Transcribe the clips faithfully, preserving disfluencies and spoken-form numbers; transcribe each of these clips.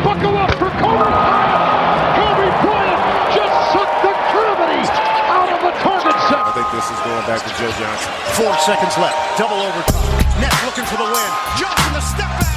buckle up for Kobe Bryant. Kobe Bryant just sucked the gravity out of the target set. I think this is going back to Joe Johnson. Four seconds left. Double overtime. Nets looking for the win. Johnson a step back.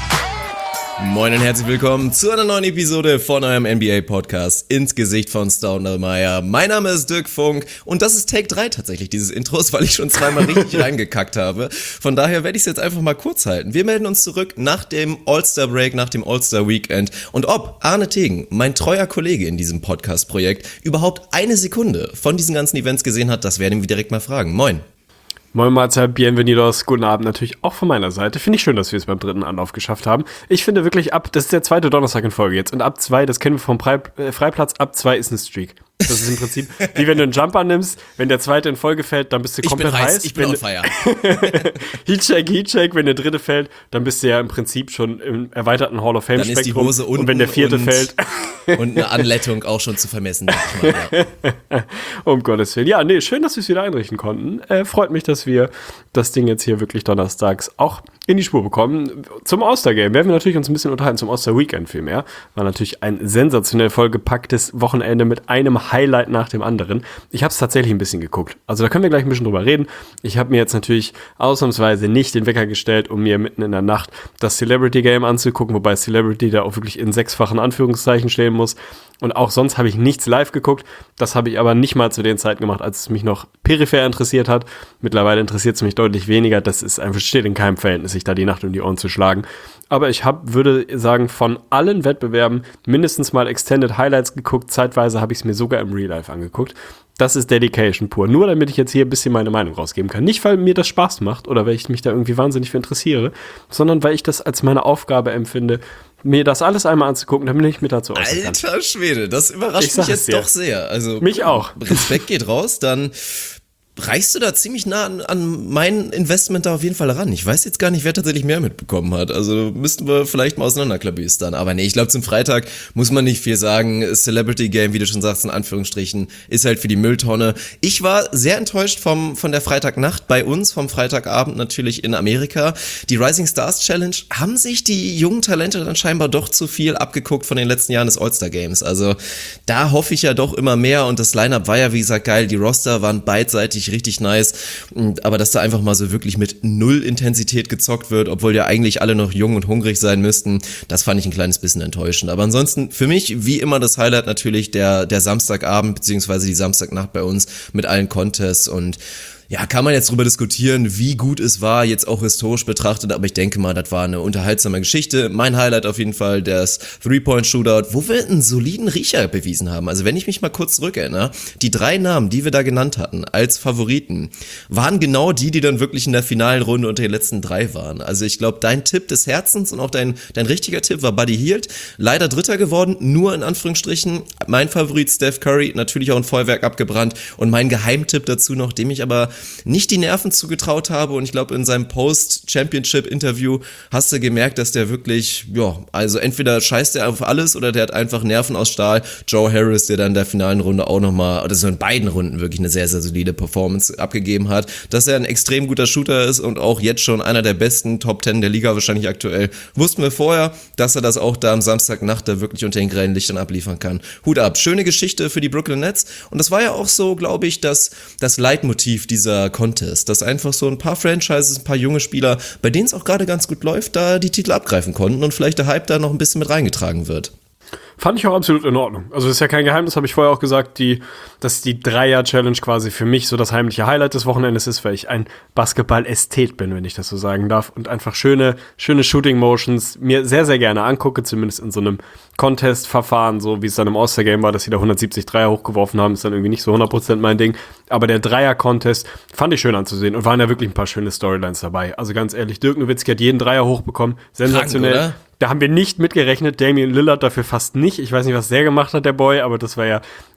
Moin und herzlich willkommen zu einer neuen Episode von eurem N B A-Podcast ins Gesicht von Staudenmeier. Mein Name ist Dirk Funk und das ist Take drei tatsächlich dieses Intros, weil ich schon zweimal richtig reingekackt habe. Von daher werde ich es jetzt einfach mal kurz halten. Wir melden uns zurück nach dem All-Star-Break, nach dem All-Star-Weekend und ob Arne Tegen, mein treuer Kollege in diesem Podcast-Projekt, überhaupt eine Sekunde von diesen ganzen Events gesehen hat, das werden wir direkt mal fragen. Moin. Moin Mahlzeit, bienvenidos, guten Abend natürlich auch von meiner Seite. Finde ich schön, dass wir es beim dritten Anlauf geschafft haben. Ich finde wirklich ab, das ist der zweite Donnerstag in Folge jetzt und ab zwei, das kennen wir vom Pre- äh, Freiplatz, ab zwei ist eine Streak. Das ist im Prinzip, wie wenn du einen Jumper nimmst, wenn der zweite in Folge fällt, dann bist du komplett ich bin heiß. heiß. Ich bin wenn on fire. Heatcheck, Heatcheck, wenn der dritte fällt, dann bist du ja im Prinzip schon im erweiterten Hall of Fame-Spektrum. Dann ist die Hose unten und wenn der vierte und, fällt. Und eine Anleitung auch schon zu vermessen. Mal, ja. Um Gottes Willen. Ja, nee, schön, dass wir es wieder einrichten konnten. Äh, freut mich, dass wir das Ding jetzt hier wirklich donnerstags auch in die Spur bekommen. Zum All-Star-Game werden wir natürlich uns ein bisschen unterhalten, zum All-Star-Weekend vielmehr. War natürlich ein sensationell vollgepacktes Wochenende mit einem Highlight nach dem anderen. Ich habe es tatsächlich ein bisschen geguckt. Also da können wir gleich ein bisschen drüber reden. Ich habe mir jetzt natürlich ausnahmsweise nicht den Wecker gestellt, um mir mitten in der Nacht das Celebrity Game anzugucken, wobei Celebrity da auch wirklich in sechsfachen Anführungszeichen stehen muss. Und auch sonst habe ich nichts live geguckt. Das habe ich aber nicht mal zu den Zeiten gemacht, als es mich noch peripher interessiert hat. Mittlerweile interessiert es mich deutlich weniger. Das ist einfach, steht in keinem Verhältnis, sich da die Nacht um die Ohren zu schlagen. Aber ich hab, würde sagen, von allen Wettbewerben mindestens mal Extended Highlights geguckt. Zeitweise habe ich es mir sogar im Real Life angeguckt. Das ist Dedication pur. Nur damit ich jetzt hier ein bisschen meine Meinung rausgeben kann. Nicht, weil mir das Spaß macht oder weil ich mich da irgendwie wahnsinnig für interessiere, sondern weil ich das als meine Aufgabe empfinde, mir das alles einmal anzugucken, damit ich mir dazu äußern kann. Alter Schwede, das überrascht mich jetzt dir. doch sehr. Also mich auch. Respekt geht raus, dann reichst du da ziemlich nah an, an mein Investment da auf jeden Fall ran. Ich weiß jetzt gar nicht, wer tatsächlich mehr mitbekommen hat. Also müssten wir vielleicht mal auseinanderklabüstern. Aber nee, ich glaube, zum Freitag muss man nicht viel sagen. Celebrity Game, wie du schon sagst, in Anführungsstrichen, ist halt für die Mülltonne. Ich war sehr enttäuscht vom von der Freitagnacht bei uns, vom Freitagabend natürlich in Amerika. Die Rising Stars Challenge haben sich die jungen Talente dann scheinbar doch zu viel abgeguckt von den letzten Jahren des All-Star Games. Also da hoffe ich ja doch immer mehr und das Line-Up war ja, wie gesagt, geil. Die Roster waren beidseitig richtig nice, aber dass da einfach mal so wirklich mit null Intensität gezockt wird, obwohl ja eigentlich alle noch jung und hungrig sein müssten, das fand ich ein kleines bisschen enttäuschend. Aber ansonsten für mich wie immer das Highlight natürlich der der Samstagabend beziehungsweise die Samstagnacht bei uns mit allen Contests und ja, kann man jetzt drüber diskutieren, wie gut es war, jetzt auch historisch betrachtet, aber ich denke mal, das war eine unterhaltsame Geschichte. Mein Highlight auf jeden Fall, das Three-Point-Shootout, wo wir einen soliden Riecher bewiesen haben. Also wenn ich mich mal kurz zurückerinnere, die drei Namen, die wir da genannt hatten als Favoriten, waren genau die, die dann wirklich in der finalen Runde unter den letzten drei waren. Also ich glaube, dein Tipp des Herzens und auch dein, dein richtiger Tipp war Buddy Hield, leider Dritter geworden, nur in Anführungsstrichen. Mein Favorit Steph Curry, natürlich auch ein Feuerwerk abgebrannt und mein Geheimtipp dazu noch, dem ich aber nicht die Nerven zugetraut habe und ich glaube in seinem Post-Championship-Interview hast du gemerkt, dass der wirklich, ja, also entweder scheißt er auf alles oder der hat einfach Nerven aus Stahl. Joe Harris, der dann in der finalen Runde auch nochmal, oder so in beiden Runden wirklich eine sehr, sehr solide Performance abgegeben hat, dass er ein extrem guter Shooter ist und auch jetzt schon einer der besten Top Ten der Liga wahrscheinlich aktuell. Wussten wir vorher, dass er das auch da am Samstagnacht da wirklich unter den grellen Lichtern abliefern kann. Hut ab. Schöne Geschichte für die Brooklyn Nets und das war ja auch so, glaube ich, dass das Leitmotiv dieser Contest, dass einfach so ein paar Franchises, ein paar junge Spieler, bei denen es auch gerade ganz gut läuft, da die Titel abgreifen konnten und vielleicht der Hype da noch ein bisschen mit reingetragen wird. Fand ich auch absolut in Ordnung. Also das ist ja kein Geheimnis, habe ich vorher auch gesagt, die, dass die Dreier-Challenge quasi für mich so das heimliche Highlight des Wochenendes ist, weil ich ein Basketball-Ästhet bin, wenn ich das so sagen darf und einfach schöne, schöne Shooting-Motions mir sehr, sehr gerne angucke, zumindest in so einem Contest-Verfahren, so wie es dann im All-Star-Game war, dass sie da hundertsiebzig Dreier hochgeworfen haben, ist dann irgendwie nicht so hundert Prozent mein Ding, aber der Dreier-Contest fand ich schön anzusehen und waren ja wirklich ein paar schöne Storylines dabei. Also ganz ehrlich, Dirk Nowitzki hat jeden Dreier hochbekommen, sensationell. Krank, oder? Da haben wir nicht mitgerechnet, Damian Lillard dafür fast nicht. Ich weiß nicht, was der gemacht hat, der Boy, aber das war ja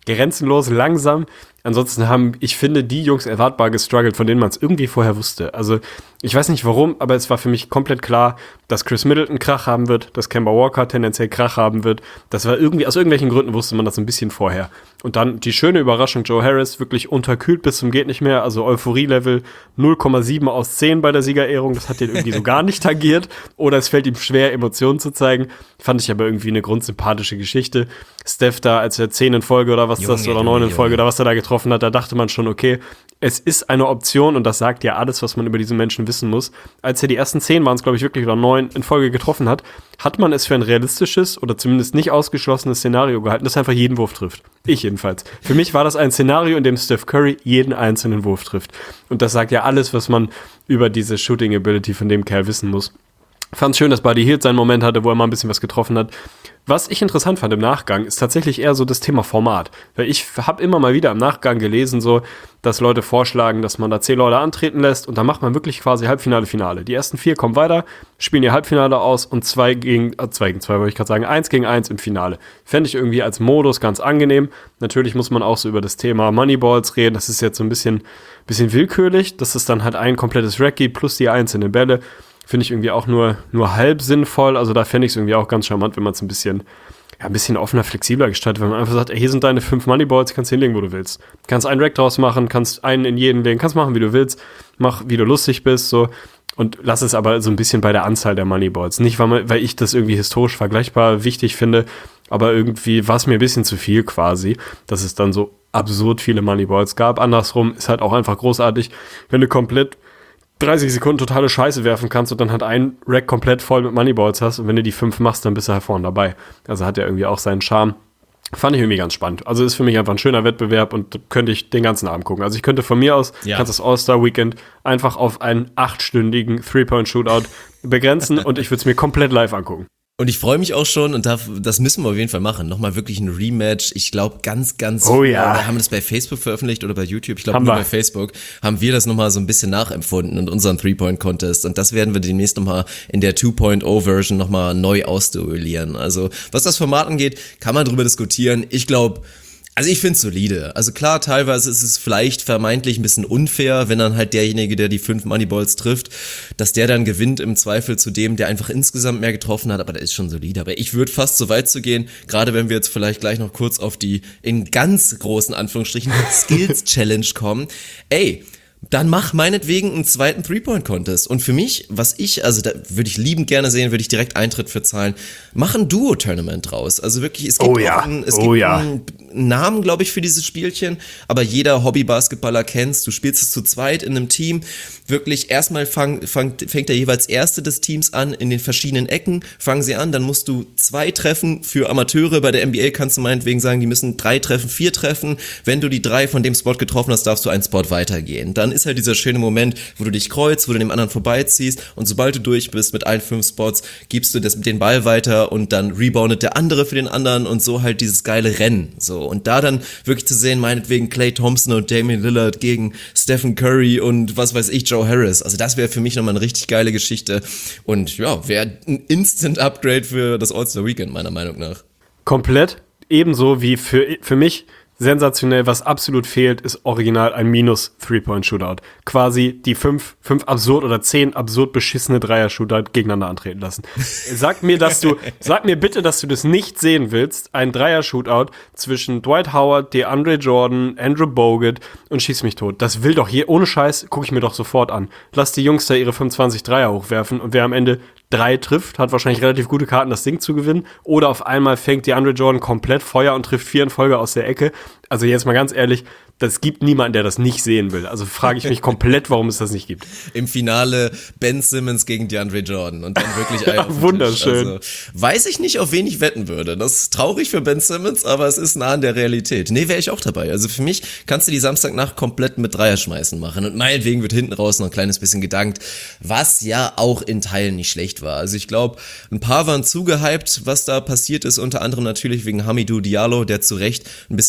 grenzenlos langsam. Ansonsten haben, ich finde, die Jungs erwartbar gestruggelt, von denen man es irgendwie vorher wusste. Also ich weiß nicht warum, aber es war für mich komplett klar, dass Chris Middleton Krach haben wird, dass Kemba Walker tendenziell Krach haben wird. Das war irgendwie, aus irgendwelchen Gründen wusste man das ein bisschen vorher. Und dann die schöne Überraschung, Joe Harris, wirklich unterkühlt bis zum geht nicht mehr, also Euphorie-Level null Komma sieben aus zehn bei der Siegerehrung, das hat den irgendwie so gar nicht tangiert. Oder es fällt ihm schwer, Emotionen zu zeigen. Fand ich aber irgendwie eine grundsympathische Geschichte. Steph da, als er zehn in Folge oder was Junge, das, oder Junge, neun in Folge Junge. oder was er da getroffen hat, da dachte man schon, okay, es ist eine Option und das sagt ja alles, was man über diesen Menschen wissen muss. Als er die ersten zehn waren es, glaube ich, wirklich, oder neun in Folge getroffen hat, hat man es für ein realistisches oder zumindest nicht ausgeschlossenes Szenario gehalten, das einfach jeden Wurf trifft. Ich jedenfalls. Für mich war das ein Szenario, in dem Steph Curry jeden einzelnen Wurf trifft. Und das sagt ja alles, was man über diese Shooting Ability von dem Kerl wissen muss. Fand schön, dass Buddy Hield seinen Moment hatte, wo er mal ein bisschen was getroffen hat. Was ich interessant fand im Nachgang, ist tatsächlich eher so das Thema Format. Weil ich habe immer mal wieder im Nachgang gelesen, so, dass Leute vorschlagen, dass man da zehn Leute antreten lässt und dann macht man wirklich quasi Halbfinale, Finale. Die ersten vier kommen weiter, spielen ihr Halbfinale aus und zwei gegen, äh, zwei gegen zwei, wollte ich gerade sagen, eins gegen eins im Finale. Fände ich irgendwie als Modus ganz angenehm. Natürlich muss man auch so über das Thema Moneyballs reden. Das ist jetzt so ein bisschen, bisschen willkürlich, dass es dann halt ein komplettes Rack gibt plus die einzelnen Bälle. Finde ich irgendwie auch nur, nur halb sinnvoll. Also da fände ich es irgendwie auch ganz charmant, wenn man es ein bisschen, ja, ein bisschen offener, flexibler gestaltet. Wenn man einfach sagt, ey, hier sind deine fünf Moneyballs, kannst hinlegen, wo du willst. Kannst einen Rack draus machen, kannst einen in jeden legen, kannst machen, wie du willst. Mach, wie du lustig bist, so. Und lass es aber so ein bisschen bei der Anzahl der Moneyballs. Nicht, weil, man, weil ich das irgendwie historisch vergleichbar wichtig finde, aber irgendwie war es mir ein bisschen zu viel quasi, dass es dann so absurd viele Moneyballs gab. Andersrum ist halt auch einfach großartig, wenn du komplett dreißig Sekunden totale Scheiße werfen kannst und dann halt ein Rack komplett voll mit Moneyballs hast und wenn du die fünf machst, dann bist du halt vorne dabei. Also hat ja irgendwie auch seinen Charme. Fand ich irgendwie ganz spannend. Also ist für mich einfach ein schöner Wettbewerb und könnte ich den ganzen Abend gucken. Also ich könnte von mir aus, Ja. kannst das All-Star-Weekend einfach auf einen achtstündigen Three-Point-Shootout begrenzen und ich würde es mir komplett live angucken. Und ich freue mich auch schon und darf, das müssen wir auf jeden Fall machen. Nochmal wirklich ein Rematch. Ich glaube, ganz, ganz Oh früh, ja. wir haben das bei Facebook veröffentlicht oder bei YouTube. Ich glaube, Haben nur wir. bei Facebook haben wir das nochmal so ein bisschen nachempfunden in unserem Three-Point-Contest. Und das werden wir demnächst nochmal in der two Point oh Version nochmal neu ausduellieren. Also, was das Format angeht, kann man drüber diskutieren. Ich glaube, also ich finde es solide. Also klar, teilweise ist es vielleicht vermeintlich ein bisschen unfair, wenn dann halt derjenige, der die fünf Moneyballs trifft, dass der dann gewinnt im Zweifel zu dem, der einfach insgesamt mehr getroffen hat, aber der ist schon solide. Aber ich würde fast so weit zu gehen, gerade wenn wir jetzt vielleicht gleich noch kurz auf die in ganz großen Anführungsstrichen Skills-Challenge kommen. Ey, dann mach meinetwegen einen zweiten Three-Point-Contest. Und für mich, was ich, also da würde ich liebend gerne sehen, würde ich direkt Eintritt für zahlen, mach ein Duo-Tournament draus. Also wirklich, es gibt, Oh ja, auch einen, es oh gibt ja. einen Namen, glaube ich, für dieses Spielchen, aber jeder Hobby-Basketballer kennt's. Du spielst es zu zweit in einem Team. Wirklich, erstmal fang, fang, fängt der jeweils Erste des Teams an, in den verschiedenen Ecken, fangen sie an, dann musst du zwei treffen. Für Amateure bei der N B A kannst du meinetwegen sagen, die müssen drei treffen, vier treffen. Wenn du die drei von dem Spot getroffen hast, darfst du einen Spot weitergehen. Dann ist halt dieser schöne Moment, wo du dich kreuzt, wo du dem anderen vorbeiziehst und sobald du durch bist mit allen fünf Spots, gibst du das, den Ball weiter und dann reboundet der andere für den anderen und so halt dieses geile Rennen. So. Und da dann wirklich zu sehen, meinetwegen Klay Thompson und Damian Lillard gegen Stephen Curry und was weiß ich, Joe Harris. Also das wäre für mich nochmal eine richtig geile Geschichte und ja, wäre ein Instant-Upgrade für das All-Star-Weekend, meiner Meinung nach. Komplett. Ebenso wie für, für mich sensationell, was absolut fehlt, ist original ein Minus-Three-Point-Shootout. Quasi die fünf, fünf absurd oder zehn absurd beschissene Dreier-Shootout gegeneinander antreten lassen. Sag mir, dass du, sag mir bitte, dass du das nicht sehen willst, ein Dreier-Shootout zwischen Dwight Howard, DeAndre Jordan, Andrew Bogut und schieß mich tot. Das will doch hier, ohne Scheiß, gucke ich mir doch sofort an. Lass die Jungs da ihre fünfundzwanzig Dreier hochwerfen und wer am Ende drei trifft, hat wahrscheinlich relativ gute Karten, das Ding zu gewinnen. Oder auf einmal fängt DeAndre Jordan komplett Feuer und trifft vier in Folge aus der Ecke. Also jetzt mal ganz ehrlich, das gibt niemanden, der das nicht sehen will. Also frage ich mich komplett, warum es das nicht gibt. Im Finale Ben Simmons gegen DeAndre Jordan und dann wirklich Eier auf den Tisch. Wunderschön. Also, weiß ich nicht, auf wen ich wetten würde. Das ist traurig für Ben Simmons, aber es ist nah an der Realität. Nee, wäre ich auch dabei. Also für mich kannst du die Samstagnacht komplett mit Dreierschmeißen machen und meinetwegen wird hinten raus noch ein kleines bisschen gedankt, was ja auch in Teilen nicht schlecht war. Also ich glaube, ein paar waren zugehypt, was da passiert ist, unter anderem natürlich wegen Hamidou Diallo, der zu Recht ein bisschen Scheinwerfer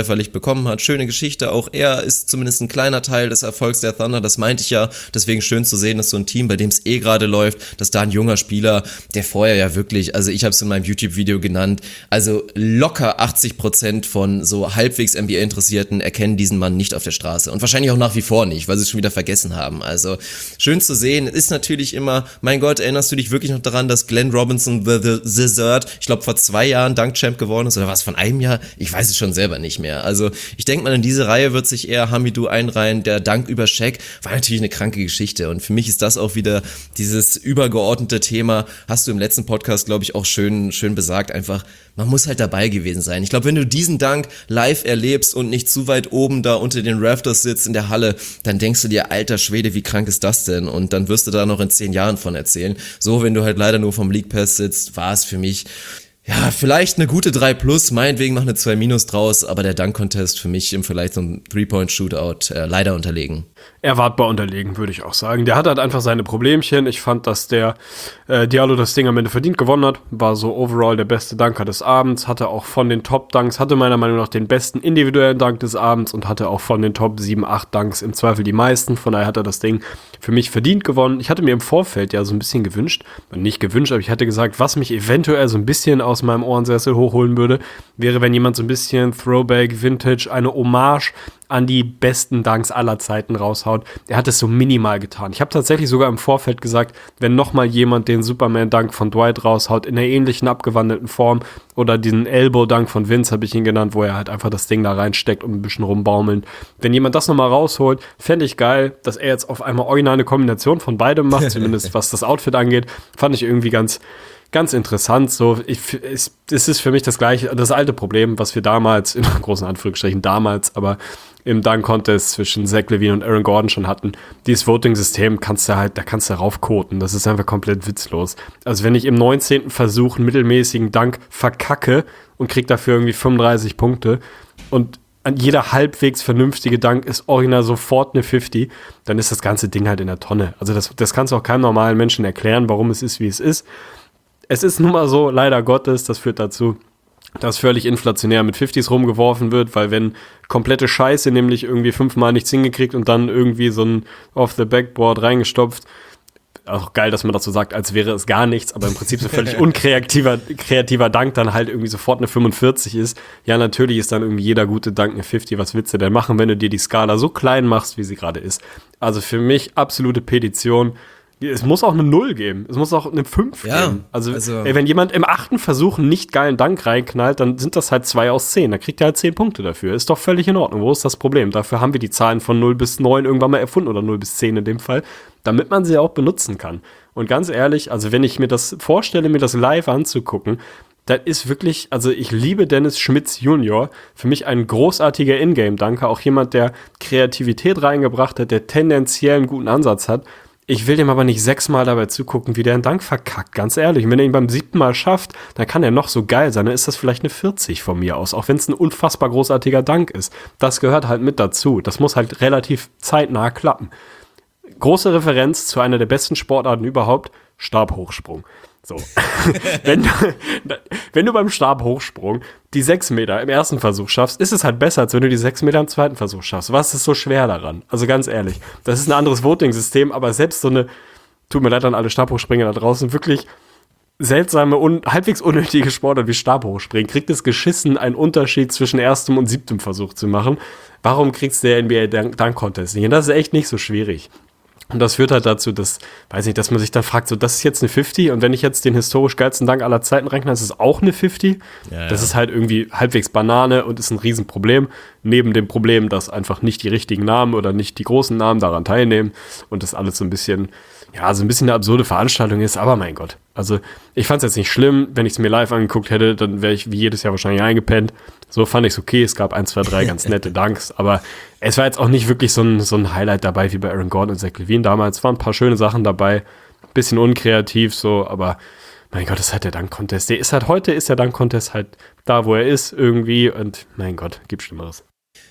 körperlich bekommen hat. Schöne Geschichte, auch er ist zumindest ein kleiner Teil des Erfolgs der Thunder, das meinte ich ja, deswegen schön zu sehen, dass so ein Team, bei dem es eh gerade läuft, dass da ein junger Spieler, der vorher ja wirklich, also ich habe es in meinem YouTube-Video genannt, also locker achtzig Prozent von so halbwegs N B A-Interessierten erkennen diesen Mann nicht auf der Straße und wahrscheinlich auch nach wie vor nicht, weil sie es schon wieder vergessen haben. Also schön zu sehen, ist natürlich immer, mein Gott, erinnerst du dich wirklich noch daran, dass Glenn Robinson the, the, the Third, ich glaube vor zwei Jahren Dunk-Champ geworden ist oder was von einem Jahr? Ich weiß es schon selber nicht mehr. Also ich denke mal, in diese Reihe wird sich eher Hamidou einreihen, der Dunk über Shaq war natürlich eine kranke Geschichte und für mich ist das auch wieder dieses übergeordnete Thema, hast du im letzten Podcast, glaube ich, auch schön, schön besagt, einfach, man muss halt dabei gewesen sein. Ich glaube, wenn du diesen Dunk live erlebst und nicht zu weit oben da unter den Rafters sitzt in der Halle, dann denkst du dir, alter Schwede, wie krank ist das denn? Und dann wirst du da noch in zehn Jahren von erzählen. So, wenn du halt leider nur vom League Pass sitzt, war es für mich, ja, vielleicht eine gute drei plus, meinetwegen noch eine zwei minus draus, aber der Dunk-Contest für mich im Vergleich zum Three-Point-Shootout äh, leider unterlegen. Erwartbar unterlegen, würde ich auch sagen. Der hat halt einfach seine Problemchen. Ich fand, dass der äh, Diallo das Ding am Ende verdient gewonnen hat. War so overall der beste Dunker des Abends. Hatte auch von den Top-Dunks, hatte meiner Meinung nach den besten individuellen Dunk des Abends und hatte auch von den Top sieben, acht Dunks im Zweifel die meisten. Von daher hat er das Ding für mich verdient gewonnen. Ich hatte mir im Vorfeld ja so ein bisschen gewünscht, nicht gewünscht, aber ich hatte gesagt, was mich eventuell so ein bisschen aus meinem Ohrensessel hochholen würde, wäre, wenn jemand so ein bisschen Throwback, Vintage, eine Hommage an die besten Dunks aller Zeiten raushaut. Er hat es so minimal getan. Ich habe tatsächlich sogar im Vorfeld gesagt, wenn nochmal jemand den Superman-Dunk von Dwight raushaut, in einer ähnlichen abgewandelten Form, oder den Elbow-Dunk von Vince, habe ich ihn genannt, wo er halt einfach das Ding da reinsteckt und ein bisschen rumbaumeln. Wenn jemand das nochmal rausholt, fände ich geil, dass er jetzt auf einmal original eine Kombination von beidem macht, zumindest was das Outfit angeht. Fand ich irgendwie ganz Ganz interessant, so, ich, es, es ist für mich das gleiche, das alte Problem, was wir damals, in großen Anführungsstrichen damals, aber im Dunk-Contest zwischen Zach LaVine und Aaron Gordon schon hatten. Dieses Voting-System kannst du halt, da kannst du raufkoten, das ist einfach komplett witzlos. Also wenn ich im neunzehnten Versuch einen mittelmäßigen Dunk verkacke und krieg dafür irgendwie fünfunddreißig Punkte und an jeder halbwegs vernünftige Dunk ist original sofort eine fünfzig, dann ist das ganze Ding halt in der Tonne. Also das, das kannst du auch keinem normalen Menschen erklären, warum es ist, wie es ist. Es ist nun mal so, leider Gottes, das führt dazu, dass völlig inflationär mit fünfzigs rumgeworfen wird, weil wenn komplette Scheiße, nämlich irgendwie fünfmal nichts hingekriegt und dann irgendwie so ein Off-the-Backboard reingestopft, auch geil, dass man das so sagt, als wäre es gar nichts, aber im Prinzip so völlig unkreativer kreativer Dank dann halt irgendwie sofort eine fünfundvierzig ist. Ja, natürlich ist dann irgendwie jeder gute Dank eine fünfzig. Was willst du denn machen, wenn du dir die Skala so klein machst, wie sie gerade ist? Also für mich absolute Petition. Es muss auch eine Null geben. Es muss auch eine fünf ja, geben. Also, also ey, wenn jemand im achten Versuch einen nicht geilen Dank reinknallt, dann sind das halt zwei aus zehn. Da kriegt er halt zehn Punkte dafür. Ist doch völlig in Ordnung. Wo ist das Problem? Dafür haben wir die Zahlen von null bis neun irgendwann mal erfunden oder null bis zehn in dem Fall, damit man sie auch benutzen kann. Und ganz ehrlich, also wenn ich mir das vorstelle, mir das live anzugucken, das ist wirklich, also ich liebe Dennis Schmitz Junior, für mich ein großartiger Ingame-Danker, auch jemand, der Kreativität reingebracht hat, der tendenziell einen guten Ansatz hat. Ich will dem aber nicht sechsmal dabei zugucken, wie der einen Dank verkackt, ganz ehrlich. Und wenn er ihn beim siebten Mal schafft, dann kann er noch so geil sein, dann ist das vielleicht eine vierzig von mir aus, auch wenn es ein unfassbar großartiger Dank ist. Das gehört halt mit dazu. Das muss halt relativ zeitnah klappen. Große Referenz zu einer der besten Sportarten überhaupt, Stabhochsprung. So. wenn, du, wenn du beim Stabhochsprung die sechs Meter im ersten Versuch schaffst, ist es halt besser, als wenn du die sechs Meter im zweiten Versuch schaffst. Was ist so schwer daran? Also ganz ehrlich, das ist ein anderes Voting-System, aber selbst so eine, tut mir leid an alle Stabhochspringer da draußen, wirklich seltsame und halbwegs unnötige Sportart wie Stabhochspringen, kriegt es geschissen, einen Unterschied zwischen erstem und siebtem Versuch zu machen. Warum kriegst du der N B A Dunk-Contest nicht? Und das ist echt nicht so schwierig. Und das führt halt dazu, dass, weiß nicht, dass man sich dann fragt, so, das ist jetzt eine fünfzig und wenn ich jetzt den historisch geilsten Dank aller Zeiten reinknall, ist es auch eine fünfzig. Ja, ja. Das ist halt irgendwie halbwegs Banane und ist ein Riesenproblem. Neben dem Problem, dass einfach nicht die richtigen Namen oder nicht die großen Namen daran teilnehmen und das alles so ein bisschen, ja, so ein bisschen eine absurde Veranstaltung ist, aber mein Gott. Also, ich fand es jetzt nicht schlimm, wenn ich es mir live angeguckt hätte, dann wäre ich wie jedes Jahr wahrscheinlich eingepennt. So fand ich es okay, es gab eins, zwei, drei ganz nette Danks, aber es war jetzt auch nicht wirklich so ein, so ein Highlight dabei wie bei Aaron Gordon und Zach LaVine damals. Es waren ein paar schöne Sachen dabei, bisschen unkreativ so, aber mein Gott, das ist halt der Dunk-Contest. Der ist halt, heute ist der Dunk-Contest halt da, wo er ist irgendwie und mein Gott, gibt Schlimmeres.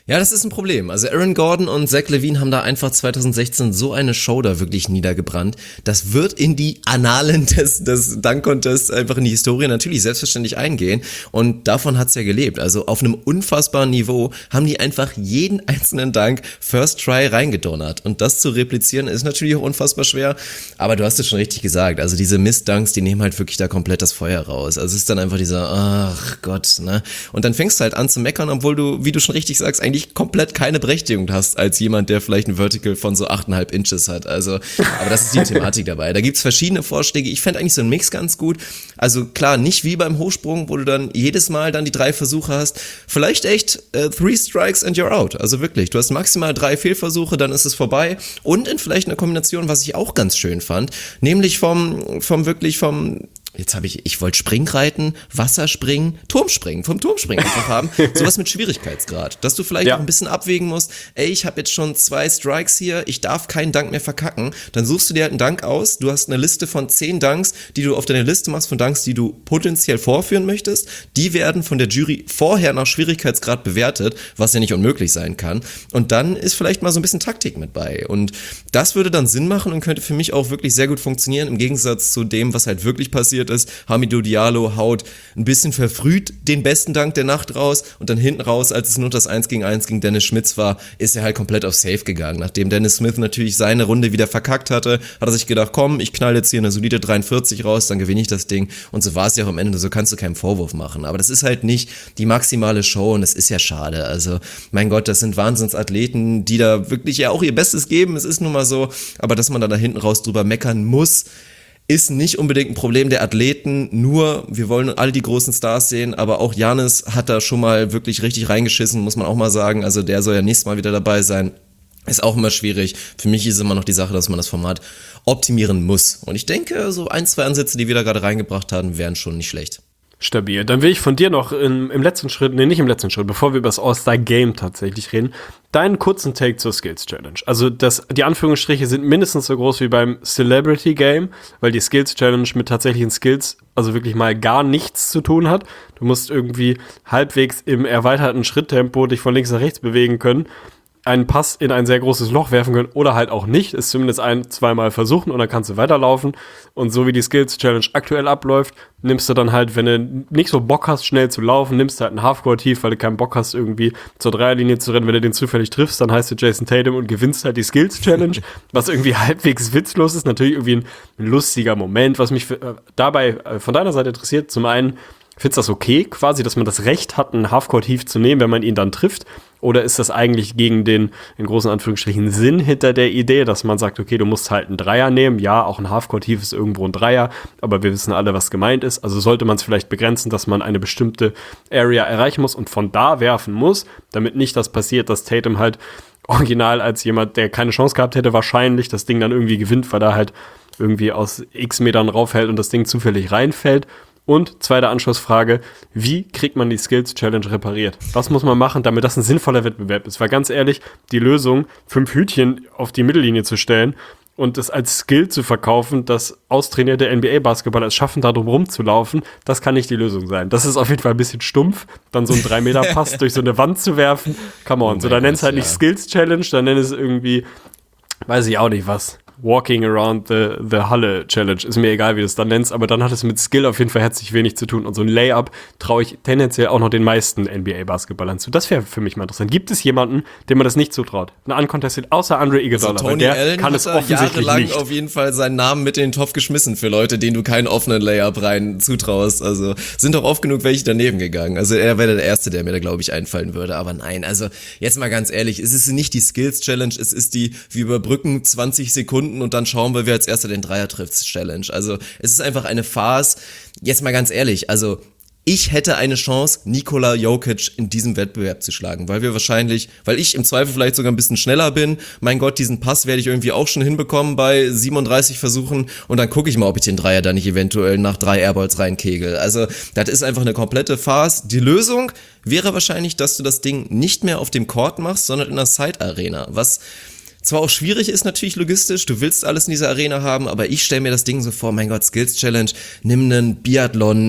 Ja, das ist ein Problem. Also Aaron Gordon und Zach LaVine haben da einfach zwanzig sechzehn so eine Show da wirklich niedergebrannt. Das wird in die Annalen des, des Dunk-Contests einfach in die Historie natürlich selbstverständlich eingehen. Und davon hat's ja gelebt. Also auf einem unfassbaren Niveau haben die einfach jeden einzelnen Dunk First Try reingedonnert. Und das zu replizieren ist natürlich auch unfassbar schwer. Aber du hast es schon richtig gesagt. Also diese Mist-Dunks, die nehmen halt wirklich da komplett das Feuer raus. Also es ist dann einfach dieser, ach Gott, ne? Und dann fängst du halt an zu meckern, obwohl du, wie du schon richtig sagst, eigentlich komplett keine Berechtigung hast als jemand, der vielleicht ein Vertical von so acht Komma fünf Inches hat. Also, aber das ist die Thematik dabei. Da gibt's verschiedene Vorschläge. Ich fände eigentlich so einen Mix ganz gut. Also klar, nicht wie beim Hochsprung, wo du dann jedes Mal dann die drei Versuche hast. Vielleicht echt äh, three strikes and you're out. Also wirklich, du hast maximal drei Fehlversuche, dann ist es vorbei. Und in vielleicht einer Kombination, was ich auch ganz schön fand, nämlich vom, vom wirklich vom Jetzt habe ich, ich wollte Springreiten, Wasserspringen, Turmspringen, vom Turmspringen einfach haben. Sowas mit Schwierigkeitsgrad. Dass du vielleicht ja. auch ein bisschen abwägen musst, ey, ich habe jetzt schon zwei Strikes hier, ich darf keinen Dunk mehr verkacken. Dann suchst du dir halt einen Dunk aus. Du hast eine Liste von zehn Dunks, die du auf deine Liste machst von Dunks, die du potenziell vorführen möchtest. Die werden von der Jury vorher nach Schwierigkeitsgrad bewertet, was ja nicht unmöglich sein kann. Und dann ist vielleicht mal so ein bisschen Taktik mit bei. Und das würde dann Sinn machen und könnte für mich auch wirklich sehr gut funktionieren, im Gegensatz zu dem, was halt wirklich passiert ist. Hamidou Diallo haut ein bisschen verfrüht den besten Dank der Nacht raus und dann hinten raus, als es nur das eins gegen eins gegen Dennis Schmitz war, ist er halt komplett auf Safe gegangen. Nachdem Dennis Smith natürlich seine Runde wieder verkackt hatte, hat er sich gedacht, komm, ich knall jetzt hier eine solide dreiundvierzig raus, dann gewinne ich das Ding. Und so war es ja auch am Ende, so kannst du keinen Vorwurf machen. Aber das ist halt nicht die maximale Show und es ist ja schade. Also, mein Gott, das sind Wahnsinnsathleten, die da wirklich ja auch ihr Bestes geben. Es ist nun mal so, aber dass man dann da hinten raus drüber meckern muss, ist nicht unbedingt ein Problem der Athleten, nur wir wollen alle die großen Stars sehen, aber auch Giannis hat da schon mal wirklich richtig reingeschissen, muss man auch mal sagen, also der soll ja nächstes Mal wieder dabei sein, ist auch immer schwierig. Für mich ist immer noch die Sache, dass man das Format optimieren muss und ich denke, so ein, zwei Ansätze, die wir da gerade reingebracht haben, wären schon nicht schlecht. Stabil. Dann will ich von dir noch im, im letzten Schritt, nee, nicht im letzten Schritt, bevor wir über das All-Star-Game tatsächlich reden, deinen kurzen Take zur Skills-Challenge. Also das, die Anführungsstriche sind mindestens so groß wie beim Celebrity-Game, weil die Skills-Challenge mit tatsächlichen Skills also wirklich mal gar nichts zu tun hat. Du musst irgendwie halbwegs im erweiterten Schritttempo dich von links nach rechts bewegen können, einen Pass in ein sehr großes Loch werfen können oder halt auch nicht, ist zumindest ein-, zweimal versuchen und dann kannst du weiterlaufen. Und so wie die Skills-Challenge aktuell abläuft, nimmst du dann halt, wenn du nicht so Bock hast, schnell zu laufen, nimmst du halt einen Halfcourt tief, weil du keinen Bock hast, irgendwie zur Dreierlinie zu rennen. Wenn du den zufällig triffst, dann heißt du Jason Tatum und gewinnst halt die Skills-Challenge, was irgendwie halbwegs witzlos ist. Natürlich irgendwie ein, ein lustiger Moment, was mich für, äh, dabei äh, von deiner Seite interessiert. Zum einen, findest du das okay, quasi, dass man das Recht hat, einen Halfcourt-Heave zu nehmen, wenn man ihn dann trifft? Oder ist das eigentlich gegen den, in großen Anführungsstrichen, Sinn hinter der Idee, dass man sagt, okay, du musst halt einen Dreier nehmen. Ja, auch ein Halfcourt-Heave ist irgendwo ein Dreier, aber wir wissen alle, was gemeint ist. Also sollte man es vielleicht begrenzen, dass man eine bestimmte Area erreichen muss und von da werfen muss, damit nicht das passiert, dass Tatum halt original als jemand, der keine Chance gehabt hätte, wahrscheinlich das Ding dann irgendwie gewinnt, weil er halt irgendwie aus x Metern raufhält und das Ding zufällig reinfällt. Und zweite Anschlussfrage, wie kriegt man die Skills-Challenge repariert? Was muss man machen, damit das ein sinnvoller Wettbewerb ist? Weil ganz ehrlich, die Lösung, fünf Hütchen auf die Mittellinie zu stellen und es als Skill zu verkaufen, dass austrainierte N B A-Basketballer es schaffen, da drum rumzulaufen, das kann nicht die Lösung sein. Das ist auf jeden Fall ein bisschen stumpf, dann so einen drei Meter Pass durch so eine Wand zu werfen. Come on, oh so dann nenn es halt ja. nicht Skills-Challenge, dann nenn es irgendwie, weiß ich auch nicht was. Walking around the, the Halle Challenge. Ist mir egal, wie du es dann nennst, aber dann hat es mit Skill auf jeden Fall herzlich wenig zu tun. Und so ein Layup traue ich tendenziell auch noch den meisten N B A-Basketballern zu. Das wäre für mich mal interessant. Gibt es jemanden, dem man das nicht zutraut? Eine uncontested, außer Andre Iguodala. Also Tony der Allen kann hat es offensichtlich jahrelang nicht. auf jeden Fall seinen Namen mit in den Topf geschmissen für Leute, denen du keinen offenen Layup rein zutraust. Also sind doch oft genug welche daneben gegangen. Also er wäre der Erste, der mir da, glaube ich, einfallen würde. Aber nein, also jetzt mal ganz ehrlich, es ist nicht die Skills-Challenge, es ist die, wir überbrücken zwanzig Sekunden und dann schauen wir, wer als Erster den Dreier trifft, Challenge. Also es ist einfach eine Farce. Jetzt mal ganz ehrlich, also ich hätte eine Chance, Nikola Jokic in diesem Wettbewerb zu schlagen, weil wir wahrscheinlich, weil ich im Zweifel vielleicht sogar ein bisschen schneller bin. Mein Gott, diesen Pass werde ich irgendwie auch schon hinbekommen bei siebenunddreißig Versuchen und dann gucke ich mal, ob ich den Dreier da nicht eventuell nach drei Airballs reinkegel. Also das ist einfach eine komplette Farce. Die Lösung wäre wahrscheinlich, dass du das Ding nicht mehr auf dem Court machst, sondern in der Side-Arena, was zwar auch schwierig ist natürlich logistisch, du willst alles in dieser Arena haben, aber ich stelle mir das Ding so vor, mein Gott, Skills Challenge, nimm einen Biathlon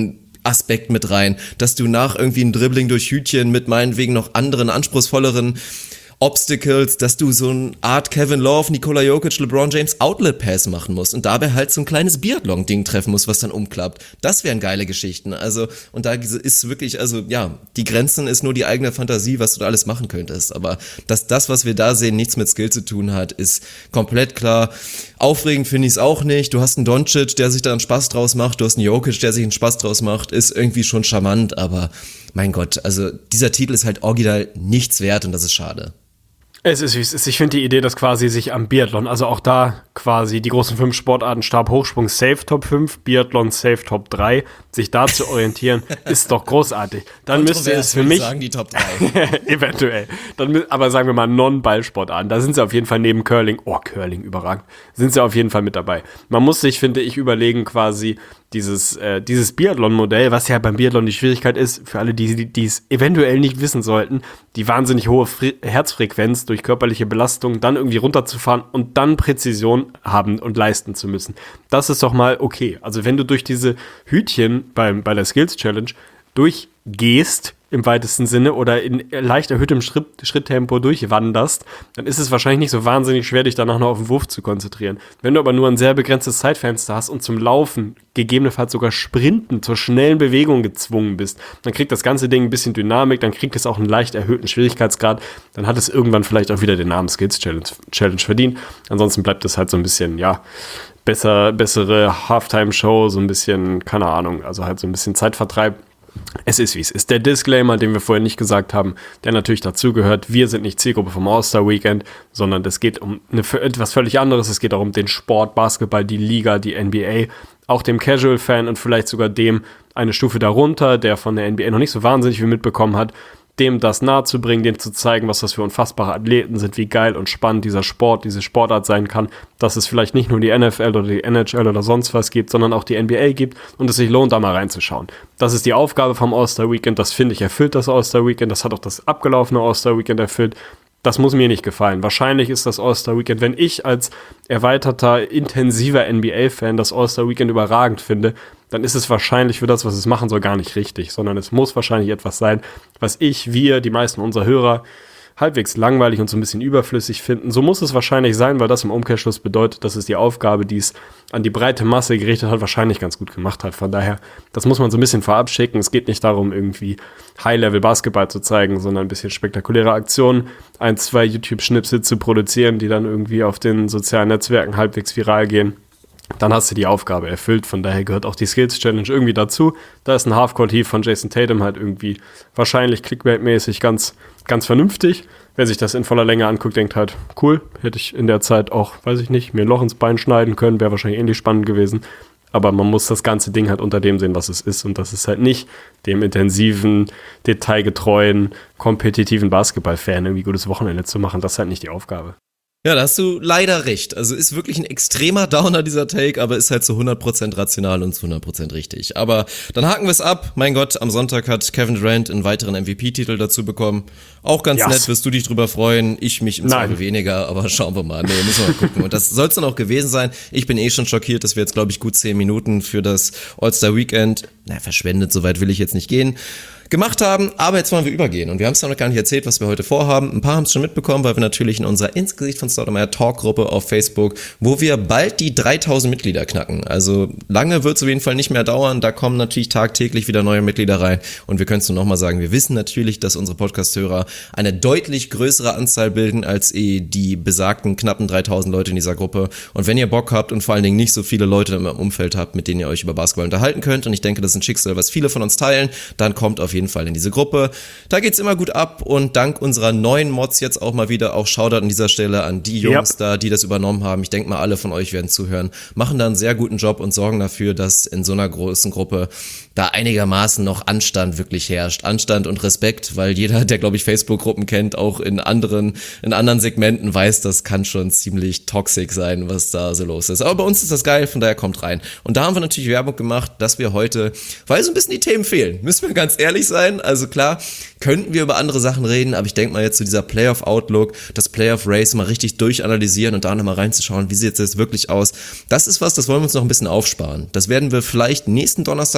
Aspekt mit rein, dass du nach irgendwie ein Dribbling durch Hütchen mit meinetwegen noch anderen, anspruchsvolleren Obstacles, dass du so eine Art Kevin Love, Nikola Jokic, LeBron James Outlet Pass machen musst und dabei halt so ein kleines Biathlon-Ding treffen musst, was dann umklappt. Das wären geile Geschichten. Also, und da ist wirklich, also ja, die Grenzen ist nur die eigene Fantasie, was du da alles machen könntest. Aber dass das, was wir da sehen, nichts mit Skill zu tun hat, ist komplett klar. Aufregend finde ich es auch nicht. Du hast einen Doncic, der sich da einen Spaß draus macht. Du hast einen Jokic, der sich einen Spaß draus macht. Ist irgendwie schon charmant, aber mein Gott, also dieser Titel ist halt original nichts wert und das ist schade. Es ist, wie es ist. Ich finde die Idee, dass quasi sich am Biathlon, also auch da quasi die großen fünf Sportarten, Stab, Hochsprung, Safe Top fünf, Biathlon, Safe Top drei, sich da zu orientieren, ist doch großartig. Dann müsste es für mich, sagen die Top drei. eventuell, dann, aber sagen wir mal Non-Ballsportarten, da sind sie auf jeden Fall neben Curling, oh, Curling, überragend, sind sie auf jeden Fall mit dabei. Man muss sich, finde ich, überlegen quasi, dieses, äh, dieses Biathlon-Modell, was ja beim Biathlon die Schwierigkeit ist, für alle, die die es eventuell nicht wissen sollten, die wahnsinnig hohe Fre- Herzfrequenz durch körperliche Belastung, dann irgendwie runterzufahren und dann Präzision haben und leisten zu müssen. Das ist doch mal okay. Also wenn du durch diese Hütchen beim, bei der Skills Challenge durchgehst, im weitesten Sinne, oder in leicht erhöhtem Schritt, Schritttempo durchwanderst, dann ist es wahrscheinlich nicht so wahnsinnig schwer, dich danach noch auf den Wurf zu konzentrieren. Wenn du aber nur ein sehr begrenztes Zeitfenster hast und zum Laufen, gegebenenfalls sogar Sprinten, zur schnellen Bewegung gezwungen bist, dann kriegt das ganze Ding ein bisschen Dynamik, dann kriegt es auch einen leicht erhöhten Schwierigkeitsgrad, dann hat es irgendwann vielleicht auch wieder den Namen Skills Challenge, Challenge verdient. Ansonsten bleibt es halt so ein bisschen, ja, besser, bessere Halftime-Show, so ein bisschen, keine Ahnung, also halt so ein bisschen Zeitvertreib. Es ist, wie es ist. Der Disclaimer, den wir vorhin nicht gesagt haben, der natürlich dazugehört, wir sind nicht Zielgruppe vom All-Star-Weekend, sondern es geht um eine, etwas völlig anderes. Es geht auch um den Sport, Basketball, die Liga, die N B A, auch dem Casual-Fan und vielleicht sogar dem eine Stufe darunter, der von der N B A noch nicht so wahnsinnig viel mitbekommen hat, dem das nahezubringen, dem zu zeigen, was das für unfassbare Athleten sind, wie geil und spannend dieser Sport, diese Sportart sein kann, dass es vielleicht nicht nur die N F L oder die N H L oder sonst was gibt, sondern auch die N B A gibt und es sich lohnt, da mal reinzuschauen. Das ist die Aufgabe vom All-Star-Weekend, das finde ich erfüllt das All-Star-Weekend, das hat auch das abgelaufene All-Star-Weekend erfüllt. Das muss mir nicht gefallen. Wahrscheinlich ist das All-Star-Weekend, wenn ich als erweiterter, intensiver N B A-Fan das All-Star-Weekend überragend finde, dann ist es wahrscheinlich für das, was es machen soll, gar nicht richtig, sondern es muss wahrscheinlich etwas sein, was ich, wir, die meisten unserer Hörer halbwegs langweilig und so ein bisschen überflüssig finden. So muss es wahrscheinlich sein, weil das im Umkehrschluss bedeutet, dass es die Aufgabe, die es an die breite Masse gerichtet hat, wahrscheinlich ganz gut gemacht hat. Von daher, das muss man so ein bisschen vorab schicken. Es geht nicht darum, irgendwie High-Level-Basketball zu zeigen, sondern ein bisschen spektakuläre Aktionen, ein, zwei YouTube-Schnipsel zu produzieren, die dann irgendwie auf den sozialen Netzwerken halbwegs viral gehen. Dann hast du die Aufgabe erfüllt, von daher gehört auch die Skills Challenge irgendwie dazu. Da ist ein Half-Court-Heave von Jason Tatum halt irgendwie wahrscheinlich Clickbait-mäßig ganz, ganz vernünftig. Wer sich das in voller Länge anguckt, denkt halt, cool, hätte ich in der Zeit auch, weiß ich nicht, mir ein Loch ins Bein schneiden können, wäre wahrscheinlich ähnlich spannend gewesen. Aber man muss das ganze Ding halt unter dem sehen, was es ist. Und das ist halt nicht dem intensiven, detailgetreuen, kompetitiven Basketball-Fan irgendwie gutes Wochenende zu machen. Das ist halt nicht die Aufgabe. Ja, da hast du leider recht. Also ist wirklich ein extremer Downer, dieser Take, aber ist halt zu hundert Prozent rational und zu hundert Prozent richtig. Aber dann haken wir es ab. Mein Gott, am Sonntag hat Kevin Durant einen weiteren M V P-Titel dazu bekommen. Auch ganz yes. nett, wirst du dich drüber freuen. Ich mich im Zweifel weniger, aber schauen wir mal. Nee, müssen wir mal gucken. Und das soll es dann auch gewesen sein. Ich bin eh schon schockiert, dass wir jetzt, glaube ich, gut zehn Minuten für das All-Star-Weekend, na, verschwendet, soweit will ich jetzt nicht gehen, gemacht haben, aber jetzt wollen wir übergehen und wir haben es noch gar nicht erzählt, was wir heute vorhaben. Ein paar haben es schon mitbekommen, weil wir natürlich in unserer Ins Gesicht von Staudemeyer Talk-Gruppe auf Facebook, wo wir bald die dreitausend Mitglieder knacken. Also lange wird es auf jeden Fall nicht mehr dauern, da kommen natürlich tagtäglich wieder neue Mitglieder rein und wir können es nur nochmal sagen, wir wissen natürlich, dass unsere Podcast-Hörer eine deutlich größere Anzahl bilden als eh die besagten knappen dreitausend Leute in dieser Gruppe und wenn ihr Bock habt und vor allen Dingen nicht so viele Leute im Umfeld habt, mit denen ihr euch über Basketball unterhalten könnt und ich denke, das ist ein Schicksal, was viele von uns teilen, dann kommt auf jeden Fall in diese Gruppe. Da geht's immer gut ab und dank unserer neuen Mods jetzt auch mal wieder auch Shoutout an dieser Stelle an die Jungs yep. da, die das übernommen haben. Ich denke mal, alle von euch werden zuhören, machen da einen sehr guten Job und sorgen dafür, dass in so einer großen Gruppe da einigermaßen noch Anstand wirklich herrscht. Anstand und Respekt, weil jeder, der, glaube ich, Facebook-Gruppen kennt, auch in anderen, in anderen Segmenten weiß, das kann schon ziemlich toxisch sein, was da so los ist. Aber bei uns ist das geil, von daher kommt rein. Und da haben wir natürlich Werbung gemacht, dass wir heute, weil so ein bisschen die Themen fehlen, müssen wir ganz ehrlich sein. Also klar, könnten wir über andere Sachen reden, aber ich denke mal jetzt zu so dieser Playoff-Outlook, das Playoff-Race mal richtig durchanalysieren und da nochmal reinzuschauen, wie sieht es jetzt wirklich aus. Das ist was, das wollen wir uns noch ein bisschen aufsparen. Das werden wir vielleicht nächsten Donnerstag machen,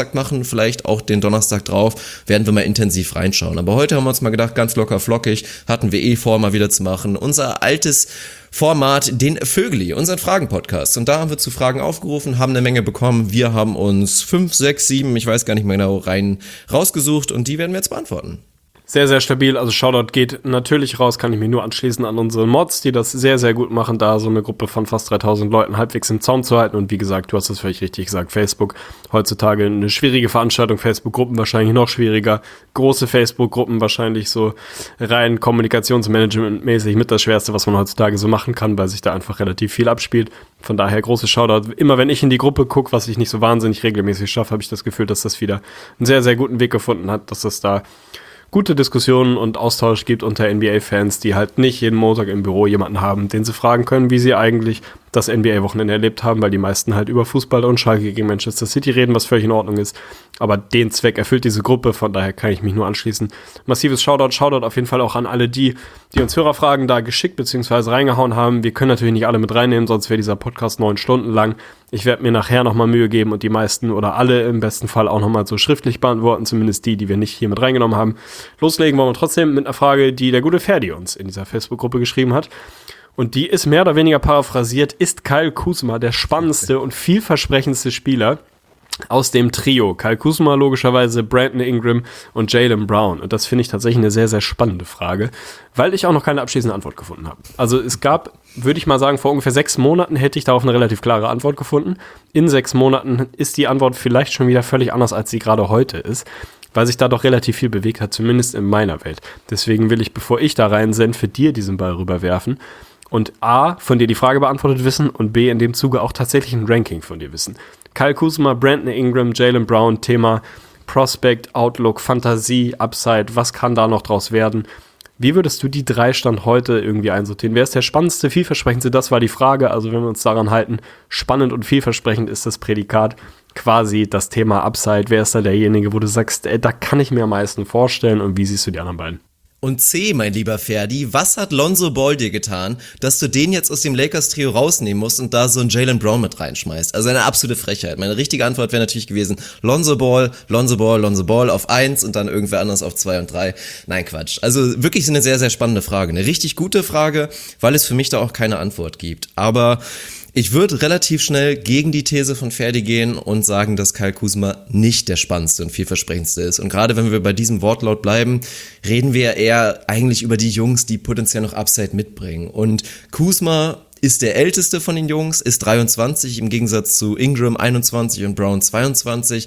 vielleicht auch den Donnerstag drauf, werden wir mal intensiv reinschauen. Aber heute haben wir uns mal gedacht, ganz locker flockig, hatten wir eh vor, mal wieder zu machen. Unser altes Format, den Vögeli, unseren Fragen-Podcast. Und da haben wir zu Fragen aufgerufen, haben eine Menge bekommen. Wir haben uns fünf, sechs, sieben, ich weiß gar nicht mehr genau, rein rausgesucht und die werden wir jetzt beantworten. Sehr, sehr stabil. Also Shoutout geht natürlich raus, kann ich mich nur anschließen an unsere Mods, die das sehr, sehr gut machen, da so eine Gruppe von fast dreitausend Leuten halbwegs im Zaum zu halten. Und wie gesagt, du hast es völlig richtig gesagt, Facebook heutzutage eine schwierige Veranstaltung, Facebook-Gruppen wahrscheinlich noch schwieriger, große Facebook-Gruppen wahrscheinlich so rein kommunikationsmanagement-mäßig mit das Schwerste, was man heutzutage so machen kann, weil sich da einfach relativ viel abspielt. Von daher großes Shoutout. Immer wenn ich in die Gruppe gucke, was ich nicht so wahnsinnig regelmäßig schaffe, habe ich das Gefühl, dass das wieder einen sehr, sehr guten Weg gefunden hat, dass das da gute Diskussionen und Austausch gibt unter N B A-Fans, die halt nicht jeden Montag im Büro jemanden haben, den sie fragen können, wie sie eigentlich das N B A-Wochenende erlebt haben, weil die meisten halt über Fußball und Schalke gegen Manchester City reden, was völlig in Ordnung ist. Aber den Zweck erfüllt diese Gruppe, von daher kann ich mich nur anschließen. Massives Shoutout, Shoutout auf jeden Fall auch an alle die, die uns Hörerfragen da geschickt bzw. reingehauen haben. Wir können natürlich nicht alle mit reinnehmen, sonst wäre dieser Podcast neun Stunden lang. Ich werde mir nachher nochmal Mühe geben und die meisten oder alle im besten Fall auch nochmal so schriftlich beantworten, zumindest die, die wir nicht hier mit reingenommen haben. Loslegen wollen wir trotzdem mit einer Frage, die der gute Ferdi uns in dieser Facebook-Gruppe geschrieben hat. Und die ist mehr oder weniger paraphrasiert: Ist Kyle Kuzma der spannendste und vielversprechendste Spieler aus dem Trio? Kyle Kuzma logischerweise, Brandon Ingram und Jaylen Brown. Und das finde ich tatsächlich eine sehr, sehr spannende Frage, weil ich auch noch keine abschließende Antwort gefunden habe. Also es gab, würde ich mal sagen, vor ungefähr sechs Monaten hätte ich darauf eine relativ klare Antwort gefunden. In sechs Monaten ist die Antwort vielleicht schon wieder völlig anders, als sie gerade heute ist, weil sich da doch relativ viel bewegt hat, zumindest in meiner Welt. Deswegen will ich, bevor ich da rein für dir diesen Ball rüberwerfen und A, von dir die Frage beantwortet wissen und B, in dem Zuge auch tatsächlich ein Ranking von dir wissen. Kyle Kuzma, Brandon Ingram, Jaylen Brown, Thema Prospect, Outlook, Fantasie, Upside, was kann da noch draus werden? Wie würdest du die drei Stand heute irgendwie einsortieren? Wer ist der spannendste, vielversprechendste? Das war die Frage. Also wenn wir uns daran halten, spannend und vielversprechend ist das Prädikat quasi das Thema Upside. Wer ist da derjenige, wo du sagst, ey, da kann ich mir am meisten vorstellen, und wie siehst du die anderen beiden? Und C, mein lieber Ferdi, was hat Lonzo Ball dir getan, dass du den jetzt aus dem Lakers-Trio rausnehmen musst und da so einen Jaylen Brown mit reinschmeißt? Also eine absolute Frechheit. Meine richtige Antwort wäre natürlich gewesen, Lonzo Ball, Lonzo Ball, Lonzo Ball auf eins und dann irgendwer anders auf zwei und drei. Nein, Quatsch. Also wirklich eine sehr, sehr spannende Frage. Eine richtig gute Frage, weil es für mich da auch keine Antwort gibt. Aber ich würde relativ schnell gegen die These von Ferdi gehen und sagen, dass Kyle Kuzma nicht der spannendste und vielversprechendste ist. Und gerade wenn wir bei diesem Wortlaut bleiben, reden wir eher eigentlich über die Jungs, die potenziell noch Upside mitbringen. Und Kuzma ist der älteste von den Jungs, ist dreiundzwanzig, im Gegensatz zu Ingram einundzwanzig und Brown zweiundzwanzig.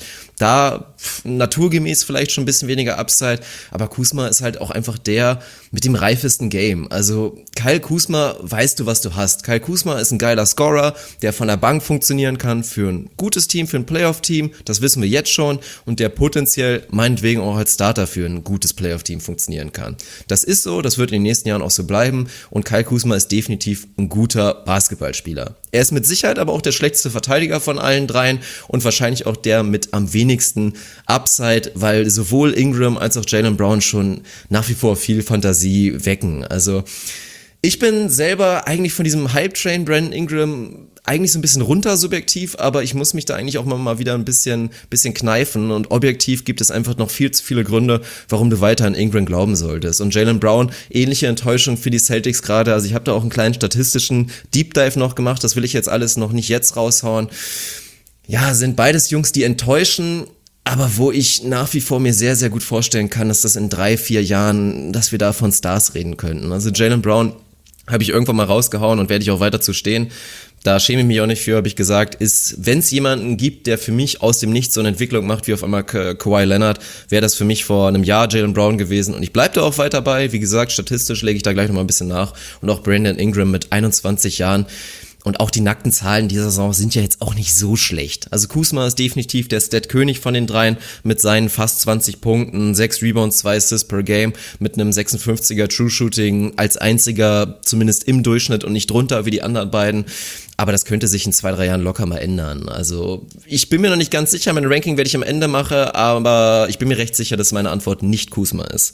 Da pff, naturgemäß vielleicht schon ein bisschen weniger Upside, aber Kuzma ist halt auch einfach der mit dem reifesten Game. Also Kyle Kuzma, weißt du, was du hast. Kyle Kuzma ist ein geiler Scorer, der von der Bank funktionieren kann für ein gutes Team, für ein Playoff-Team, das wissen wir jetzt schon, und der potenziell meinetwegen auch als Starter für ein gutes Playoff-Team funktionieren kann. Das ist so, das wird in den nächsten Jahren auch so bleiben, und Kyle Kuzma ist definitiv ein guter Basketballspieler. Er ist mit Sicherheit aber auch der schlechteste Verteidiger von allen dreien und wahrscheinlich auch der mit am wenigsten Upside, weil sowohl Ingram als auch Jaylen Brown schon nach wie vor viel Fantasie wecken. Also ich bin selber eigentlich von diesem Hype-Train Brandon Ingram eigentlich so ein bisschen runter subjektiv, aber ich muss mich da eigentlich auch mal, mal wieder ein bisschen, bisschen kneifen, und objektiv gibt es einfach noch viel zu viele Gründe, warum du weiter an Ingram glauben solltest. Und Jaylen Brown, ähnliche Enttäuschung für die Celtics gerade, also ich habe da auch einen kleinen statistischen Deep Dive noch gemacht, das will ich jetzt alles noch nicht jetzt raushauen. Ja, sind beides Jungs, die enttäuschen, aber wo ich nach wie vor mir sehr, sehr gut vorstellen kann, dass das in drei, vier Jahren, dass wir da von Stars reden könnten. Also Jaylen Brown habe ich irgendwann mal rausgehauen und werde ich auch weiter zu stehen. Da schäme ich mich auch nicht für, habe ich gesagt, ist, wenn es jemanden gibt, der für mich aus dem Nichts so eine Entwicklung macht wie auf einmal Ka- Kawhi Leonard, wäre das für mich vor einem Jahr Jaylen Brown gewesen, und ich bleibe da auch weiter bei. Wie gesagt, statistisch lege ich da gleich nochmal ein bisschen nach, und auch Brandon Ingram mit einundzwanzig Jahren. Und auch die nackten Zahlen dieser Saison sind ja jetzt auch nicht so schlecht. Also Kuzma ist definitiv der Stat-König von den dreien mit seinen fast zwanzig Punkten, sechs Rebounds, zwei Assists per Game, mit einem sechsundfünfziger True-Shooting, als einziger zumindest im Durchschnitt und nicht drunter wie die anderen beiden. Aber das könnte sich in zwei, drei Jahren locker mal ändern. Also ich bin mir noch nicht ganz sicher, mein Ranking werde ich am Ende machen, aber ich bin mir recht sicher, dass meine Antwort nicht Kuzma ist.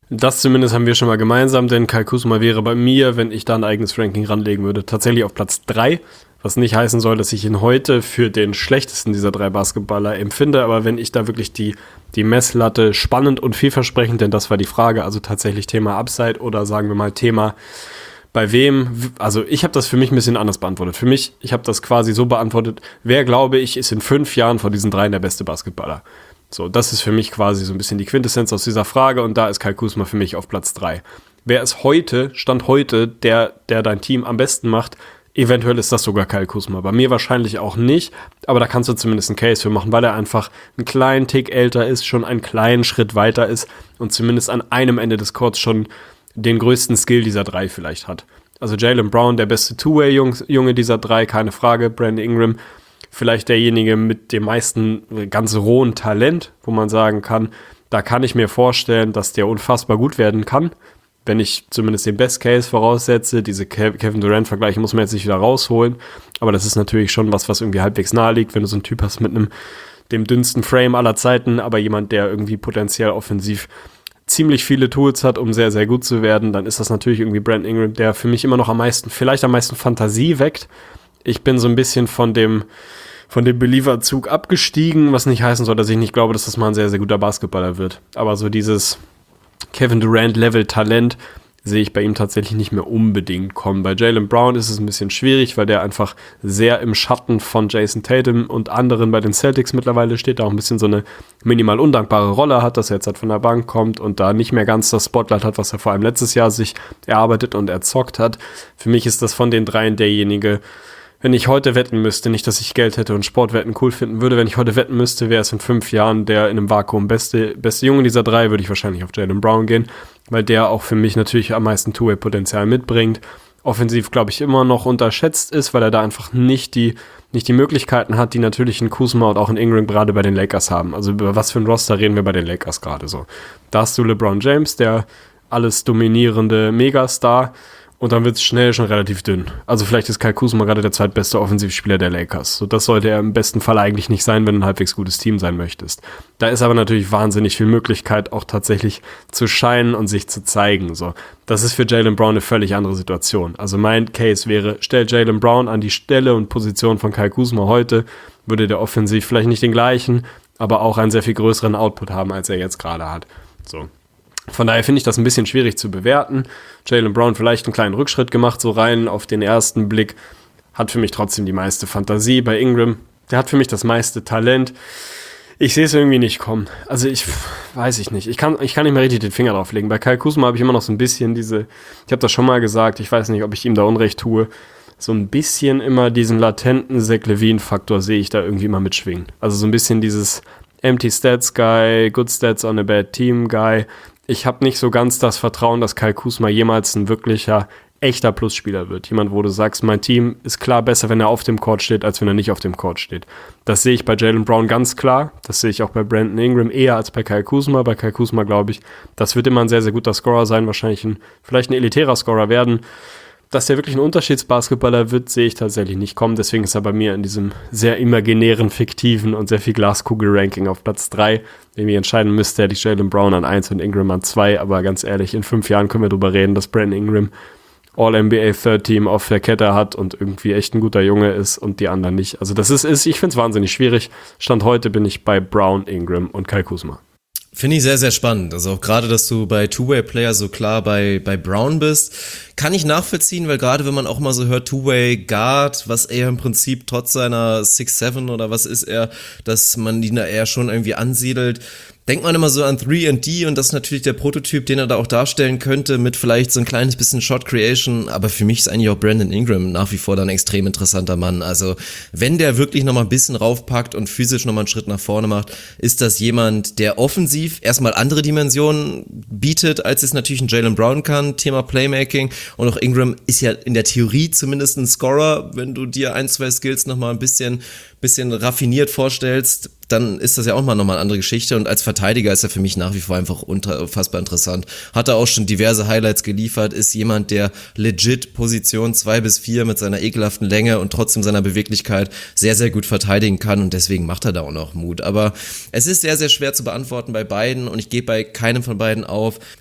Das zumindest haben wir schon mal gemeinsam, denn Kyle Kuzma wäre bei mir, wenn ich da ein eigenes Ranking ranlegen würde, tatsächlich auf Platz drei, was nicht heißen soll, dass ich ihn heute für den schlechtesten dieser drei Basketballer empfinde, aber wenn ich da wirklich die, die Messlatte spannend und vielversprechend, denn das war die Frage, also tatsächlich Thema Upside oder sagen wir mal Thema bei wem, also ich habe das für mich ein bisschen anders beantwortet. Für mich, ich habe das quasi so beantwortet, wer glaube ich ist in fünf Jahren von diesen dreien der beste Basketballer? So, das ist für mich quasi so ein bisschen die Quintessenz aus dieser Frage und da ist Kyle Kuzma für mich auf Platz drei. Wer ist heute, Stand heute, der, der dein Team am besten macht? Eventuell ist das sogar Kyle Kuzma. Bei mir wahrscheinlich auch nicht, aber da kannst du zumindest einen Case für machen, weil er einfach einen kleinen Tick älter ist, schon einen kleinen Schritt weiter ist und zumindest an einem Ende des Courts schon den größten Skill dieser drei vielleicht hat. Also Jaylen Brown, der beste Two-Way-Junge dieser drei, keine Frage. Brandon Ingram, vielleicht derjenige mit dem meisten ganz rohen Talent, wo man sagen kann, da kann ich mir vorstellen, dass der unfassbar gut werden kann. Wenn ich zumindest den Best Case voraussetze, diese Kevin Durant-Vergleiche muss man jetzt nicht wieder rausholen, aber das ist natürlich schon was, was irgendwie halbwegs nahe liegt, wenn du so einen Typ hast mit einem dem dünnsten Frame aller Zeiten, aber jemand, der irgendwie potenziell offensiv ziemlich viele Tools hat, um sehr, sehr gut zu werden, dann ist das natürlich irgendwie Brandon Ingram, der für mich immer noch am meisten, vielleicht am meisten Fantasie weckt. Ich bin so ein bisschen von dem von dem Believer-Zug abgestiegen, was nicht heißen soll, dass ich nicht glaube, dass das mal ein sehr, sehr guter Basketballer wird. Aber so dieses Kevin Durant-Level-Talent sehe ich bei ihm tatsächlich nicht mehr unbedingt kommen. Bei Jaylen Brown ist es ein bisschen schwierig, weil der einfach sehr im Schatten von Jason Tatum und anderen bei den Celtics mittlerweile steht, da auch ein bisschen so eine minimal undankbare Rolle hat, dass er jetzt halt von der Bank kommt und da nicht mehr ganz das Spotlight hat, was er vor allem letztes Jahr sich erarbeitet und erzockt hat. Für mich ist das von den dreien derjenige, wenn ich heute wetten müsste, nicht, dass ich Geld hätte und Sportwetten cool finden würde, wenn ich heute wetten müsste, wäre es in fünf Jahren der in einem Vakuum beste, beste Junge dieser drei, würde ich wahrscheinlich auf Jaylen Brown gehen, weil der auch für mich natürlich am meisten Two-Way-Potenzial mitbringt. Offensiv, glaube ich, immer noch unterschätzt ist, weil er da einfach nicht die, nicht die Möglichkeiten hat, die natürlich ein Kuzma und auch ein Ingram gerade bei den Lakers haben. Also über was für ein Roster reden wir bei den Lakers gerade so. Da hast du LeBron James, der alles dominierende Megastar, und dann wird es schnell schon relativ dünn. Also vielleicht ist Kyle Kuzma gerade der zweitbeste Offensivspieler der Lakers. So, das sollte er im besten Fall eigentlich nicht sein, wenn du ein halbwegs gutes Team sein möchtest. Da ist aber natürlich wahnsinnig viel Möglichkeit, auch tatsächlich zu scheinen und sich zu zeigen. So, das ist für Jaylen Brown eine völlig andere Situation. Also mein Case wäre, stell Jaylen Brown an die Stelle und Position von Kyle Kuzma heute, würde der offensiv vielleicht nicht den gleichen, aber auch einen sehr viel größeren Output haben, als er jetzt gerade hat. So. Von daher finde ich das ein bisschen schwierig zu bewerten. Jaylen Brown vielleicht einen kleinen Rückschritt gemacht, so rein auf den ersten Blick. Hat für mich trotzdem die meiste Fantasie. Bei Ingram, der hat für mich das meiste Talent. Ich sehe es irgendwie nicht kommen. Also ich weiß ich nicht. Ich kann, ich kann nicht mehr richtig den Finger drauf legen. Bei Kyle Kuzma habe ich immer noch so ein bisschen diese, ich habe das schon mal gesagt, ich weiß nicht, ob ich ihm da Unrecht tue, so ein bisschen immer diesen latenten Zach LaVine-Faktor sehe ich da irgendwie immer mitschwingen. Also so ein bisschen dieses Empty Stats Guy, Good Stats on a Bad Team Guy. Ich habe nicht so ganz das Vertrauen, dass Kyle Kuzma jemals ein wirklicher, echter Plusspieler wird. Jemand, wo du sagst, mein Team ist klar besser, wenn er auf dem Court steht, als wenn er nicht auf dem Court steht. Das sehe ich bei Jaylen Brown ganz klar. Das sehe ich auch bei Brandon Ingram eher als bei Kyle Kuzma. Bei Kyle Kuzma glaube ich, das wird immer ein sehr, sehr guter Scorer sein. Wahrscheinlich ein, vielleicht ein elitärer Scorer werden. Dass der wirklich ein Unterschiedsbasketballer wird, sehe ich tatsächlich nicht kommen. Deswegen ist er bei mir in diesem sehr imaginären, fiktiven und sehr viel Glaskugel-Ranking auf Platz drei. Wenn ich entscheiden müsste, hätte ich Jaylen Brown an eins und Ingram an zwei. Aber ganz ehrlich, in fünf Jahren können wir darüber reden, dass Brandon Ingram All-N B A Third Team auf der Kette hat und irgendwie echt ein guter Junge ist und die anderen nicht. Also das ist, ist ich finde es wahnsinnig schwierig. Stand heute bin ich bei Brown, Ingram und Kyle Kuzma. Finde ich sehr, sehr spannend. Also auch gerade, dass du bei Two-Way-Player so klar bei bei Brown bist, kann ich nachvollziehen, weil gerade wenn man auch mal so hört, Two-Way-Guard, was er im Prinzip trotz seiner six seven oder was ist er, dass man ihn da eher schon irgendwie ansiedelt, denkt man immer so an three and D und das ist natürlich der Prototyp, den er da auch darstellen könnte mit vielleicht so ein kleines bisschen Shot Creation, aber für mich ist eigentlich auch Brandon Ingram nach wie vor dann ein extrem interessanter Mann. Also wenn der wirklich nochmal ein bisschen raufpackt und physisch nochmal einen Schritt nach vorne macht, ist das jemand, der offensiv erstmal andere Dimensionen bietet, als es natürlich ein Jaylen Brown kann, Thema Playmaking, und auch Ingram ist ja in der Theorie zumindest ein Scorer, wenn du dir ein, zwei Skills nochmal ein bisschen, bisschen raffiniert vorstellst, dann ist das ja auch mal nochmal eine andere Geschichte und als Verteidiger ist er für mich nach wie vor einfach unfassbar interessant. Hat er auch schon diverse Highlights geliefert, ist jemand, der legit Position zwei bis vier mit seiner ekelhaften Länge und trotzdem seiner Beweglichkeit sehr, sehr gut verteidigen kann und deswegen macht er da auch noch Mut. Aber es ist sehr, sehr schwer zu beantworten bei beiden und ich gehe bei keinem von beiden auf.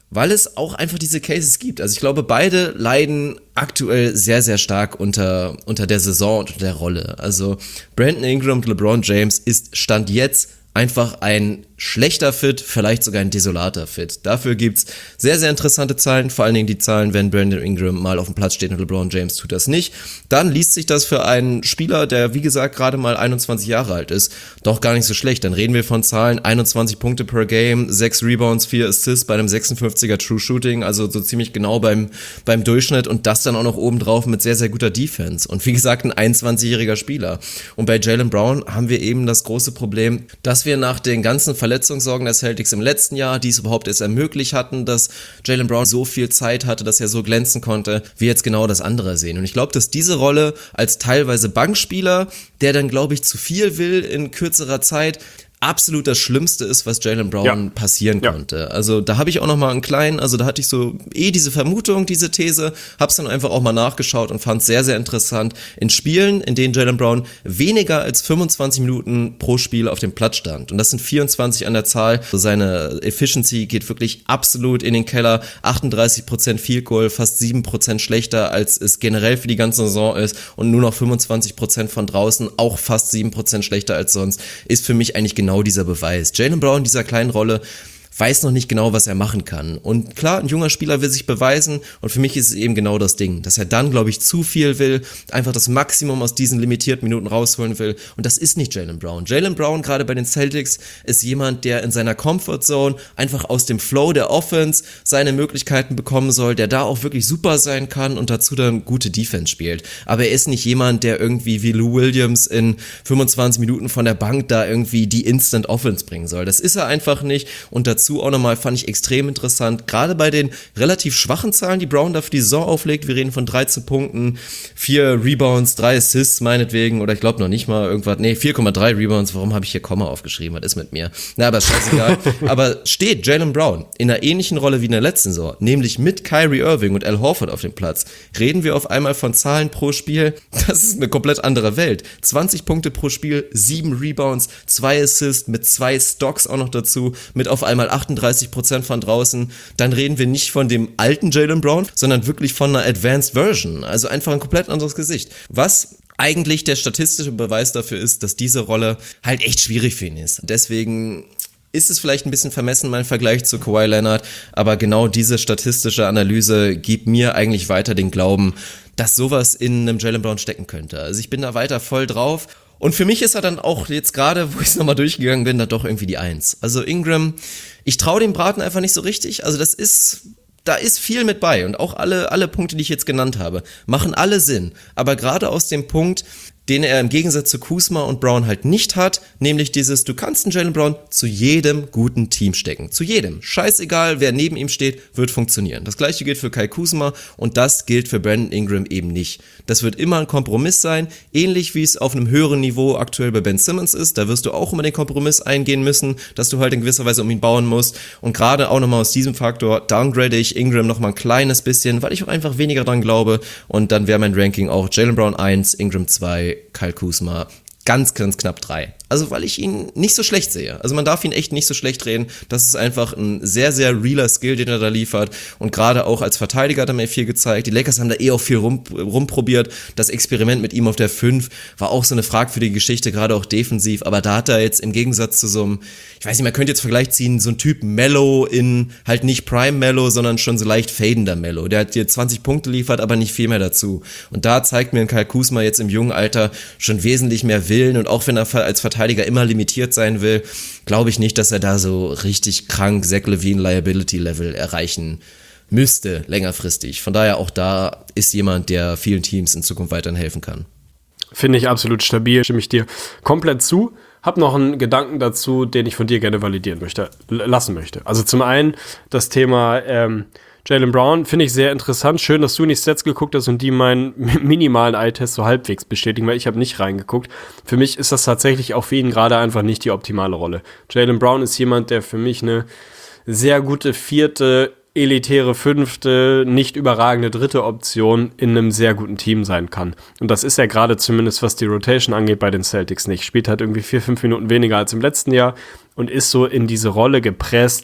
weil es auch einfach diese Cases gibt. Also ich glaube, beide leiden aktuell sehr, sehr stark unter, unter der Saison und unter der Rolle. Also Brandon Ingram und LeBron James ist Stand jetzt einfach ein schlechter Fit, vielleicht sogar ein desolater Fit. Dafür gibt's sehr, sehr interessante Zahlen, vor allen Dingen die Zahlen, wenn Brandon Ingram mal auf dem Platz steht und LeBron James tut das nicht. Dann liest sich das für einen Spieler, der wie gesagt gerade mal einundzwanzig Jahre alt ist, doch gar nicht so schlecht. Dann reden wir von Zahlen, einundzwanzig Punkte per Game, sechs Rebounds, vier Assists bei einem sechsundfünfziger True Shooting, also so ziemlich genau beim, beim Durchschnitt und das dann auch noch obendrauf mit sehr, sehr guter Defense. Und wie gesagt, ein einundzwanzigjähriger Spieler. Und bei Jaylen Brown haben wir eben das große Problem, dass wir nach den ganzen Verletzungssorgen der Celtics im letzten Jahr, die es überhaupt erst ermöglicht hatten, dass Jaylen Brown so viel Zeit hatte, dass er so glänzen konnte, wir jetzt genau das andere sehen. Und ich glaube, dass diese Rolle als teilweise Bankspieler, der dann, glaube ich, zu viel will in kürzerer Zeit, absolut das Schlimmste ist, was Jaylen Brown ja. passieren ja. konnte. Also da habe ich auch noch mal einen kleinen, also da hatte ich so eh diese Vermutung, diese These, hab's dann einfach auch mal nachgeschaut und fand es sehr, sehr interessant. In Spielen, in denen Jaylen Brown weniger als fünfundzwanzig Minuten pro Spiel auf dem Platz stand, und das sind vierundzwanzig an der Zahl, also seine Efficiency geht wirklich absolut in den Keller, achtunddreißig Prozent Field Goal, fast sieben Prozent schlechter, als es generell für die ganze Saison ist, und nur noch fünfundzwanzig Prozent von draußen, auch fast sieben Prozent schlechter als sonst, ist für mich eigentlich genau Genau dieser Beweis. Jaylen Brown in dieser kleinen Rolle weiß noch nicht genau, was er machen kann. Und klar, ein junger Spieler will sich beweisen, und für mich ist es eben genau das Ding, dass er dann, glaube ich, zu viel will, einfach das Maximum aus diesen limitierten Minuten rausholen will, und das ist nicht Jaylen Brown. Jaylen Brown, gerade bei den Celtics, ist jemand, der in seiner Comfortzone einfach aus dem Flow der Offense seine Möglichkeiten bekommen soll, der da auch wirklich super sein kann und dazu dann gute Defense spielt. Aber er ist nicht jemand, der irgendwie wie Lou Williams in fünfundzwanzig Minuten von der Bank da irgendwie die Instant Offense bringen soll. Das ist er einfach nicht, und dazu auch nochmal fand ich extrem interessant, gerade bei den relativ schwachen Zahlen, die Brown da für die Saison auflegt. Wir reden von dreizehn Punkten, vier Rebounds, drei Assists meinetwegen, oder ich glaube noch nicht mal irgendwas, nee, vier Komma drei Rebounds, warum habe ich hier Komma aufgeschrieben, was ist mit mir? Na, aber scheißegal. Aber steht Jaylen Brown in einer ähnlichen Rolle wie in der letzten Saison, nämlich mit Kyrie Irving und Al Horford auf dem Platz, reden wir auf einmal von Zahlen pro Spiel, das ist eine komplett andere Welt. zwanzig Punkte pro Spiel, sieben Rebounds, zwei Assists, mit zwei Stocks auch noch dazu, mit auf einmal achtunddreißig Prozent von draußen, dann reden wir nicht von dem alten Jaylen Brown, sondern wirklich von einer Advanced Version, also einfach ein komplett anderes Gesicht. Was eigentlich der statistische Beweis dafür ist, dass diese Rolle halt echt schwierig für ihn ist. Deswegen ist es vielleicht ein bisschen vermessen, mein Vergleich zu Kawhi Leonard, aber genau diese statistische Analyse gibt mir eigentlich weiter den Glauben, dass sowas in einem Jaylen Brown stecken könnte. Also ich bin da weiter voll drauf. Und für mich ist er dann auch jetzt gerade, wo ich es nochmal durchgegangen bin, da doch irgendwie die Eins. Also Ingram, ich traue dem Braten einfach nicht so richtig. Also das ist, da ist viel mit bei. Und auch alle, alle Punkte, die ich jetzt genannt habe, machen alle Sinn. Aber gerade aus dem Punkt, den er im Gegensatz zu Kuzma und Brown halt nicht hat, nämlich dieses, du kannst einen Jaylen Brown zu jedem guten Team stecken. Zu jedem. Scheißegal, wer neben ihm steht, wird funktionieren. Das gleiche gilt für Kai Kuzma, und das gilt für Brandon Ingram eben nicht. Das wird immer ein Kompromiss sein, ähnlich wie es auf einem höheren Niveau aktuell bei Ben Simmons ist. Da wirst du auch immer den Kompromiss eingehen müssen, dass du halt in gewisser Weise um ihn bauen musst. Und gerade auch nochmal aus diesem Faktor downgrade ich Ingram nochmal ein kleines bisschen, weil ich auch einfach weniger dran glaube. Und dann wäre mein Ranking auch Jaylen Brown eins, Ingram zwei, Kyle Kuzma ganz, ganz knapp drei. Also weil ich ihn nicht so schlecht sehe. Also man darf ihn echt nicht so schlecht reden. Das ist einfach ein sehr, sehr realer Skill, den er da liefert. Und gerade auch als Verteidiger hat er mir viel gezeigt. Die Lakers haben da eh auch viel rum, rumprobiert. Das Experiment mit ihm auf der fünf war auch so eine fragwürdige Geschichte, gerade auch defensiv. Aber da hat er jetzt im Gegensatz zu so einem, ich weiß nicht, man könnte jetzt Vergleich ziehen, so ein Typ Mellow in halt nicht Prime Mellow, sondern schon so leicht fadender Mellow. Der hat dir zwanzig Punkte liefert, aber nicht viel mehr dazu. Und da zeigt mir ein Kyle Kuzma jetzt im jungen Alter schon wesentlich mehr Willen. Und auch wenn er als Verteidiger immer limitiert sein will, glaube ich nicht, dass er da so richtig krank Zach LaVine Liability Level erreichen müsste, längerfristig. Von daher auch da ist jemand, der vielen Teams in Zukunft weiterhin helfen kann. Finde ich absolut stabil, stimme ich dir komplett zu. Hab noch einen Gedanken dazu, den ich von dir gerne validieren möchte, lassen möchte. Also zum einen das Thema ähm, Jaylen Brown finde ich sehr interessant. Schön, dass du in die Stats geguckt hast und die meinen minimalen Eye-Test so halbwegs bestätigen, weil ich habe nicht reingeguckt. Für mich ist das tatsächlich auch für ihn gerade einfach nicht die optimale Rolle. Jaylen Brown ist jemand, der für mich eine sehr gute vierte, elitäre fünfte, nicht überragende dritte Option in einem sehr guten Team sein kann. Und das ist er gerade zumindest, was die Rotation angeht, bei den Celtics nicht. Spielt halt irgendwie vier, fünf Minuten weniger als im letzten Jahr und ist so in diese Rolle gepresst,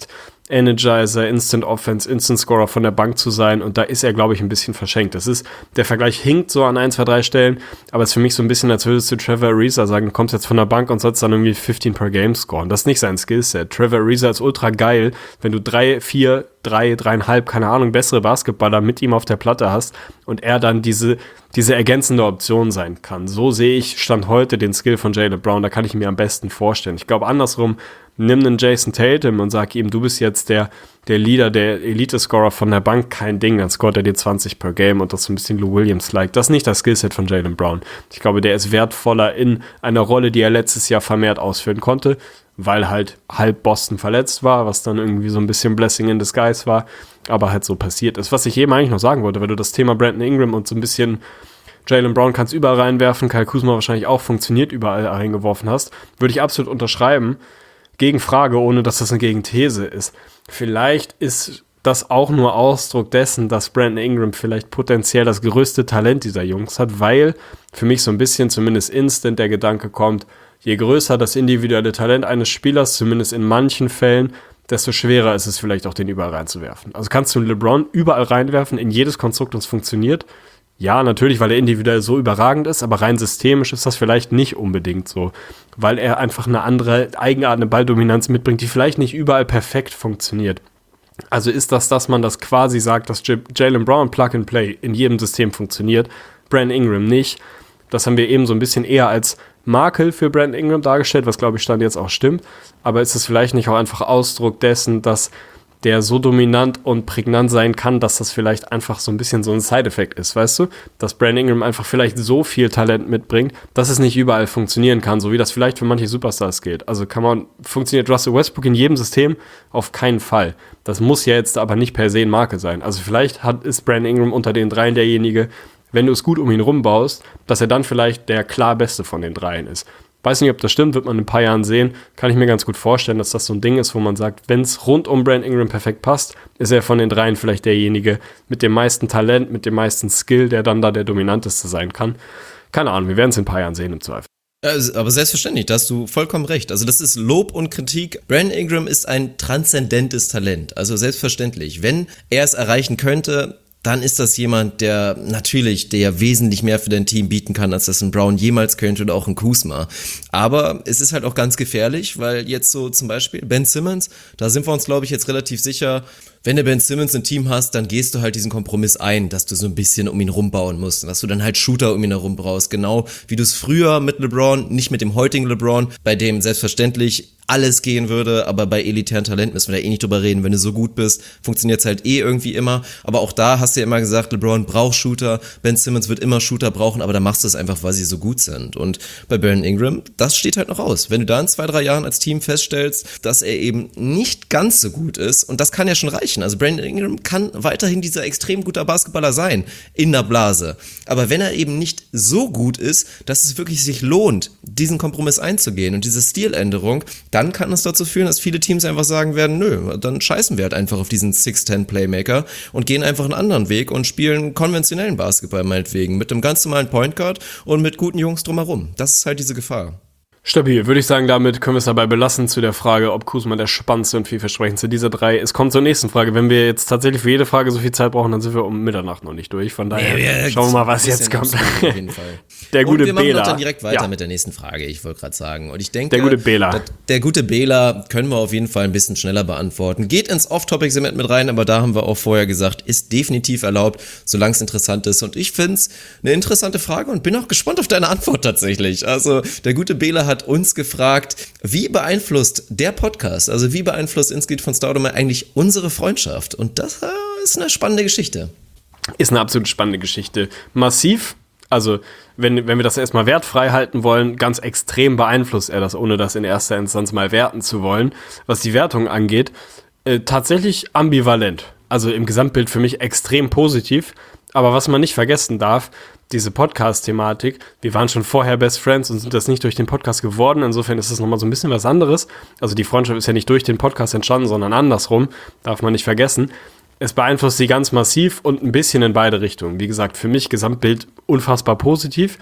Energizer, Instant Offense, Instant Scorer von der Bank zu sein und da ist er, glaube ich, ein bisschen verschenkt. Das ist, der Vergleich hinkt so an ein, zwei, drei Stellen, aber es ist für mich so ein bisschen, als würdest du Trevor Ariza sagen, du kommst jetzt von der Bank und sollst dann irgendwie fünfzehn per Game scoren. Das ist nicht sein Skillset. Trevor Ariza ist ultra geil, wenn du drei, vier, drei, dreieinhalb, keine Ahnung, bessere Basketballer mit ihm auf der Platte hast und er dann diese, diese ergänzende Option sein kann. So sehe ich Stand heute den Skill von Jaylen Brown, da kann ich mir am besten vorstellen. Ich glaube andersrum, nimm einen Jason Tatum und sag ihm, du bist jetzt der, der Leader, der Elite-Scorer von der Bank, kein Ding, dann scoret er dir zwanzig per Game und das so ein bisschen Lou Williams-like. Das ist nicht das Skillset von Jaylen Brown. Ich glaube, der ist wertvoller in einer Rolle, die er letztes Jahr vermehrt ausführen konnte, weil halt halb Boston verletzt war, was dann irgendwie so ein bisschen Blessing in disguise war, aber halt so passiert ist. Was ich eben eigentlich noch sagen wollte, weil du das Thema Brandon Ingram und so ein bisschen Jaylen Brown kannst überall reinwerfen, Kyle Kuzma wahrscheinlich auch funktioniert, überall reingeworfen hast, würde ich absolut unterschreiben. Gegenfrage, ohne dass das eine Gegenthese ist. Vielleicht ist das auch nur Ausdruck dessen, dass Brandon Ingram vielleicht potenziell das größte Talent dieser Jungs hat, weil für mich so ein bisschen zumindest instant der Gedanke kommt, je größer das individuelle Talent eines Spielers, zumindest in manchen Fällen, desto schwerer ist es vielleicht auch, den überall reinzuwerfen. Also kannst du LeBron überall reinwerfen, in jedes Konstrukt, und es funktioniert. Ja, natürlich, weil er individuell so überragend ist, aber rein systemisch ist das vielleicht nicht unbedingt so, weil er einfach eine andere Eigenart, eine Balldominanz mitbringt, die vielleicht nicht überall perfekt funktioniert. Also ist das, dass man das quasi sagt, dass J- Jaylen Brown Plug and Play in jedem System funktioniert, Brandon Ingram nicht. Das haben wir eben so ein bisschen eher als Makel für Brandon Ingram dargestellt, was glaube ich Stand jetzt auch stimmt, aber ist es vielleicht nicht auch einfach Ausdruck dessen, dass der so dominant und prägnant sein kann, dass das vielleicht einfach so ein bisschen so ein Side-Effekt ist, weißt du? Dass Brandon Ingram einfach vielleicht so viel Talent mitbringt, dass es nicht überall funktionieren kann, so wie das vielleicht für manche Superstars gilt. Also kann man, funktioniert Russell Westbrook in jedem System? Auf keinen Fall. Das muss ja jetzt aber nicht per se ein Marke sein. Also vielleicht hat, ist Brandon Ingram unter den dreien derjenige, wenn du es gut um ihn rumbaust, dass er dann vielleicht der klar Beste von den dreien ist. Weiß nicht, ob das stimmt, wird man in ein paar Jahren sehen. Kann ich mir ganz gut vorstellen, dass das so ein Ding ist, wo man sagt, wenn es rund um Brandon Ingram perfekt passt, ist er von den dreien vielleicht derjenige mit dem meisten Talent, mit dem meisten Skill, der dann da der dominanteste sein kann. Keine Ahnung, wir werden es in ein paar Jahren sehen im Zweifel. Aber selbstverständlich, da hast du vollkommen recht. Also das ist Lob und Kritik. Brandon Ingram ist ein transzendentes Talent. Also selbstverständlich, wenn er es erreichen könnte, dann ist das jemand, der natürlich, der wesentlich mehr für dein Team bieten kann, als das ein Brown jemals könnte oder auch ein Kuzma. Aber es ist halt auch ganz gefährlich, weil jetzt so zum Beispiel Ben Simmons, da sind wir uns, glaube ich, jetzt relativ sicher, wenn du Ben Simmons im Team hast, dann gehst du halt diesen Kompromiss ein, dass du so ein bisschen um ihn rumbauen musst und dass du dann halt Shooter um ihn herum brauchst. Genau wie du es früher mit LeBron, nicht mit dem heutigen LeBron, bei dem selbstverständlich alles gehen würde, aber bei elitären Talenten müssen wir da eh nicht drüber reden. Wenn du so gut bist, funktioniert es halt eh irgendwie immer. Aber auch da hast du ja immer gesagt, LeBron braucht Shooter, Ben Simmons wird immer Shooter brauchen, aber da machst du es einfach, weil sie so gut sind. Und bei Brandon Ingram, das steht halt noch aus. Wenn du da in zwei, drei Jahren als Team feststellst, dass er eben nicht ganz so gut ist, und das kann ja schon reichen. Also Brandon Ingram kann weiterhin dieser extrem guter Basketballer sein, in der Blase. Aber wenn er eben nicht so gut ist, dass es wirklich sich lohnt, diesen Kompromiss einzugehen und diese Stiländerung, dann kann es dazu führen, dass viele Teams einfach sagen werden, nö, dann scheißen wir halt einfach auf diesen six ten Playmaker und gehen einfach einen anderen Weg und spielen konventionellen Basketball meinetwegen, mit einem ganz normalen Point Guard und mit guten Jungs drumherum. Das ist halt diese Gefahr. Stabil, würde ich sagen, damit können wir es dabei belassen zu der Frage, ob Kuzma der spannendste und vielversprechendste dieser drei. Es kommt zur nächsten Frage. Wenn wir jetzt tatsächlich für jede Frage so viel Zeit brauchen, dann sind wir um Mitternacht noch nicht durch. Von daher nee, schauen wir mal, was jetzt kommt. Auf jeden Fall. Der gute Bela. Und wir machen dann direkt weiter ja. mit der nächsten Frage, ich wollte gerade sagen. Und ich denke, der gute Bela. Der, der gute Bela können wir auf jeden Fall ein bisschen schneller beantworten. Geht ins Off-Topic-Segment mit rein, aber da haben wir auch vorher gesagt, ist definitiv erlaubt, solange es interessant ist. Und ich finde es eine interessante Frage und bin auch gespannt auf deine Antwort tatsächlich. Also der gute Bela hat uns gefragt, wie beeinflusst der Podcast, also wie beeinflusst Insgeed von Staudemeyer eigentlich unsere Freundschaft? Und das äh, ist eine spannende Geschichte. Ist eine absolut spannende Geschichte. Massiv, also wenn, wenn wir das erstmal wertfrei halten wollen, ganz extrem beeinflusst er das, ohne das in erster Instanz mal werten zu wollen. Was die Wertung angeht, äh, tatsächlich ambivalent. Also im Gesamtbild für mich extrem positiv. Aber was man nicht vergessen darf, diese Podcast-Thematik, wir waren schon vorher Best Friends und sind das nicht durch den Podcast geworden. Insofern ist das nochmal so ein bisschen was anderes. Also die Freundschaft ist ja nicht durch den Podcast entstanden, sondern andersrum. Darf man nicht vergessen. Es beeinflusst sie ganz massiv und ein bisschen in beide Richtungen. Wie gesagt, für mich Gesamtbild unfassbar positiv.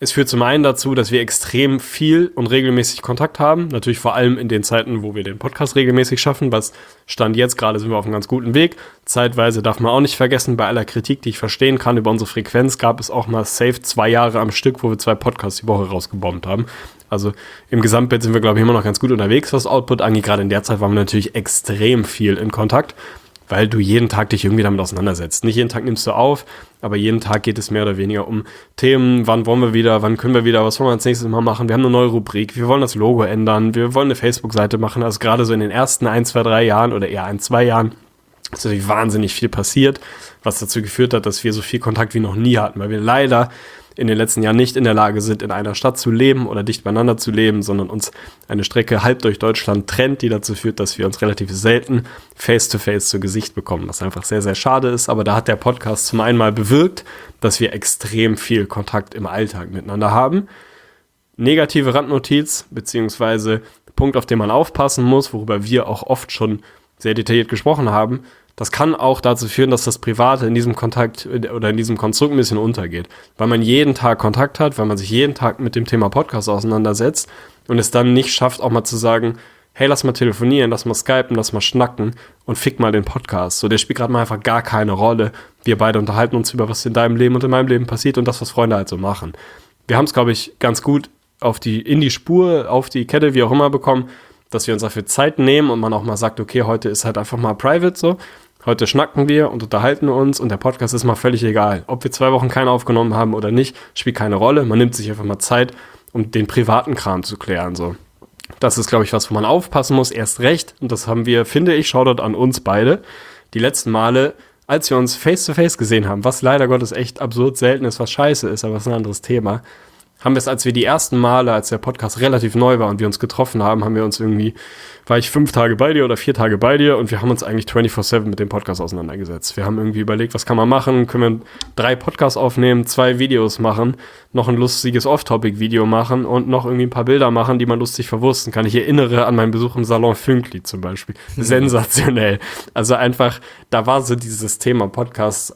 Es führt zum einen dazu, dass wir extrem viel und regelmäßig Kontakt haben. Natürlich vor allem in den Zeiten, wo wir den Podcast regelmäßig schaffen. Was Stand jetzt gerade sind wir auf einem ganz guten Weg. Zeitweise darf man auch nicht vergessen, bei aller Kritik, die ich verstehen kann über unsere Frequenz, gab es auch mal safe zwei Jahre am Stück, wo wir zwei Podcasts die Woche rausgebombt haben. Also im Gesamtbild sind wir, glaube ich, immer noch ganz gut unterwegs, was Output angeht. Gerade in der Zeit waren wir natürlich extrem viel in Kontakt, weil du jeden Tag dich irgendwie damit auseinandersetzt. Nicht jeden Tag nimmst du auf, aber jeden Tag geht es mehr oder weniger um Themen. Wann wollen wir wieder, wann können wir wieder, was wollen wir als nächstes mal machen? Wir haben eine neue Rubrik, wir wollen das Logo ändern, wir wollen eine Facebook-Seite machen. Also gerade so in den ersten ein, zwei, drei Jahren oder eher ein, zwei Jahren ist natürlich wahnsinnig viel passiert, was dazu geführt hat, dass wir so viel Kontakt wie noch nie hatten, weil wir leider in den letzten Jahren nicht in der Lage sind, in einer Stadt zu leben oder dicht beieinander zu leben, sondern uns eine Strecke halb durch Deutschland trennt, die dazu führt, dass wir uns relativ selten face-to-face zu Gesicht bekommen, was einfach sehr, sehr schade ist. Aber da hat der Podcast zum einen mal bewirkt, dass wir extrem viel Kontakt im Alltag miteinander haben. Negative Randnotiz, beziehungsweise Punkt, auf den man aufpassen muss, worüber wir auch oft schon sehr detailliert gesprochen haben. Das kann auch dazu führen, dass das Private in diesem Kontakt oder in diesem Konstrukt ein bisschen untergeht, weil man jeden Tag Kontakt hat, weil man sich jeden Tag mit dem Thema Podcast auseinandersetzt und es dann nicht schafft, auch mal zu sagen, hey, lass mal telefonieren, lass mal skypen, lass mal schnacken und fick mal den Podcast. So, der spielt gerade mal einfach gar keine Rolle. Wir beide unterhalten uns über, was in deinem Leben und in meinem Leben passiert und das, was Freunde halt so machen. Wir haben es, glaube ich, ganz gut auf die, in die Spur, auf die Kette, wie auch immer, bekommen, dass wir uns dafür Zeit nehmen und man auch mal sagt, okay, heute ist halt einfach mal private so. Heute schnacken wir und unterhalten uns und der Podcast ist mal völlig egal. Ob wir zwei Wochen keinen aufgenommen haben oder nicht, spielt keine Rolle. Man nimmt sich einfach mal Zeit, um den privaten Kram zu klären. So. Das ist, glaube ich, was, wo man aufpassen muss, erst recht. Und das haben wir, finde ich, Shoutout an uns beide, die letzten Male, als wir uns face-to-face gesehen haben, was leider Gottes echt absurd selten ist, was scheiße ist, aber das ist ein anderes Thema, haben wir es, als wir die ersten Male, als der Podcast relativ neu war und wir uns getroffen haben, haben wir uns irgendwie, war ich fünf Tage bei dir oder vier Tage bei dir und wir haben uns eigentlich vierundzwanzig sieben mit dem Podcast auseinandergesetzt. Wir haben irgendwie überlegt, was kann man machen? Können wir drei Podcasts aufnehmen, zwei Videos machen, noch ein lustiges Off-Topic-Video machen und noch irgendwie ein paar Bilder machen, die man lustig verwursten kann. Ich erinnere an meinen Besuch im Salon Fünkli zum Beispiel. Sensationell. Also einfach, da war so dieses Thema Podcast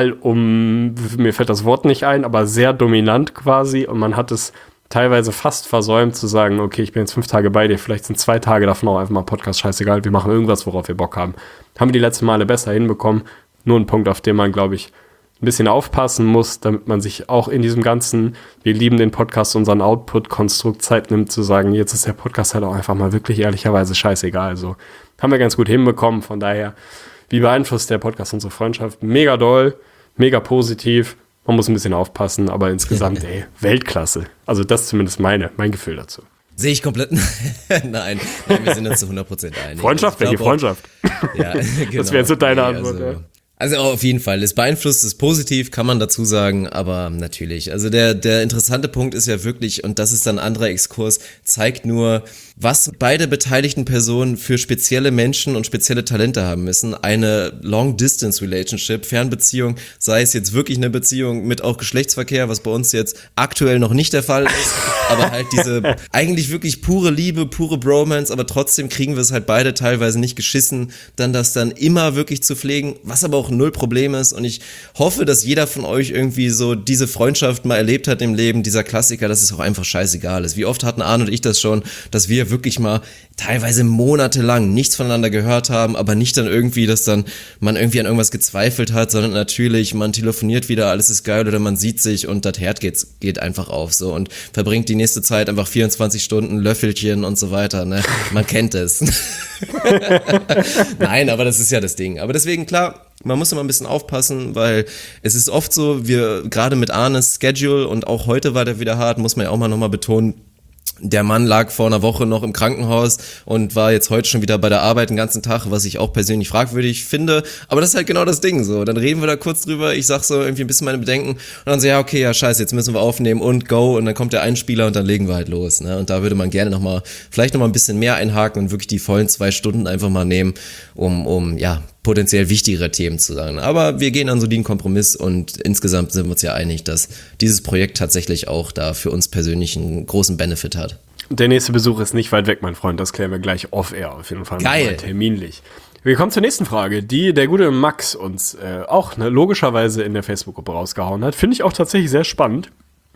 allum, mir fällt das Wort nicht ein, aber sehr dominant quasi und man hat es teilweise fast versäumt zu sagen, okay, ich bin jetzt fünf Tage bei dir, vielleicht sind zwei Tage davon auch einfach mal Podcast, scheißegal, wir machen irgendwas, worauf wir Bock haben. Haben wir die letzten Male besser hinbekommen, nur ein Punkt, auf den man, glaube ich, ein bisschen aufpassen muss, damit man sich auch in diesem ganzen, wir lieben den Podcast, unseren Output-Konstrukt Zeit nimmt, zu sagen, jetzt ist der Podcast halt auch einfach mal wirklich ehrlicherweise scheißegal. Also haben wir ganz gut hinbekommen, von daher, wie beeinflusst der Podcast unsere Freundschaft? Mega doll, mega positiv. Man muss ein bisschen aufpassen, aber insgesamt, ey, Weltklasse. Also das ist zumindest meine, mein Gefühl dazu. Sehe ich komplett. nein, nein, wir sind uns zu hundert Prozent einig. Freundschaft, welche Freundschaft? Ja, genau. Das wäre so deine nee, Antwort. Also, ja. Also auf jeden Fall, es beeinflusst es positiv, kann man dazu sagen, aber natürlich. Also der der interessante Punkt ist ja wirklich, und das ist dann ein anderer Exkurs, zeigt nur, was beide beteiligten Personen für spezielle Menschen und spezielle Talente haben müssen. Eine Long-Distance-Relationship, Fernbeziehung, sei es jetzt wirklich eine Beziehung mit auch Geschlechtsverkehr, was bei uns jetzt aktuell noch nicht der Fall ist, aber halt diese eigentlich wirklich pure Liebe, pure Bromance, aber trotzdem kriegen wir es halt beide teilweise nicht geschissen, dann das dann immer wirklich zu pflegen, was aber auch null Problem ist und ich hoffe, dass jeder von euch irgendwie so diese Freundschaft mal erlebt hat im Leben, dieser Klassiker, dass es auch einfach scheißegal ist. Wie oft hatten Arne und ich das schon, dass wir wirklich mal teilweise monatelang nichts voneinander gehört haben, aber nicht dann irgendwie, dass dann man irgendwie an irgendwas gezweifelt hat, sondern natürlich, man telefoniert wieder, alles ist geil oder man sieht sich und das Herd geht, geht einfach auf so und verbringt die nächste Zeit einfach vierundzwanzig Stunden Löffelchen und so weiter, ne? Man kennt es. Nein, aber das ist ja das Ding. Aber deswegen, klar, man muss immer ein bisschen aufpassen, weil es ist oft so, wir gerade mit Arnes Schedule und auch heute war der wieder hart, muss man ja auch mal nochmal betonen, der Mann lag vor einer Woche noch im Krankenhaus und war jetzt heute schon wieder bei der Arbeit den ganzen Tag, was ich auch persönlich fragwürdig finde. Aber das ist halt genau das Ding so. Dann reden wir da kurz drüber, ich sag so irgendwie ein bisschen meine Bedenken und dann so, ja okay, ja scheiße, jetzt müssen wir aufnehmen und go und dann kommt der Einspieler und dann legen wir halt los. Ne? Und da würde man gerne nochmal, vielleicht nochmal ein bisschen mehr einhaken und wirklich die vollen zwei Stunden einfach mal nehmen, um, um ja, potenziell wichtigere Themen zu sagen. Aber wir gehen an so den Kompromiss und insgesamt sind wir uns ja einig, dass dieses Projekt tatsächlich auch da für uns persönlich einen großen Benefit hat. Der nächste Besuch ist nicht weit weg, mein Freund. Das klären wir gleich off-air auf jeden Fall. Geil. Terminlich. Wir kommen zur nächsten Frage, die der gute Max uns äh, auch ne, logischerweise in der Facebook-Gruppe rausgehauen hat. Finde ich auch tatsächlich sehr spannend.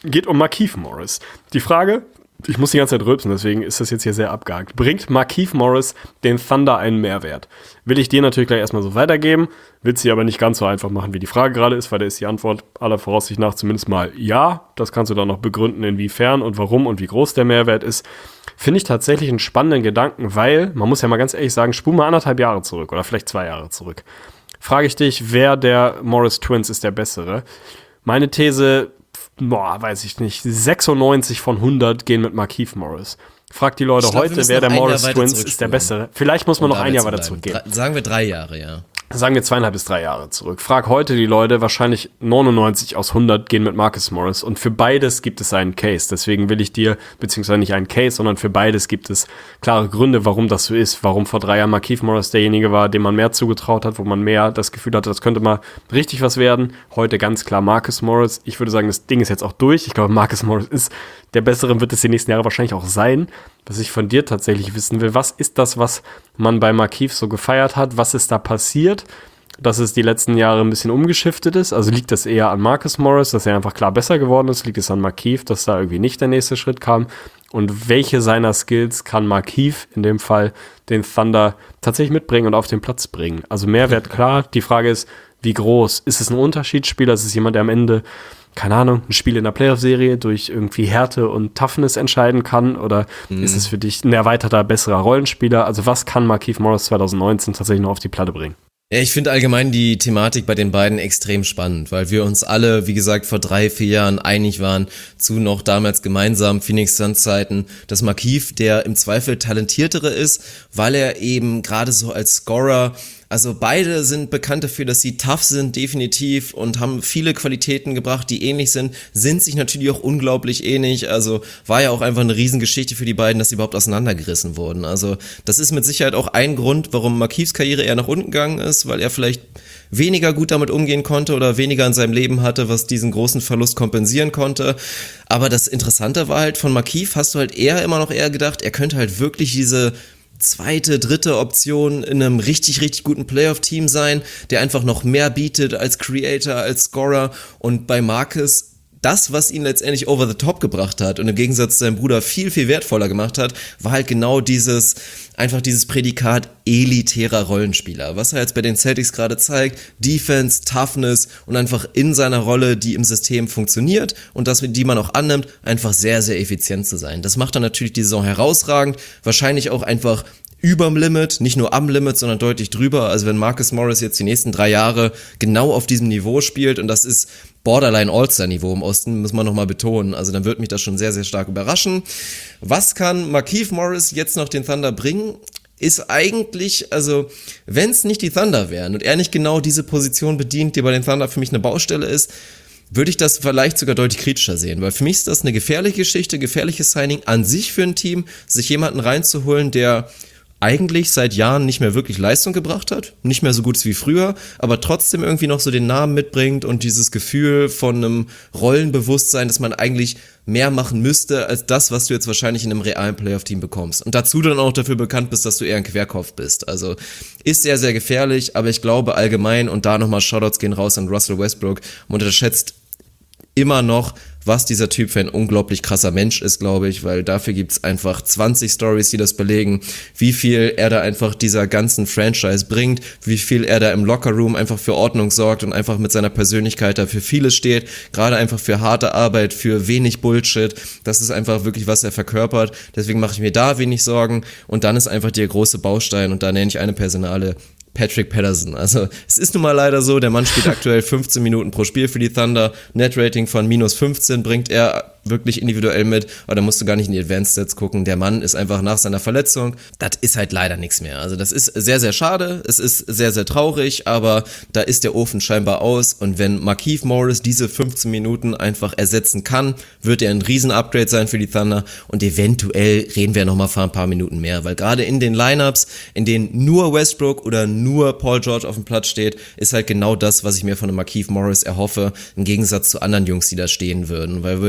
geht um Markieff Morris. Die Frage, ich muss die ganze Zeit rülpsen, deswegen ist das jetzt hier sehr abgehakt. Bringt Markieff Morris den Thunder einen Mehrwert? Will ich dir natürlich gleich erstmal so weitergeben, will sie aber nicht ganz so einfach machen, wie die Frage gerade ist, weil da ist die Antwort aller Voraussicht nach zumindest mal ja. Das kannst du dann noch begründen, inwiefern und warum und wie groß der Mehrwert ist. Finde ich tatsächlich einen spannenden Gedanken, weil, man muss ja mal ganz ehrlich sagen, spul mal anderthalb Jahre zurück oder vielleicht zwei Jahre zurück. Frage ich dich, wer der Morris Twins ist der Bessere? Meine These, boah, weiß ich nicht, sechsundneunzig von hundert gehen mit Markieff Morris. Frag die Leute glaub, heute, wer der Morris Twins ist der Bessere. Vielleicht muss man noch ein Jahr weiter zurückgehen. Drei, sagen wir drei Jahre, ja. Sagen wir zweieinhalb bis drei Jahre zurück. Frag heute die Leute, wahrscheinlich neunundneunzig aus hundert gehen mit Marcus Morris. Und für beides gibt es einen Case. Deswegen will ich dir, beziehungsweise nicht einen Case, sondern für beides gibt es klare Gründe, warum das so ist. Warum vor drei Jahren Markieff Morris derjenige war, dem man mehr zugetraut hat, wo man mehr das Gefühl hatte, das könnte mal richtig was werden. Heute ganz klar Marcus Morris. Ich würde sagen, das Ding ist jetzt auch durch. Ich glaube, Marcus Morris ist der Bessere, wird es die nächsten Jahre wahrscheinlich auch sein. Was ich von dir tatsächlich wissen will, was ist das, was man bei Markieff so gefeiert hat? Was ist da passiert, dass es die letzten Jahre ein bisschen umgeschiftet ist? Also liegt das eher an Marcus Morris, dass er einfach klar besser geworden ist? Liegt es an Markieff, dass da irgendwie nicht der nächste Schritt kam? Und welche seiner Skills kann Markieff in dem Fall den Thunder tatsächlich mitbringen und auf den Platz bringen? Also Mehrwert, klar. Die Frage ist, wie groß? Ist es ein Unterschiedsspieler? Ist es jemand, der am Ende, keine Ahnung, ein Spiel in der Playoff-Serie durch irgendwie Härte und Toughness entscheiden kann? Oder mhm. ist es für dich ein erweiterter, besserer Rollenspieler? Also was kann Markieff Morris zwanzig neunzehn tatsächlich noch auf die Platte bringen? Ja, ich finde allgemein die Thematik bei den beiden extrem spannend, weil wir uns alle, wie gesagt, vor drei, vier Jahren einig waren zu noch damals gemeinsam Phoenix Suns Zeiten, dass Markieff der im Zweifel talentiertere ist, weil er eben gerade so als Scorer, also beide sind bekannt dafür, dass sie tough sind, definitiv, und haben viele Qualitäten gebracht, die ähnlich sind, sind sich natürlich auch unglaublich ähnlich, also war ja auch einfach eine Riesengeschichte für die beiden, dass sie überhaupt auseinandergerissen wurden. Also das ist mit Sicherheit auch ein Grund, warum Markieffs Karriere eher nach unten gegangen ist, weil er vielleicht weniger gut damit umgehen konnte oder weniger in seinem Leben hatte, was diesen großen Verlust kompensieren konnte. Aber das Interessante war halt, von Markieff hast du halt eher immer noch eher gedacht, er könnte halt wirklich diese zweite, dritte Option in einem richtig, richtig guten Playoff-Team sein, der einfach noch mehr bietet als Creator, als Scorer. Und bei Marcus, das, was ihn letztendlich over the top gebracht hat und im Gegensatz zu seinem Bruder viel, viel wertvoller gemacht hat, war halt genau dieses, einfach dieses Prädikat elitärer Rollenspieler. Was er jetzt bei den Celtics gerade zeigt, Defense, Toughness und einfach in seiner Rolle, die im System funktioniert und das, die man auch annimmt, einfach sehr, sehr effizient zu sein. Das macht dann natürlich die Saison herausragend, wahrscheinlich auch einfach überm Limit, nicht nur am Limit, sondern deutlich drüber. Also wenn Marcus Morris jetzt die nächsten drei Jahre genau auf diesem Niveau spielt, und das ist Borderline All-Star-Niveau im Osten, muss man nochmal betonen, also dann wird mich das schon sehr, sehr stark überraschen. Was kann Markieff Morris jetzt noch den Thunder bringen? Ist eigentlich, also wenn es nicht die Thunder wären und er nicht genau diese Position bedient, die bei den Thunder für mich eine Baustelle ist, würde ich das vielleicht sogar deutlich kritischer sehen, weil für mich ist das eine gefährliche Geschichte, gefährliches Signing an sich für ein Team, sich jemanden reinzuholen, der eigentlich seit Jahren nicht mehr wirklich Leistung gebracht hat, nicht mehr so gut ist wie früher, aber trotzdem irgendwie noch so den Namen mitbringt und dieses Gefühl von einem Rollenbewusstsein, dass man eigentlich mehr machen müsste als das, was du jetzt wahrscheinlich in einem realen Playoff-Team bekommst. Und dazu dann auch dafür bekannt bist, dass du eher ein Querkopf bist. Also ist sehr, sehr gefährlich, aber ich glaube allgemein, und da nochmal Shoutouts gehen raus an Russell Westbrook, man unterschätzt immer noch, was dieser Typ für ein unglaublich krasser Mensch ist, glaube ich, weil dafür gibt's einfach zwanzig Stories, die das belegen, wie viel er da einfach dieser ganzen Franchise bringt, wie viel er da im Lockerroom einfach für Ordnung sorgt und einfach mit seiner Persönlichkeit da für vieles steht, gerade einfach für harte Arbeit, für wenig Bullshit. Das ist einfach wirklich, was er verkörpert. Deswegen mache ich mir da wenig Sorgen, und dann ist einfach der große Baustein, und da nenne ich eine Personale, Patrick Patterson. Also es ist nun mal leider so, der Mann spielt aktuell fünfzehn Minuten pro Spiel für die Thunder, Net-Rating von minus fünfzehn bringt er wirklich individuell mit, aber da musst du gar nicht in die Advanced Stats gucken. Der Mann ist einfach nach seiner Verletzung, das ist halt leider nichts mehr. Also das ist sehr, sehr schade, es ist sehr, sehr traurig, aber da ist der Ofen scheinbar aus, und wenn Markieff Morris diese fünfzehn Minuten einfach ersetzen kann, wird er ein Riesen-Upgrade sein für die Thunder, und eventuell reden wir nochmal für ein paar Minuten mehr, weil gerade in den Lineups, in denen nur Westbrook oder nur Paul George auf dem Platz steht, ist halt genau das, was ich mir von einem Markieff Morris erhoffe, im Gegensatz zu anderen Jungs, die da stehen würden, weil wir bei den Thunder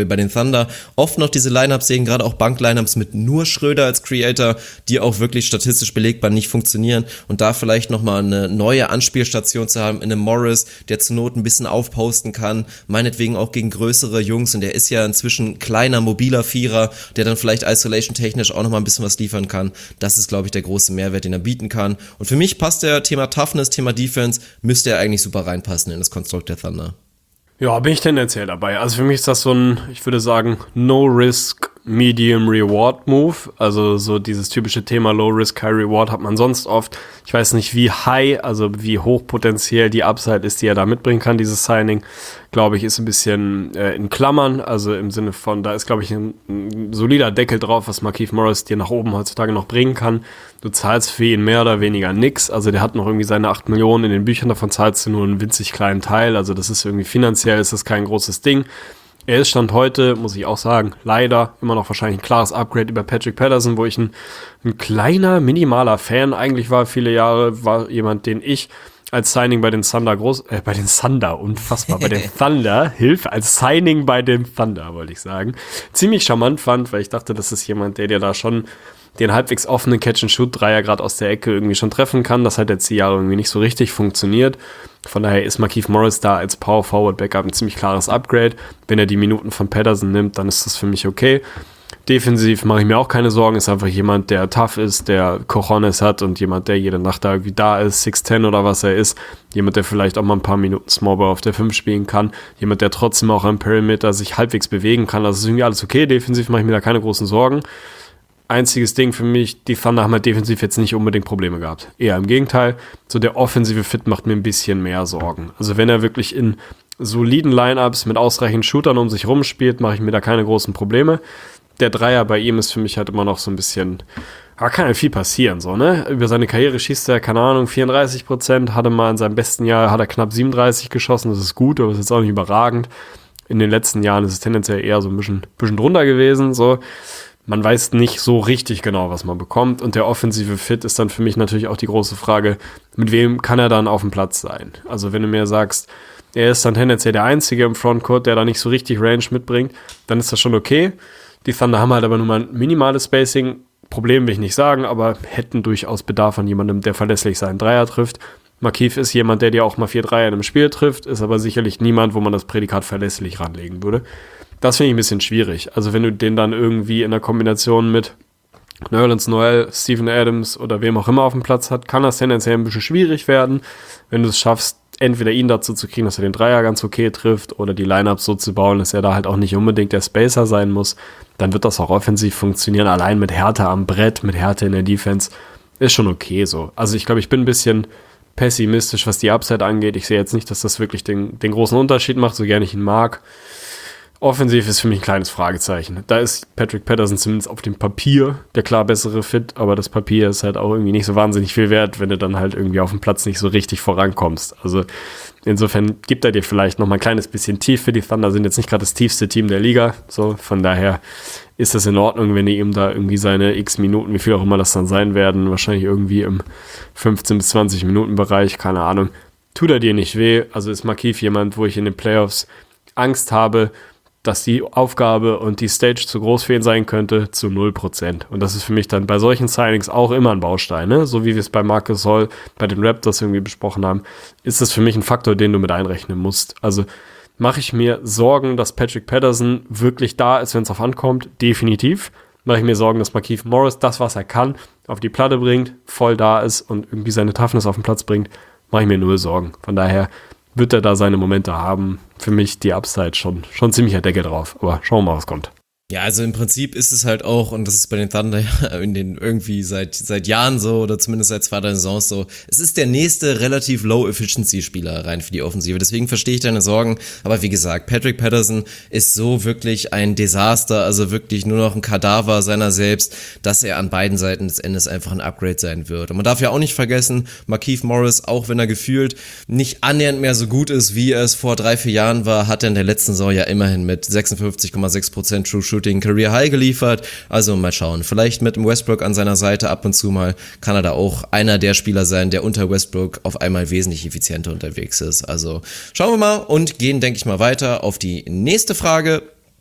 Thunder oft noch diese Lineups sehen, gerade auch Bank-Lineups mit nur Schröder als Creator, die auch wirklich statistisch belegbar nicht funktionieren und da vielleicht nochmal eine neue Anspielstation zu haben in einem Morris, der zur Not ein bisschen aufposten kann, meinetwegen auch gegen größere Jungs und der ist ja inzwischen kleiner, mobiler Vierer, der dann vielleicht isolation-technisch auch nochmal ein bisschen was liefern kann. Das ist, glaube ich, der große Mehrwert, den er bieten kann. Und für mich passt der Thema Toughness, Thema Defense, müsste er eigentlich super reinpassen in das Konstrukt der Thunder. Ja, bin ich tendenziell dabei. Also für mich ist das so ein, ich würde sagen, No-Risk, Medium-Reward-Move. Also so dieses typische Thema Low-Risk, High-Reward hat man sonst oft. Ich weiß nicht, wie high, also wie hoch potenziell die Upside ist, die er da mitbringen kann, dieses Signing. Glaube ich, ist ein bisschen äh, in Klammern. Also im Sinne von, da ist, glaube ich, ein, ein solider Deckel drauf, was Markieff Morris dir nach oben heutzutage noch bringen kann. Du zahlst für ihn mehr oder weniger nix. Also der hat noch irgendwie seine acht Millionen in den Büchern, davon zahlst du nur einen winzig kleinen Teil. Also das ist irgendwie finanziell, ist das kein großes Ding. Er ist Stand heute, muss ich auch sagen, leider immer noch wahrscheinlich ein klares Upgrade über Patrick Patterson, wo ich ein, ein kleiner, minimaler Fan eigentlich war. Viele Jahre war jemand, den ich als Signing bei den Thunder groß, äh, bei den Thunder, unfassbar, bei den Thunder, Hilfe, als Signing bei den Thunder, wollte ich sagen, ziemlich charmant fand, weil ich dachte, das ist jemand, der dir da schon den halbwegs offenen Catch-and-Shoot-Dreier gerade aus der Ecke irgendwie schon treffen kann. Das hat jetzt die Jahre irgendwie nicht so richtig funktioniert. Von daher ist Markieff Morris da als Power-Forward-Backup ein ziemlich klares Upgrade. Wenn er die Minuten von Patterson nimmt, dann ist das für mich okay. Defensiv mache ich mir auch keine Sorgen. Ist einfach jemand, der tough ist, der Cojones hat und jemand, der jede Nacht da irgendwie da ist, six ten oder was er ist. Jemand, der vielleicht auch mal ein paar Minuten Smallball auf der fünf spielen kann. Jemand, der trotzdem auch am Perimeter sich halbwegs bewegen kann. Also ist irgendwie alles okay. Defensiv mache ich mir da keine großen Sorgen. Einziges Ding für mich, die Thunder haben halt defensiv jetzt nicht unbedingt Probleme gehabt. Eher im Gegenteil. So der offensive Fit macht mir ein bisschen mehr Sorgen. Also wenn er wirklich in soliden Lineups mit ausreichend Shootern um sich rumspielt, mache ich mir da keine großen Probleme. Der Dreier bei ihm ist für mich halt immer noch so ein bisschen, da kann ja viel passieren, so, ne? Über seine Karriere schießt er, keine Ahnung, vierunddreißig Prozent, hatte mal in seinem besten Jahr, hat er knapp siebenunddreißig geschossen, das ist gut, aber das ist jetzt auch nicht überragend. In den letzten Jahren ist es tendenziell eher so ein bisschen, bisschen drunter gewesen, so. Man weiß nicht so richtig genau, was man bekommt. Und der offensive Fit ist dann für mich natürlich auch die große Frage, mit wem kann er dann auf dem Platz sein? Also wenn du mir sagst, er ist dann tendenziell der Einzige im Frontcourt, der da nicht so richtig Range mitbringt, dann ist das schon okay. Die Thunder haben halt aber nur mal ein minimales Spacing. Problem will ich nicht sagen, aber hätten durchaus Bedarf an jemandem, der verlässlich seinen Dreier trifft. Markieff ist jemand, der dir auch mal vier Dreier in einem Spiel trifft, ist aber sicherlich niemand, wo man das Prädikat verlässlich ranlegen würde. Das finde ich ein bisschen schwierig. Also wenn du den dann irgendwie in der Kombination mit Nerlens Noel, Steven Adams oder wem auch immer auf dem Platz hat, kann das tendenziell ein bisschen schwierig werden. Wenn du es schaffst, entweder ihn dazu zu kriegen, dass er den Dreier ganz okay trifft oder die Lineups so zu bauen, dass er da halt auch nicht unbedingt der Spacer sein muss, dann wird das auch offensiv funktionieren. Allein mit Härte am Brett, mit Härte in der Defense ist schon okay so. Also ich glaube, ich bin ein bisschen pessimistisch, was die Upside angeht. Ich sehe jetzt nicht, dass das wirklich den, den großen Unterschied macht, so gerne ich ihn mag. Offensiv ist für mich ein kleines Fragezeichen. Da ist Patrick Patterson zumindest auf dem Papier der klar bessere Fit, aber das Papier ist halt auch irgendwie nicht so wahnsinnig viel wert, wenn du dann halt irgendwie auf dem Platz nicht so richtig vorankommst. Also insofern gibt er dir vielleicht noch mal ein kleines bisschen Tiefe. Die Thunder sind jetzt nicht gerade das tiefste Team der Liga, so von daher ist das in Ordnung, wenn ihr ihm da irgendwie seine x Minuten, wie viel auch immer das dann sein werden, wahrscheinlich irgendwie im fünfzehn bis zwanzig Minuten Bereich, keine Ahnung, tut er dir nicht weh. Also ist Markieff jemand, wo ich in den Playoffs Angst habe, dass die Aufgabe und die Stage zu groß für ihn sein könnte, zu null Prozent. Und das ist für mich dann bei solchen Signings auch immer ein Baustein, ne? So wie wir es bei Marc Gasol, bei den Raptors irgendwie besprochen haben, ist das für mich ein Faktor, den du mit einrechnen musst. Also mache ich mir Sorgen, dass Patrick Patterson wirklich da ist, wenn es auf ankommt? Definitiv. Mache ich mir Sorgen, dass Markieff Morris das, was er kann, auf die Platte bringt, voll da ist und irgendwie seine Toughness auf den Platz bringt, mache ich mir null Sorgen. Von daher wird er da seine Momente haben. Für mich die Upside schon, schon ziemlicher Deckel drauf. Aber schauen wir mal, was kommt. Ja, also im Prinzip ist es halt auch, und das ist bei den Thunder ja in den irgendwie seit seit Jahren so, oder zumindest seit zwei, drei Saisons so, es ist der nächste relativ Low-Efficiency-Spieler rein für die Offensive. Deswegen verstehe ich deine Sorgen. Aber wie gesagt, Patrick Patterson ist so wirklich ein Desaster, also wirklich nur noch ein Kadaver seiner selbst, dass er an beiden Seiten des Endes einfach ein Upgrade sein wird. Und man darf ja auch nicht vergessen, Markieff Morris, auch wenn er gefühlt nicht annähernd mehr so gut ist, wie er es vor drei, vier Jahren war, hat er in der letzten Saison ja immerhin mit sechsundfünfzig Komma sechs Prozent True Shooting Career High geliefert, also mal schauen, vielleicht mit dem Westbrook an seiner Seite ab und zu mal kann er da auch einer der Spieler sein, der unter Westbrook auf einmal wesentlich effizienter unterwegs ist, also schauen wir mal und gehen, denke ich mal, weiter auf die nächste Frage.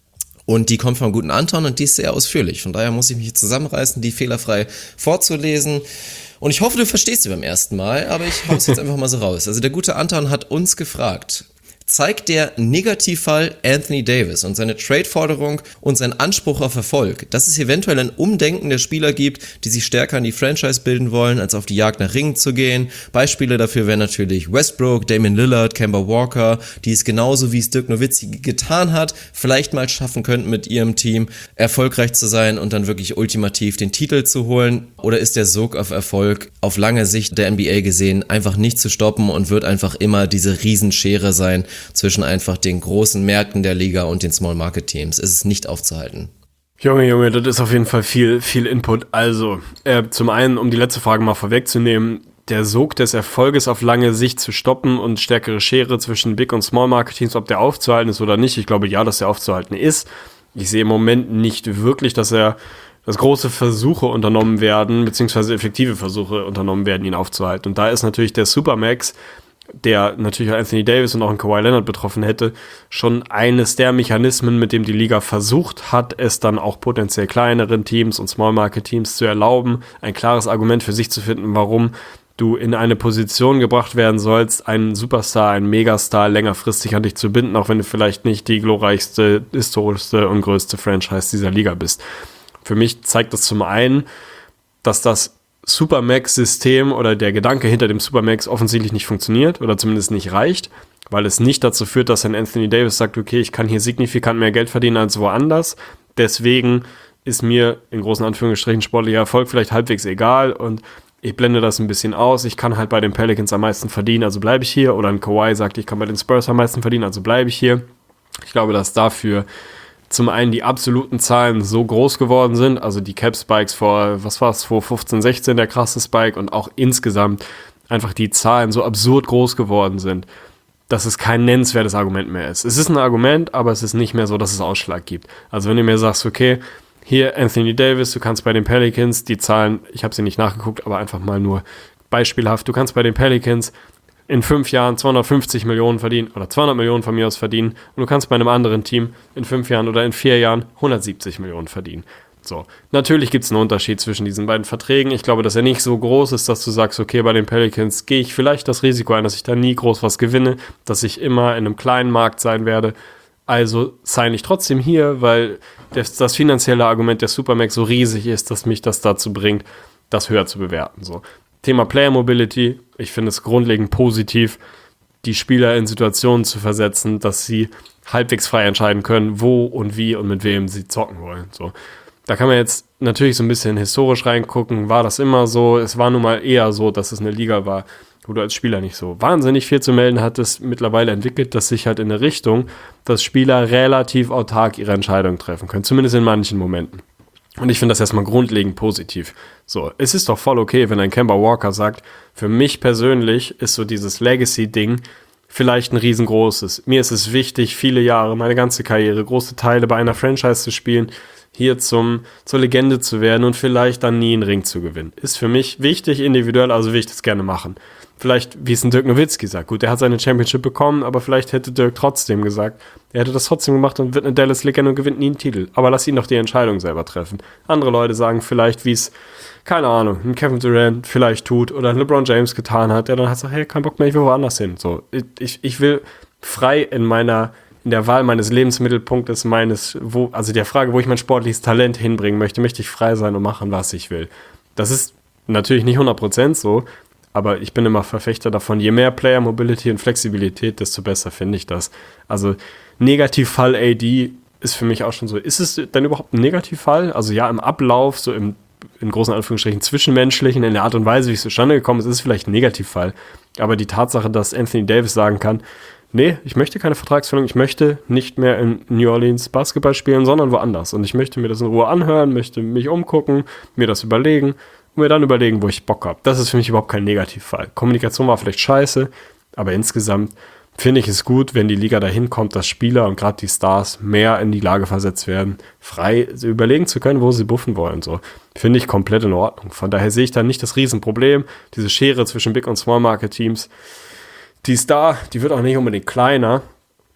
Und die kommt vom guten Anton und die ist sehr ausführlich. Von daher muss ich mich zusammenreißen, die fehlerfrei vorzulesen. Und ich hoffe, du verstehst sie beim ersten Mal, aber ich hau's jetzt einfach mal so raus. Also der gute Anton hat uns gefragt: Zeigt der Negativfall Anthony Davis und seine Trade-Forderung und sein Anspruch auf Erfolg, dass es eventuell ein Umdenken der Spieler gibt, die sich stärker an die Franchise bilden wollen, als auf die Jagd nach Ringen zu gehen? Beispiele dafür wären natürlich Westbrook, Damian Lillard, Kemba Walker, die es genauso wie es Dirk Nowitzki getan hat, vielleicht mal schaffen könnten, mit ihrem Team erfolgreich zu sein und dann wirklich ultimativ den Titel zu holen. Oder ist der Sog auf Erfolg auf lange Sicht der N B A gesehen einfach nicht zu stoppen und wird einfach immer diese Riesenschere sein zwischen einfach den großen Märkten der Liga und den Small Market Teams? Es ist nicht aufzuhalten. Junge, Junge, das ist auf jeden Fall viel, viel Input. Also, äh, zum einen, um die letzte Frage mal vorwegzunehmen, der Sog des Erfolges auf lange Sicht zu stoppen und stärkere Schere zwischen Big- und Small Market Teams, ob der aufzuhalten ist oder nicht. Ich glaube ja, dass der aufzuhalten ist. Ich sehe im Moment nicht wirklich, dass er dass große Versuche unternommen werden, beziehungsweise effektive Versuche unternommen werden, ihn aufzuhalten. Und da ist natürlich der Supermax, der natürlich Anthony Davis und auch einen Kawhi Leonard betroffen hätte, schon eines der Mechanismen, mit dem die Liga versucht hat, es dann auch potenziell kleineren Teams und Small-Market-Teams zu erlauben, ein klares Argument für sich zu finden, warum du in eine Position gebracht werden sollst, einen Superstar, einen Megastar längerfristig an dich zu binden, auch wenn du vielleicht nicht die glorreichste, historischste und größte Franchise dieser Liga bist. Für mich zeigt das zum einen, dass das Supermax-System oder der Gedanke hinter dem Supermax offensichtlich nicht funktioniert oder zumindest nicht reicht, weil es nicht dazu führt, dass ein Anthony Davis sagt, okay, ich kann hier signifikant mehr Geld verdienen als woanders, deswegen ist mir in großen Anführungsstrichen sportlicher Erfolg vielleicht halbwegs egal und ich blende das ein bisschen aus, ich kann halt bei den Pelicans am meisten verdienen, also bleibe ich hier, oder ein Kawhi sagt, ich kann bei den Spurs am meisten verdienen, also bleibe ich hier. Ich glaube, dass dafür zum einen die absoluten Zahlen so groß geworden sind, also die Cap-Spikes vor, was war es, vor fünfzehn, sechzehn der krasse Spike und auch insgesamt einfach die Zahlen so absurd groß geworden sind, dass es kein nennenswertes Argument mehr ist. Es ist ein Argument, aber es ist nicht mehr so, dass es Ausschlag gibt. Also wenn du mir sagst, okay, hier Anthony Davis, du kannst bei den Pelicans, die Zahlen, ich habe sie nicht nachgeguckt, aber einfach mal nur beispielhaft, du kannst bei den Pelicans in fünf Jahren zweihundertfünfzig Millionen verdienen oder zweihundert Millionen von mir aus verdienen und du kannst bei einem anderen Team in fünf Jahren oder in vier Jahren hundertsiebzig Millionen verdienen. So, natürlich gibt es einen Unterschied zwischen diesen beiden Verträgen. Ich glaube, dass er nicht so groß ist, dass du sagst, okay, bei den Pelicans gehe ich vielleicht das Risiko ein, dass ich da nie groß was gewinne, dass ich immer in einem kleinen Markt sein werde. Also sign ich trotzdem hier, weil das, das finanzielle Argument der Supermax so riesig ist, dass mich das dazu bringt, das höher zu bewerten. So. Thema Player Mobility, ich finde es grundlegend positiv, die Spieler in Situationen zu versetzen, dass sie halbwegs frei entscheiden können, wo und wie und mit wem sie zocken wollen. So. Da kann man jetzt natürlich so ein bisschen historisch reingucken, war das immer so? Es war nun mal eher so, dass es eine Liga war, wo du als Spieler nicht so wahnsinnig viel zu melden hattest. Mittlerweile entwickelt das sich halt in eine Richtung, dass Spieler relativ autark ihre Entscheidungen treffen können, zumindest in manchen Momenten. Und ich finde das erstmal grundlegend positiv. So, es ist doch voll okay, wenn ein Kemba Walker sagt, für mich persönlich ist so dieses Legacy-Ding vielleicht ein riesengroßes. Mir ist es wichtig, viele Jahre, meine ganze Karriere, große Teile bei einer Franchise zu spielen, hier zum, zur Legende zu werden und vielleicht dann nie einen Ring zu gewinnen. Ist für mich wichtig, individuell, also will ich das gerne machen. Vielleicht, wie es ein Dirk Nowitzki sagt, gut, der hat seine Championship bekommen, aber vielleicht hätte Dirk trotzdem gesagt, er hätte das trotzdem gemacht und wird eine Dallas-Legende und gewinnt nie einen Titel. Aber lass ihn doch die Entscheidung selber treffen. Andere Leute sagen vielleicht, wie es, keine Ahnung, ein Kevin Durant vielleicht tut oder ein LeBron James getan hat, der dann hat gesagt, hey, kein Bock mehr, ich will woanders hin. So, ich, ich will frei in meiner, in der Wahl meines Lebensmittelpunktes, meines, wo, also der Frage, wo ich mein sportliches Talent hinbringen möchte, möchte ich frei sein und machen, was ich will. Das ist natürlich nicht hundert Prozent so, aber ich bin immer Verfechter davon, je mehr Player Mobility und Flexibilität, desto besser finde ich das. Also Negativfall A D ist für mich auch schon so. Ist es denn überhaupt ein Negativfall? Also ja, im Ablauf, so im in großen Anführungsstrichen zwischenmenschlichen, in der Art und Weise, wie es zustande gekommen ist, ist es vielleicht ein Negativfall. Aber die Tatsache, dass Anthony Davis sagen kann, nee, ich möchte keine Vertragsverlängerung, ich möchte nicht mehr in New Orleans Basketball spielen, sondern woanders. Und ich möchte mir das in Ruhe anhören, möchte mich umgucken, mir das überlegen und mir dann überlegen, wo ich Bock habe. Das ist für mich überhaupt kein Negativfall. Kommunikation war vielleicht scheiße, aber insgesamt finde ich es gut, wenn die Liga dahin kommt, dass Spieler und gerade die Stars mehr in die Lage versetzt werden, frei überlegen zu können, wo sie buffen wollen. So finde ich komplett in Ordnung. Von daher sehe ich da nicht das Riesenproblem. Diese Schere zwischen Big- und Small-Market-Teams, die ist da, die wird auch nicht unbedingt kleiner.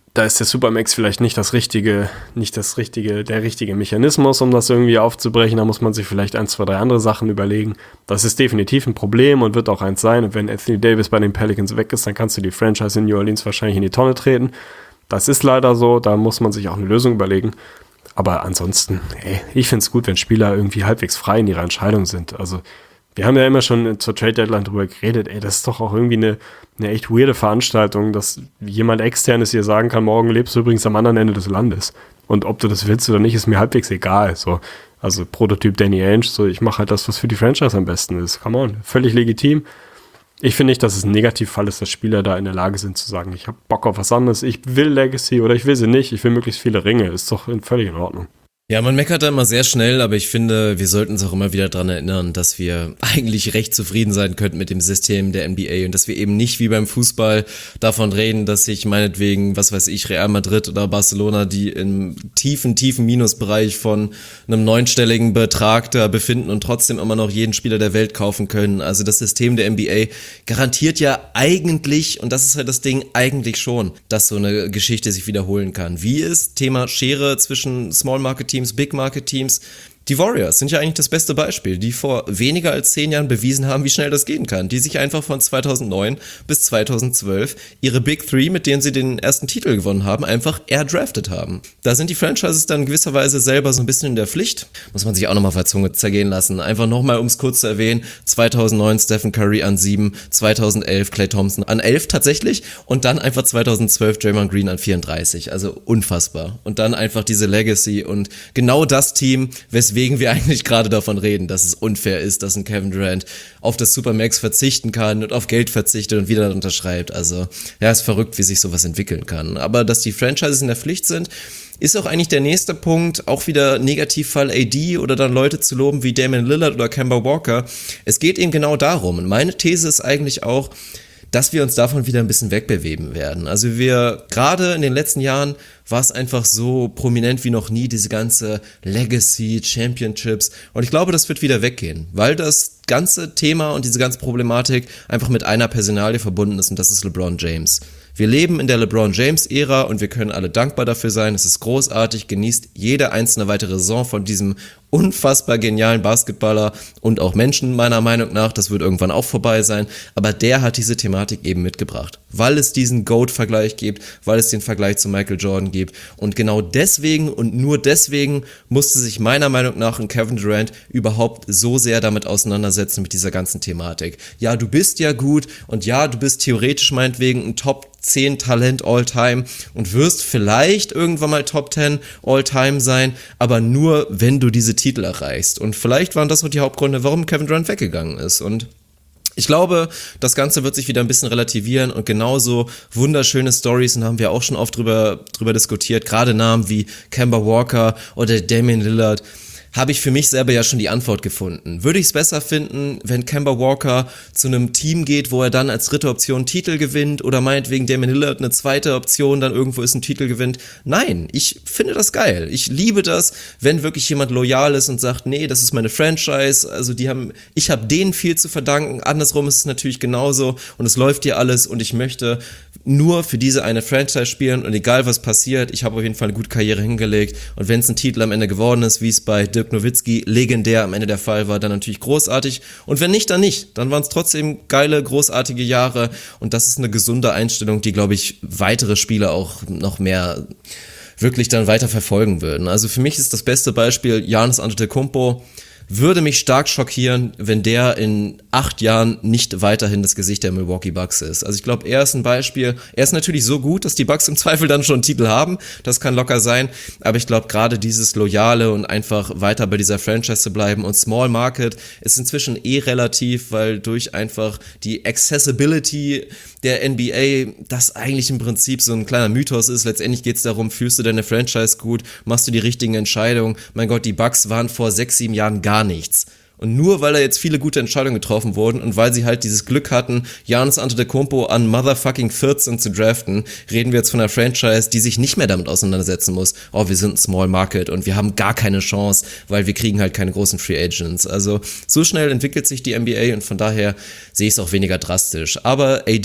da ist der Supermax vielleicht nicht das richtige, nicht das richtige, der richtige Mechanismus, um das irgendwie aufzubrechen. Da muss man sich vielleicht ein, zwei, drei andere Sachen überlegen. Das ist definitiv ein Problem und wird auch eins sein. Und wenn Anthony Davis bei den Pelicans weg ist, dann kannst du die Franchise in New Orleans wahrscheinlich in die Tonne treten. Das ist leider so, da muss man sich auch eine Lösung überlegen. Aber ansonsten, ey, ich finde es gut, wenn Spieler irgendwie halbwegs frei in ihrer Entscheidung sind. Also wir haben ja immer schon zur Trade-Deadline drüber geredet, ey, das ist doch auch irgendwie eine, eine echt weirde Veranstaltung, dass jemand Externes dir sagen kann, morgen lebst du übrigens am anderen Ende des Landes. Und ob du das willst oder nicht, ist mir halbwegs egal. So, also Prototyp Danny Ainge, so ich mache halt das, was für die Franchise am besten ist. Come on, völlig legitim. Ich finde nicht, dass es ein Negativfall ist, dass Spieler da in der Lage sind zu sagen, ich habe Bock auf was anderes, ich will Legacy oder ich will sie nicht, ich will möglichst viele Ringe. Ist doch völlig in Ordnung. Ja, man meckert da immer sehr schnell, aber ich finde, wir sollten uns auch immer wieder daran erinnern, dass wir eigentlich recht zufrieden sein könnten mit dem System der N B A und dass wir eben nicht wie beim Fußball davon reden, dass sich meinetwegen, was weiß ich, Real Madrid oder Barcelona, die im tiefen, tiefen Minusbereich von einem neunstelligen Betrag da befinden und trotzdem immer noch jeden Spieler der Welt kaufen können. Also das System der N B A garantiert ja eigentlich, und das ist halt das Ding, eigentlich schon, dass so eine Geschichte sich wiederholen kann. Wie ist Thema Schere zwischen Small Market Teams, Big Market Teams? Die Warriors sind ja eigentlich das beste Beispiel, die vor weniger als zehn Jahren bewiesen haben, wie schnell das gehen kann, die sich einfach von zweitausendneun bis zweitausendzwölf ihre Big Three, mit denen sie den ersten Titel gewonnen haben, einfach airdrafted haben. Da sind die Franchises dann gewisserweise selber so ein bisschen in der Pflicht, muss man sich auch nochmal auf der Zunge zergehen lassen. Einfach nochmal, um es kurz zu erwähnen, zweitausendneun Stephen Curry an sieben, zweitausendelf Klay Thompson an elf tatsächlich und dann einfach zweitausendzwölf Draymond Green an vierunddreißig, also unfassbar. Und dann einfach diese Legacy und genau das Team, weswegen wir eigentlich gerade davon reden, dass es unfair ist, dass ein Kevin Durant auf das Supermax verzichten kann und auf Geld verzichtet und wieder unterschreibt. Also, ja, ist verrückt, wie sich sowas entwickeln kann. Aber dass die Franchises in der Pflicht sind, ist auch eigentlich der nächste Punkt, auch wieder Negativfall A D oder dann Leute zu loben wie Damian Lillard oder Kemba Walker. Es geht eben genau darum. Und meine These ist eigentlich auch, dass wir uns davon wieder ein bisschen wegbewegen werden. Also wir, gerade in den letzten Jahren war es einfach so prominent wie noch nie, diese ganze Legacy, Championships. Und ich glaube, das wird wieder weggehen, weil das ganze Thema und diese ganze Problematik einfach mit einer Personalie verbunden ist und das ist LeBron James. Wir leben in der LeBron James-Ära und wir können alle dankbar dafür sein. Es ist großartig, genießt jede einzelne weitere Saison von diesem unfassbar genialen Basketballer und auch Menschen meiner Meinung nach. Das wird irgendwann auch vorbei sein. Aber der hat diese Thematik eben mitgebracht, weil es diesen GOAT-Vergleich gibt, weil es den Vergleich zu Michael Jordan gibt. Und genau deswegen und nur deswegen musste sich meiner Meinung nach ein Kevin Durant überhaupt so sehr damit auseinandersetzen mit dieser ganzen Thematik. Ja, du bist ja gut und ja, du bist theoretisch meinetwegen ein Top zehn Talent All-Time und wirst vielleicht irgendwann mal Top zehn All-Time sein, aber nur, wenn du diese Titel erreichst. Und vielleicht waren das so die Hauptgründe, warum Kevin Durant weggegangen ist. Und ich glaube, das Ganze wird sich wieder ein bisschen relativieren und genauso wunderschöne Stories, und haben wir auch schon oft drüber, drüber diskutiert, gerade Namen wie Kemba Walker oder Damian Lillard, habe ich für mich selber ja schon die Antwort gefunden. Würde ich es besser finden, wenn Kemba Walker zu einem Team geht, wo er dann als dritte Option Titel gewinnt oder meinetwegen Damian Lillard eine zweite Option dann irgendwo ist, einen Titel gewinnt? Nein, ich finde das geil. Ich liebe das, wenn wirklich jemand loyal ist und sagt, nee, das ist meine Franchise, also die haben, ich habe denen viel zu verdanken, andersrum ist es natürlich genauso und es läuft hier alles und ich möchte nur für diese eine Franchise spielen und egal was passiert, ich habe auf jeden Fall eine gute Karriere hingelegt und wenn es ein Titel am Ende geworden ist, wie es bei Dirk Nowitzki legendär am Ende der Fall war, dann natürlich großartig und wenn nicht, dann nicht, dann waren es trotzdem geile, großartige Jahre und das ist eine gesunde Einstellung, die, glaube ich, weitere Spieler auch noch mehr wirklich dann weiter verfolgen würden. Also für mich ist das beste Beispiel Giannis Antetokounmpo. Würde mich stark schockieren, wenn der in acht Jahren nicht weiterhin das Gesicht der Milwaukee Bucks ist. Also ich glaube, er ist ein Beispiel. Er ist natürlich so gut, dass die Bucks im Zweifel dann schon einen Titel haben. Das kann locker sein. Aber ich glaube, gerade dieses Loyale und einfach weiter bei dieser Franchise zu bleiben und Small Market ist inzwischen eh relativ, weil durch einfach die Accessibility der N B A das eigentlich im Prinzip so ein kleiner Mythos ist. Letztendlich geht es darum, fühlst du deine Franchise gut, machst du die richtigen Entscheidungen. Mein Gott, die Bucks waren vor sechs, sieben Jahren gar nichts. Und nur weil da jetzt viele gute Entscheidungen getroffen wurden und weil sie halt dieses Glück hatten, Giannis Antetokounmpo an motherfucking vierzehn zu draften, reden wir jetzt von einer Franchise, die sich nicht mehr damit auseinandersetzen muss, oh, wir sind ein Small Market und wir haben gar keine Chance, weil wir kriegen halt keine großen Free Agents. Also so schnell entwickelt sich die N B A und von daher sehe ich es auch weniger drastisch. Aber A D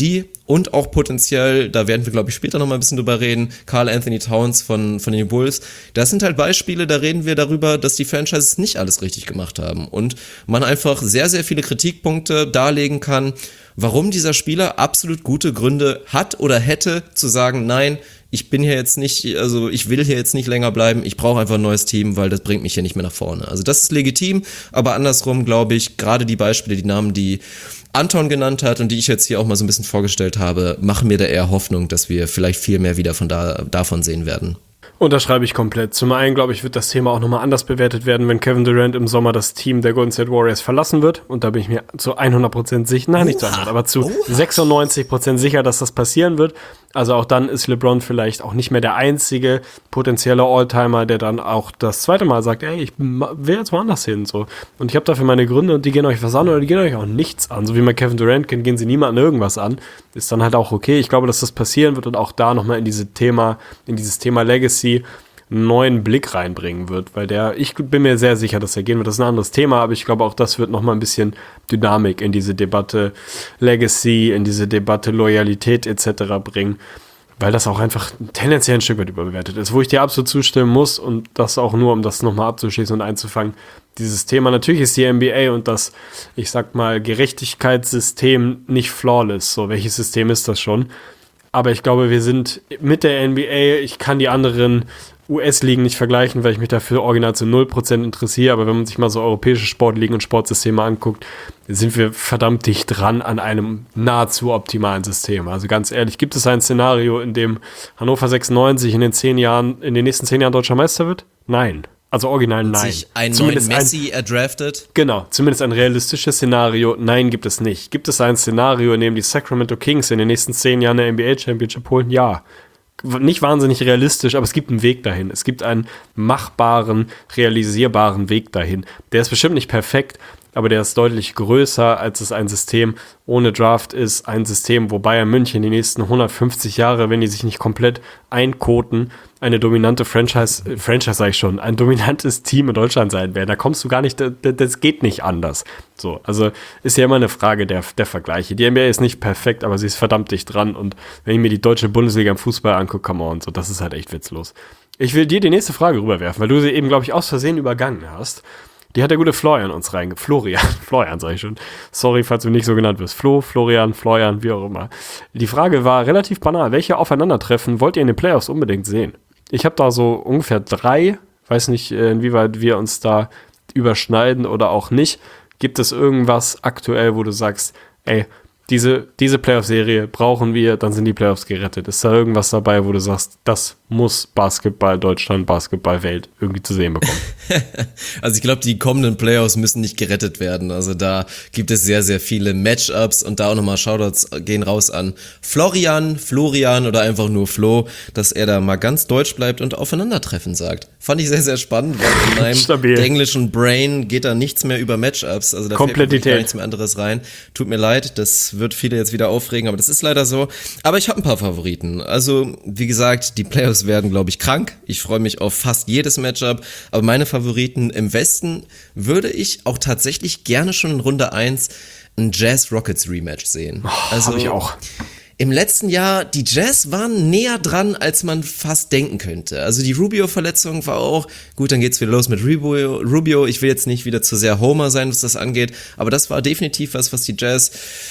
und auch potenziell, da werden wir glaube ich später nochmal ein bisschen drüber reden, Karl Anthony Towns von, von den Bulls. Das sind halt Beispiele, da reden wir darüber, dass die Franchises nicht alles richtig gemacht haben und man einfach sehr, sehr viele Kritikpunkte darlegen kann, warum dieser Spieler absolut gute Gründe hat oder hätte zu sagen, nein, ich bin hier jetzt nicht, also ich will hier jetzt nicht länger bleiben, ich brauche einfach ein neues Team, weil das bringt mich hier nicht mehr nach vorne. Also das ist legitim, aber andersrum glaube ich, gerade die Beispiele, die Namen, die Anton genannt hat und die ich jetzt hier auch mal so ein bisschen vorgestellt habe, machen mir da eher Hoffnung, dass wir vielleicht viel mehr wieder von da, davon sehen werden. Unterschreibe ich komplett. Zum einen, glaube ich, wird das Thema auch nochmal anders bewertet werden, wenn Kevin Durant im Sommer das Team der Golden State Warriors verlassen wird. Und da bin ich mir zu hundert Prozent sicher, nein, nicht zu hundert, aber zu sechsundneunzig Prozent sicher, dass das passieren wird. Also auch dann ist LeBron vielleicht auch nicht mehr der einzige potenzielle Alltimer, der dann auch das zweite Mal sagt, ey, ich will jetzt woanders hin. So. Und ich habe dafür meine Gründe und die gehen euch was an oder die gehen euch auch nichts an. So wie man Kevin Durant kennt, gehen sie niemandem irgendwas an. Ist dann halt auch okay. Ich glaube, dass das passieren wird und auch da nochmal in diese Thema, in dieses Thema Legacy einen neuen Blick reinbringen wird, weil der, ich bin mir sehr sicher, dass er gehen wird. Das ist ein anderes Thema, aber ich glaube auch, das wird nochmal ein bisschen Dynamik in diese Debatte Legacy, in diese Debatte Loyalität et cetera bringen, weil das auch einfach tendenziell ein Stück weit überbewertet ist, wo ich dir absolut zustimmen muss und das auch nur, um das nochmal abzuschließen und einzufangen, dieses Thema, natürlich ist die N B A und das, ich sag mal, Gerechtigkeitssystem nicht flawless, so, welches System ist das schon? Aber ich glaube, wir sind mit der N B A, ich kann die anderen U S-Ligen nicht vergleichen, weil ich mich dafür original zu null Prozent interessiere, aber wenn man sich mal so europäische Sportligen und Sportsysteme anguckt, sind wir verdammt dicht dran an einem nahezu optimalen System. Also ganz ehrlich, gibt es ein Szenario, in dem Hannover sechsundneunzig in den zehn Jahren, in den nächsten zehn Jahren deutscher Meister wird? Nein. Also original nein. Sich einen zumindest neuen Messi ein, erdraftet? Genau, zumindest ein realistisches Szenario. Nein, gibt es nicht. Gibt es ein Szenario, in dem die Sacramento Kings in den nächsten zehn Jahren eine N B A Championship holen? Ja. Nicht wahnsinnig realistisch, aber es gibt einen Weg dahin. Es gibt einen machbaren, realisierbaren Weg dahin. Der ist bestimmt nicht perfekt, aber der ist deutlich größer, als es ein System ohne Draft ist. Ein System, wo Bayern München die nächsten hundertfünfzig Jahre, wenn die sich nicht komplett einkoten, eine dominante Franchise, äh, Franchise sage ich schon, ein dominantes Team in Deutschland sein werden. Da kommst du gar nicht, das, das geht nicht anders. So, also ist ja immer eine Frage der, der Vergleiche. Die N B A ist nicht perfekt, aber sie ist verdammt dicht dran. Und wenn ich mir die deutsche Bundesliga im Fußball angucke, come on, so, das ist halt echt witzlos. Ich will dir die nächste Frage rüberwerfen, weil du sie eben, glaube ich, aus Versehen übergangen hast. Die hat der gute Florian uns reinge... Florian, Florian sag ich schon. Sorry, falls du nicht so genannt wirst. Flo, Florian, Florian, wie auch immer. Die Frage war relativ banal. Welche Aufeinandertreffen wollt ihr in den Playoffs unbedingt sehen? Ich habe da so ungefähr drei. Weiß nicht, inwieweit wir uns da überschneiden oder auch nicht. Gibt es irgendwas aktuell, wo du sagst, ey, diese, diese Playoff-Serie brauchen wir, dann sind die Playoffs gerettet. Ist da irgendwas dabei, wo du sagst, das muss Basketball Deutschland, Basketball Welt irgendwie zu sehen bekommen? Also ich glaube, die kommenden Playoffs müssen nicht gerettet werden. Also da gibt es sehr, sehr viele Matchups und da auch nochmal Shoutouts gehen raus an Florian, Florian oder einfach nur Flo, dass er da mal ganz deutsch bleibt und Aufeinandertreffen sagt. Fand ich sehr, sehr spannend, weil in meinem Stabil. englischen Brain geht da nichts mehr über Matchups. Also da fällt mir gar nichts mehr anderes rein. Tut mir leid, das wird viele jetzt wieder aufregen, aber das ist leider so. Aber ich habe ein paar Favoriten. Also wie gesagt, die Playoffs werden, glaube ich, krank. Ich freue mich auf fast jedes Matchup, aber meine Favoriten im Westen würde ich auch tatsächlich gerne schon in Runde eins ein Jazz-Rockets-Rematch sehen. Oh, also hab ich auch. Im letzten Jahr, die Jazz waren näher dran, als man fast denken könnte. Also die Rubio-Verletzung war auch, gut, dann geht's wieder los mit Rubio. Rubio, ich will jetzt nicht wieder zu sehr Homer sein, was das angeht, aber das war definitiv was, was die Jazz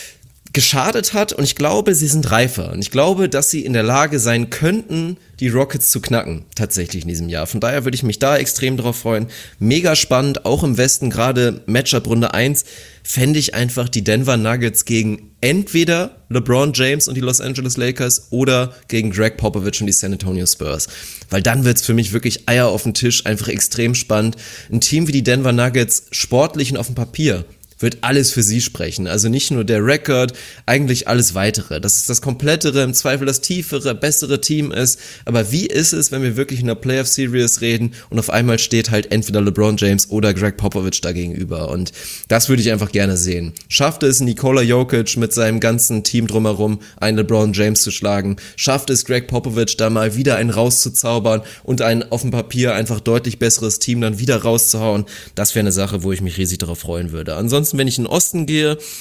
geschadet hat und ich glaube, sie sind reifer und ich glaube, dass sie in der Lage sein könnten, die Rockets zu knacken, tatsächlich in diesem Jahr. Von daher würde ich mich da extrem drauf freuen. Mega spannend, auch im Westen, gerade Matchup Runde eins, fände ich einfach die Denver Nuggets gegen entweder LeBron James und die Los Angeles Lakers oder gegen Greg Popovich und die San Antonio Spurs. Weil dann wird's für mich wirklich Eier auf den Tisch, einfach extrem spannend. Ein Team wie die Denver Nuggets, sportlich und auf dem Papier, wird alles für sie sprechen. Also nicht nur der Rekord, eigentlich alles Weitere. Dass es das komplettere, im Zweifel das tiefere, bessere Team ist. Aber wie ist es, wenn wir wirklich in einer Playoff-Series reden und auf einmal steht halt entweder LeBron James oder Greg Popovich da gegenüber? Und das würde ich einfach gerne sehen. Schafft es Nikola Jokic mit seinem ganzen Team drumherum, einen LeBron James zu schlagen? Schafft es Greg Popovich da mal wieder einen rauszuzaubern und ein auf dem Papier einfach deutlich besseres Team dann wieder rauszuhauen? Das wäre eine Sache, wo ich mich riesig darauf freuen würde. Ansonsten, wenn ich in den Osten gehe,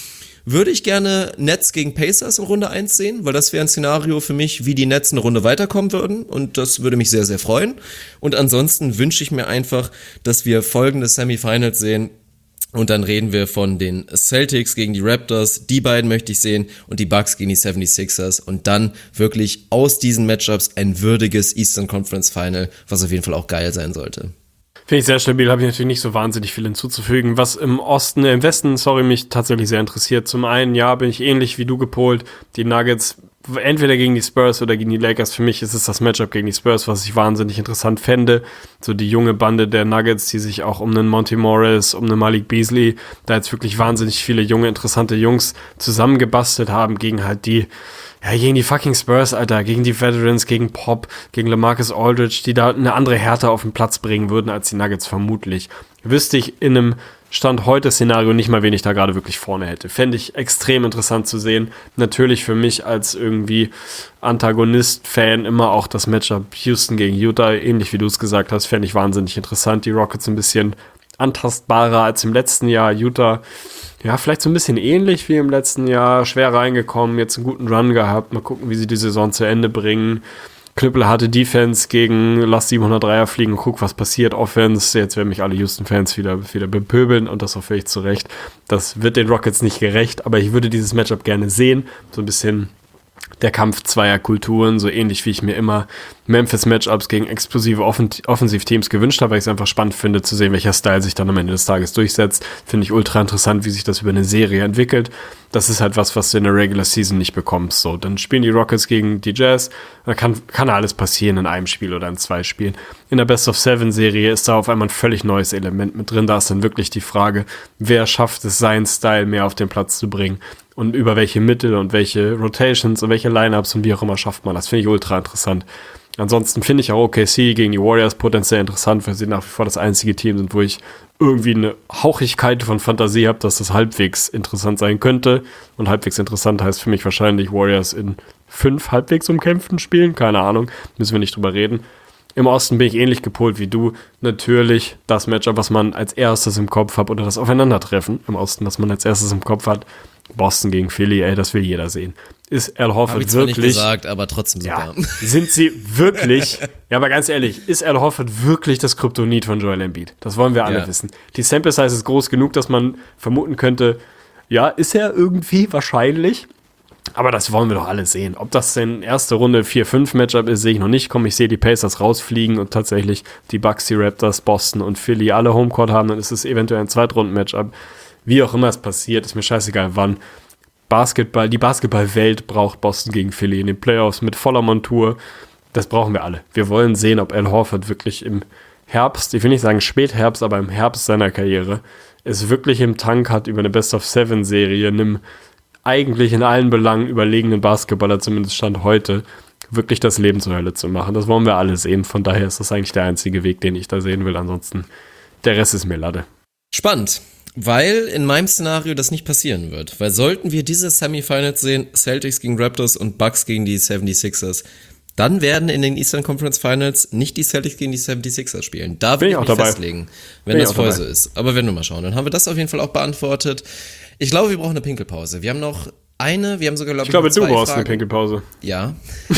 würde ich gerne Nets gegen Pacers in Runde eins sehen, weil das wäre ein Szenario für mich, wie die Nets eine Runde weiterkommen würden und das würde mich sehr, sehr freuen. Und ansonsten wünsche ich mir einfach, dass wir folgende Semifinals sehen und dann reden wir von den Celtics gegen die Raptors, die beiden möchte ich sehen und die Bucks gegen die seventy-sixers und dann wirklich aus diesen Matchups ein würdiges Eastern Conference Final, was auf jeden Fall auch geil sein sollte. Finde ich sehr stabil, habe ich natürlich nicht so wahnsinnig viel hinzuzufügen. Was im Osten, äh, im Westen, sorry, mich tatsächlich sehr interessiert. Zum einen, ja, bin ich ähnlich wie du gepolt. Die Nuggets entweder gegen die Spurs oder gegen die Lakers. Für mich ist es das Matchup gegen die Spurs, was ich wahnsinnig interessant fände. So die junge Bande der Nuggets, die sich auch um einen Monty Morris, um einen Malik Beasley, da jetzt wirklich wahnsinnig viele junge, interessante Jungs zusammengebastelt haben gegen halt die Ja, gegen die fucking Spurs, Alter, gegen die Veterans, gegen Pop, gegen LaMarcus Aldridge, die da eine andere Härte auf den Platz bringen würden als die Nuggets vermutlich. Wüsste ich in einem Stand-heute-Szenario nicht mal, wen ich da gerade wirklich vorne hätte. Fände ich extrem interessant zu sehen. Natürlich für mich als irgendwie Antagonist-Fan immer auch das Matchup Houston gegen Utah, ähnlich wie du es gesagt hast, fände ich wahnsinnig interessant. Die Rockets ein bisschen antastbarer als im letzten Jahr. Utah, ja, vielleicht so ein bisschen ähnlich wie im letzten Jahr. Schwer reingekommen, jetzt einen guten Run gehabt. Mal gucken, wie sie die Saison zu Ende bringen. Knüppelharte Defense gegen lass siebenhundert Dreier fliegen und guck, was passiert. Offense, jetzt werden mich alle Houston-Fans wieder, wieder bepöbeln und das auch völlig zu Recht. Das wird den Rockets nicht gerecht, aber ich würde dieses Matchup gerne sehen. So ein bisschen der Kampf zweier Kulturen, so ähnlich wie ich mir immer Memphis-Matchups gegen explosive Offen- Offensivteams gewünscht habe, weil ich es einfach spannend finde zu sehen, welcher Style sich dann am Ende des Tages durchsetzt. Finde ich ultra interessant, wie sich das über eine Serie entwickelt. Das ist halt was, was du in der Regular Season nicht bekommst. So, dann spielen die Rockets gegen die Jazz. Da kann, kann alles passieren in einem Spiel oder in zwei Spielen. In der Best-of-Seven-Serie ist da auf einmal ein völlig neues Element mit drin. Da ist dann wirklich die Frage, wer schafft es, seinen Style mehr auf den Platz zu bringen und über welche Mittel und welche Rotations und welche Lineups und wie auch immer schafft man das. Finde ich ultra interessant. Ansonsten finde ich auch O K C gegen die Warriors potenziell interessant, weil sie nach wie vor das einzige Team sind, wo ich irgendwie eine Hauchigkeit von Fantasie habe, dass das halbwegs interessant sein könnte. Und halbwegs interessant heißt für mich wahrscheinlich Warriors in fünf halbwegs umkämpften Spielen. Keine Ahnung, müssen wir nicht drüber reden. Im Osten bin ich ähnlich gepolt wie du. Natürlich das Matchup, was man als erstes im Kopf hat, oder das Aufeinandertreffen im Osten, das man als erstes im Kopf hat. Boston gegen Philly, ey, das will jeder sehen. Ist Al Horford Hab ich zwar wirklich... nicht gesagt, aber trotzdem super. Ja, sind sie wirklich... ja, aber ganz ehrlich, ist Al Horford wirklich das Kryptonit von Joel Embiid? Das wollen wir alle Ja. wissen. Die Sample Size ist groß genug, dass man vermuten könnte, ja, ist er irgendwie wahrscheinlich. Aber das wollen wir doch alle sehen. Ob das denn erste Runde vier fünf Matchup ist, sehe ich noch nicht. Komm, ich sehe die Pacers rausfliegen und tatsächlich die Bucks, die Raptors, Boston und Philly alle Homecourt haben, dann ist es eventuell ein Zweitrunden-Matchup. Wie auch immer es passiert, ist mir scheißegal wann. Basketball, die Basketballwelt braucht Boston gegen Philly in den Playoffs mit voller Montur. Das brauchen wir alle. Wir wollen sehen, ob Al Horford wirklich im Herbst, ich will nicht sagen Spätherbst, aber im Herbst seiner Karriere es wirklich im Tank hat, über eine Best-of-Seven-Serie, einem eigentlich in allen Belangen überlegenen Basketballer, zumindest Stand heute, wirklich das Leben zur Hölle zu machen. Das wollen wir alle sehen. Von daher ist das eigentlich der einzige Weg, den ich da sehen will. Ansonsten, der Rest ist mir Lade. Spannend, weil in meinem Szenario das nicht passieren wird. Weil sollten wir diese Semifinals sehen, Celtics gegen Raptors und Bucks gegen die seventy-sixers, dann werden in den Eastern Conference Finals nicht die Celtics gegen die seventy-sixers spielen. Da will ich mich dabei. festlegen, wenn Bin das ich auch voll dabei. so ist. Aber werden wir mal schauen. Dann haben wir das auf jeden Fall auch beantwortet. Ich glaube, wir brauchen eine Pinkelpause. Wir haben noch eine, wir haben sogar, glaube ich, Ich glaube, noch du zwei brauchst eine Fragen. Pinkelpause. Ja.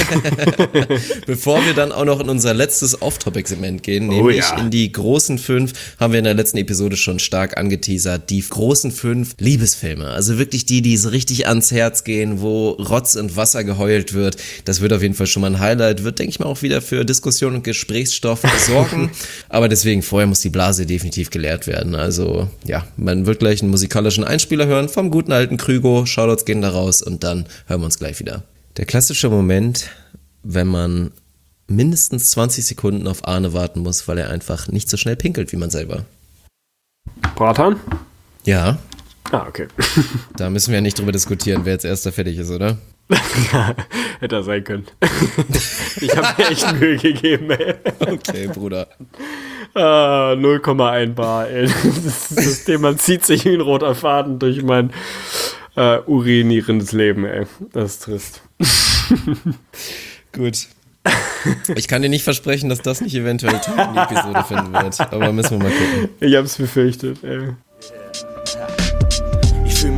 Bevor wir dann auch noch in unser letztes Off-Topic-Segment gehen, Oh nämlich ja. in die großen fünf, haben wir in der letzten Episode schon stark angeteasert, die großen fünf Liebesfilme. Also wirklich die, die so richtig ans Herz gehen, wo Rotz und Wasser geheult wird. Das wird auf jeden Fall schon mal ein Highlight, wird, denke ich mal, auch wieder für Diskussion und Gesprächsstoff sorgen. Aber deswegen, vorher muss die Blase definitiv geleert werden. Also ja, man wird gleich einen musikalischen Einspieler hören vom guten alten Krügo. Shoutouts gehen da raus und dann hören wir uns gleich wieder. Der klassische Moment, wenn man mindestens zwanzig Sekunden auf Arne warten muss, weil er einfach nicht so schnell pinkelt wie man selber. Bratan? Ja, Ah, okay. da müssen wir ja nicht drüber diskutieren, wer jetzt erster fertig ist, oder? Hätte er sein können. Ich habe mir echt Mühe gegeben, ey. Okay, Bruder. Ah, null Komma eins Bar, ey. Das, das Thema zieht sich wie ein roter Faden durch mein äh, urinierendes Leben, ey. Das ist trist. Gut. Ich kann dir nicht versprechen, dass das nicht eventuell Teil in die Episode finden wird, aber müssen wir mal gucken. Ich hab's befürchtet, ey. Ich fühl mich gut,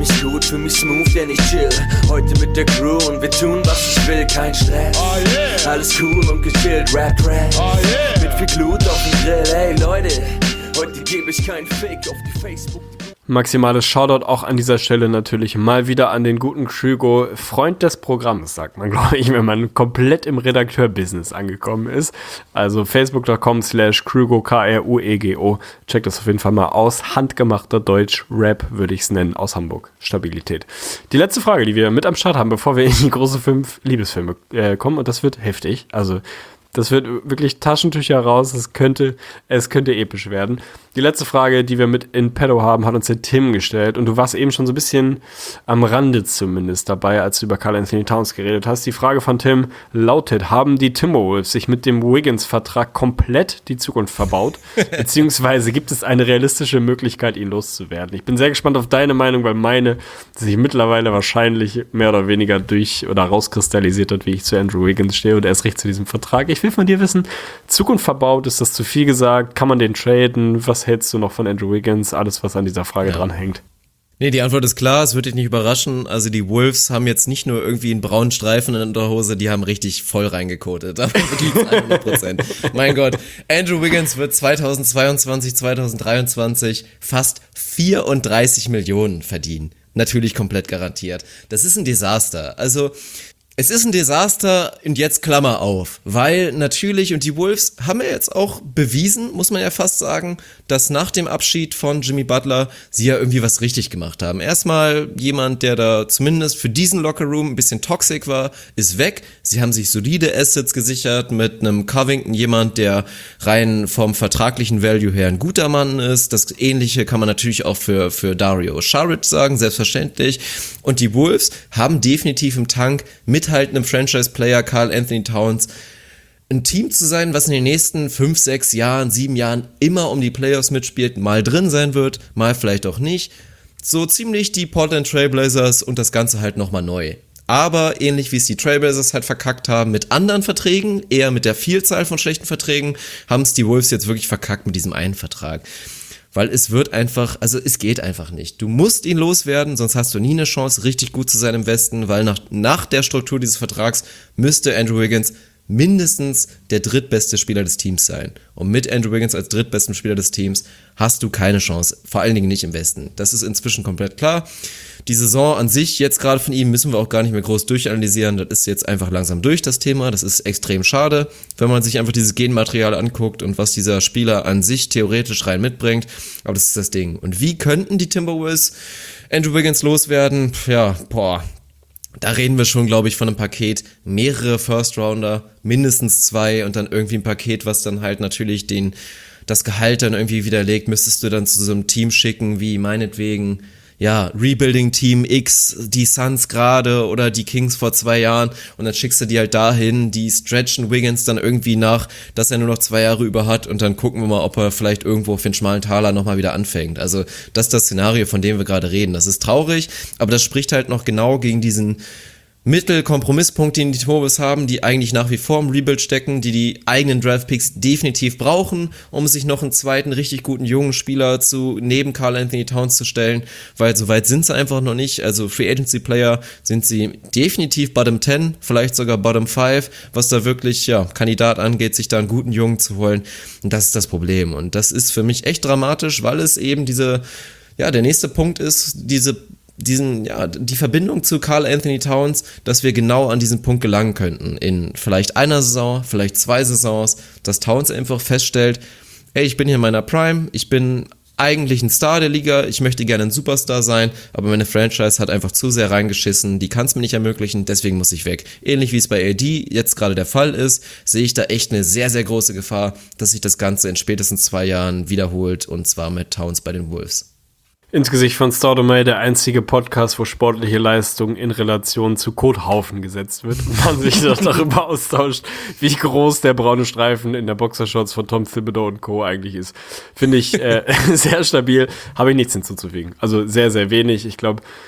fühl mich smooth, denn ich chill heute mit der Crew und wir tun, was ich will, kein Stress. Oh yeah. Alles cool und gechillt, Rap, Rap. Oh yeah. Mit viel Glut auf dem Grill, ey Leute, heute gebe ich keinen Fake auf die Facebook. Maximales Shoutout auch an dieser Stelle natürlich mal wieder an den guten Krügo, Freund des Programms, sagt man, glaube ich, wenn man komplett im Redakteur-Business angekommen ist. Also facebook.com slash Krügo, K R U E G O. Checkt das auf jeden Fall mal aus. Handgemachter Deutsch-Rap würde ich es nennen, aus Hamburg. Stabilität. Die letzte Frage, die wir mit am Start haben, bevor wir in die große fünf Liebesfilme äh, kommen, und das wird heftig, also das wird wirklich Taschentücher raus, es könnte, es könnte episch werden. Die letzte Frage, die wir mit in petto haben, hat uns der Tim gestellt. Und du warst eben schon so ein bisschen am Rande zumindest dabei, als du über Karl Anthony Towns geredet hast. Die Frage von Tim lautet, haben die Timberwolves sich mit dem Wiggins-Vertrag komplett die Zukunft verbaut? Beziehungsweise gibt es eine realistische Möglichkeit, ihn loszuwerden? Ich bin sehr gespannt auf deine Meinung, weil meine sich mittlerweile wahrscheinlich mehr oder weniger durch oder rauskristallisiert hat, wie ich zu Andrew Wiggins stehe und erst recht zu diesem Vertrag. Ich will von dir wissen, Zukunft verbaut, ist das zu viel gesagt? Kann man den traden? Was hältst du noch von Andrew Wiggins? Alles, was an dieser Frage ja. dranhängt. Nee, die Antwort ist klar, es wird dich nicht überraschen. Also die Wolves haben jetzt nicht nur irgendwie einen braunen Streifen in der Hose, die haben richtig voll reingekotet. Aber wirklich hundert Prozent. Mein Gott, Andrew Wiggins wird zweitausendzweiundzwanzig, zweitausenddreiundzwanzig fast vierunddreißig Millionen verdienen. Natürlich komplett garantiert. Das ist ein Desaster. Also es ist ein Desaster und jetzt Klammer auf, weil natürlich, und die Wolves haben ja jetzt auch bewiesen, muss man ja fast sagen, dass nach dem Abschied von Jimmy Butler sie ja irgendwie was richtig gemacht haben. Erstmal jemand, der da zumindest für diesen Lockerroom ein bisschen toxic war, ist weg. Sie haben sich solide Assets gesichert mit einem Covington, jemand, der rein vom vertraglichen Value her ein guter Mann ist. Das Ähnliche kann man natürlich auch für, für Dario Saric sagen, selbstverständlich. Und die Wolves haben definitiv im Tank mit halt einem Franchise-Player Karl Anthony Towns ein Team zu sein, was in den nächsten fünf, sechs Jahren, sieben Jahren immer um die Playoffs mitspielt, mal drin sein wird, mal vielleicht auch nicht. So ziemlich die Portland Trailblazers und das Ganze halt nochmal neu. Aber ähnlich wie es die Trailblazers halt verkackt haben mit anderen Verträgen, eher mit der Vielzahl von schlechten Verträgen, haben es die Wolves jetzt wirklich verkackt mit diesem einen Vertrag. Weil es wird einfach, also es geht einfach nicht. Du musst ihn loswerden, sonst hast du nie eine Chance, richtig gut zu sein im Westen, weil nach, nach der Struktur dieses Vertrags müsste Andrew Wiggins mindestens der drittbeste Spieler des Teams sein. Und mit Andrew Wiggins als drittbesten Spieler des Teams hast du keine Chance, vor allen Dingen nicht im Westen. Das ist inzwischen komplett klar. Die Saison an sich, jetzt gerade von ihm, müssen wir auch gar nicht mehr groß durchanalysieren. Das ist jetzt einfach langsam durch, das Thema. Das ist extrem schade, wenn man sich einfach dieses Genmaterial anguckt und was dieser Spieler an sich theoretisch rein mitbringt. Aber das ist das Ding. Und wie könnten die Timberwolves Andrew Wiggins loswerden? Ja, boah. Da reden wir schon, glaube ich, von einem Paket, mehrere First-Rounder, mindestens zwei und dann irgendwie ein Paket, was dann halt natürlich den, das Gehalt dann irgendwie widerlegt, müsstest du dann zu so einem Team schicken, wie meinetwegen, ja, Rebuilding Team X, die Suns gerade oder die Kings vor zwei Jahren und dann schickst du die halt dahin, die stretchen Wiggins dann irgendwie nach, dass er nur noch zwei Jahre über hat und dann gucken wir mal, ob er vielleicht irgendwo für den schmalen Taler nochmal wieder anfängt. Also das ist das Szenario, von dem wir gerade reden. Das ist traurig, aber das spricht halt noch genau gegen diesen Mittel-Kompromisspunkt, den die Timberwolves haben, die eigentlich nach wie vor im Rebuild stecken, die die eigenen Draftpicks definitiv brauchen, um sich noch einen zweiten richtig guten jungen Spieler zu neben Karl Anthony Towns zu stellen, weil so weit sind sie einfach noch nicht. Also Free Agency Player sind sie definitiv Bottom zehn, vielleicht sogar Bottom fünf, was da wirklich ja Kandidat angeht, sich da einen guten Jungen zu holen. Und das ist das Problem. Und das ist für mich echt dramatisch, weil es eben diese, ja, der nächste Punkt ist, diese diesen, ja, die Verbindung zu Karl Anthony Towns, dass wir genau an diesen Punkt gelangen könnten. In vielleicht einer Saison, vielleicht zwei Saisons, dass Towns einfach feststellt, ey, ich bin hier in meiner Prime, ich bin eigentlich ein Star der Liga, ich möchte gerne ein Superstar sein, aber meine Franchise hat einfach zu sehr reingeschissen, die kann es mir nicht ermöglichen, deswegen muss ich weg. Ähnlich wie es bei A D jetzt gerade der Fall ist, sehe ich da echt eine sehr, sehr große Gefahr, dass sich das Ganze in spätestens zwei Jahren wiederholt und zwar mit Towns bei den Wolves. Ins Gesicht von Staudemeyer, der einzige Podcast, wo sportliche Leistung in Relation zu Kothaufen gesetzt wird und man sich doch darüber austauscht, wie groß der braune Streifen in der Boxershorts von Tom Thibodeau und Co. eigentlich ist. Finde ich äh, sehr stabil, habe ich nichts hinzuzufügen. Also sehr, sehr wenig. Ich glaube,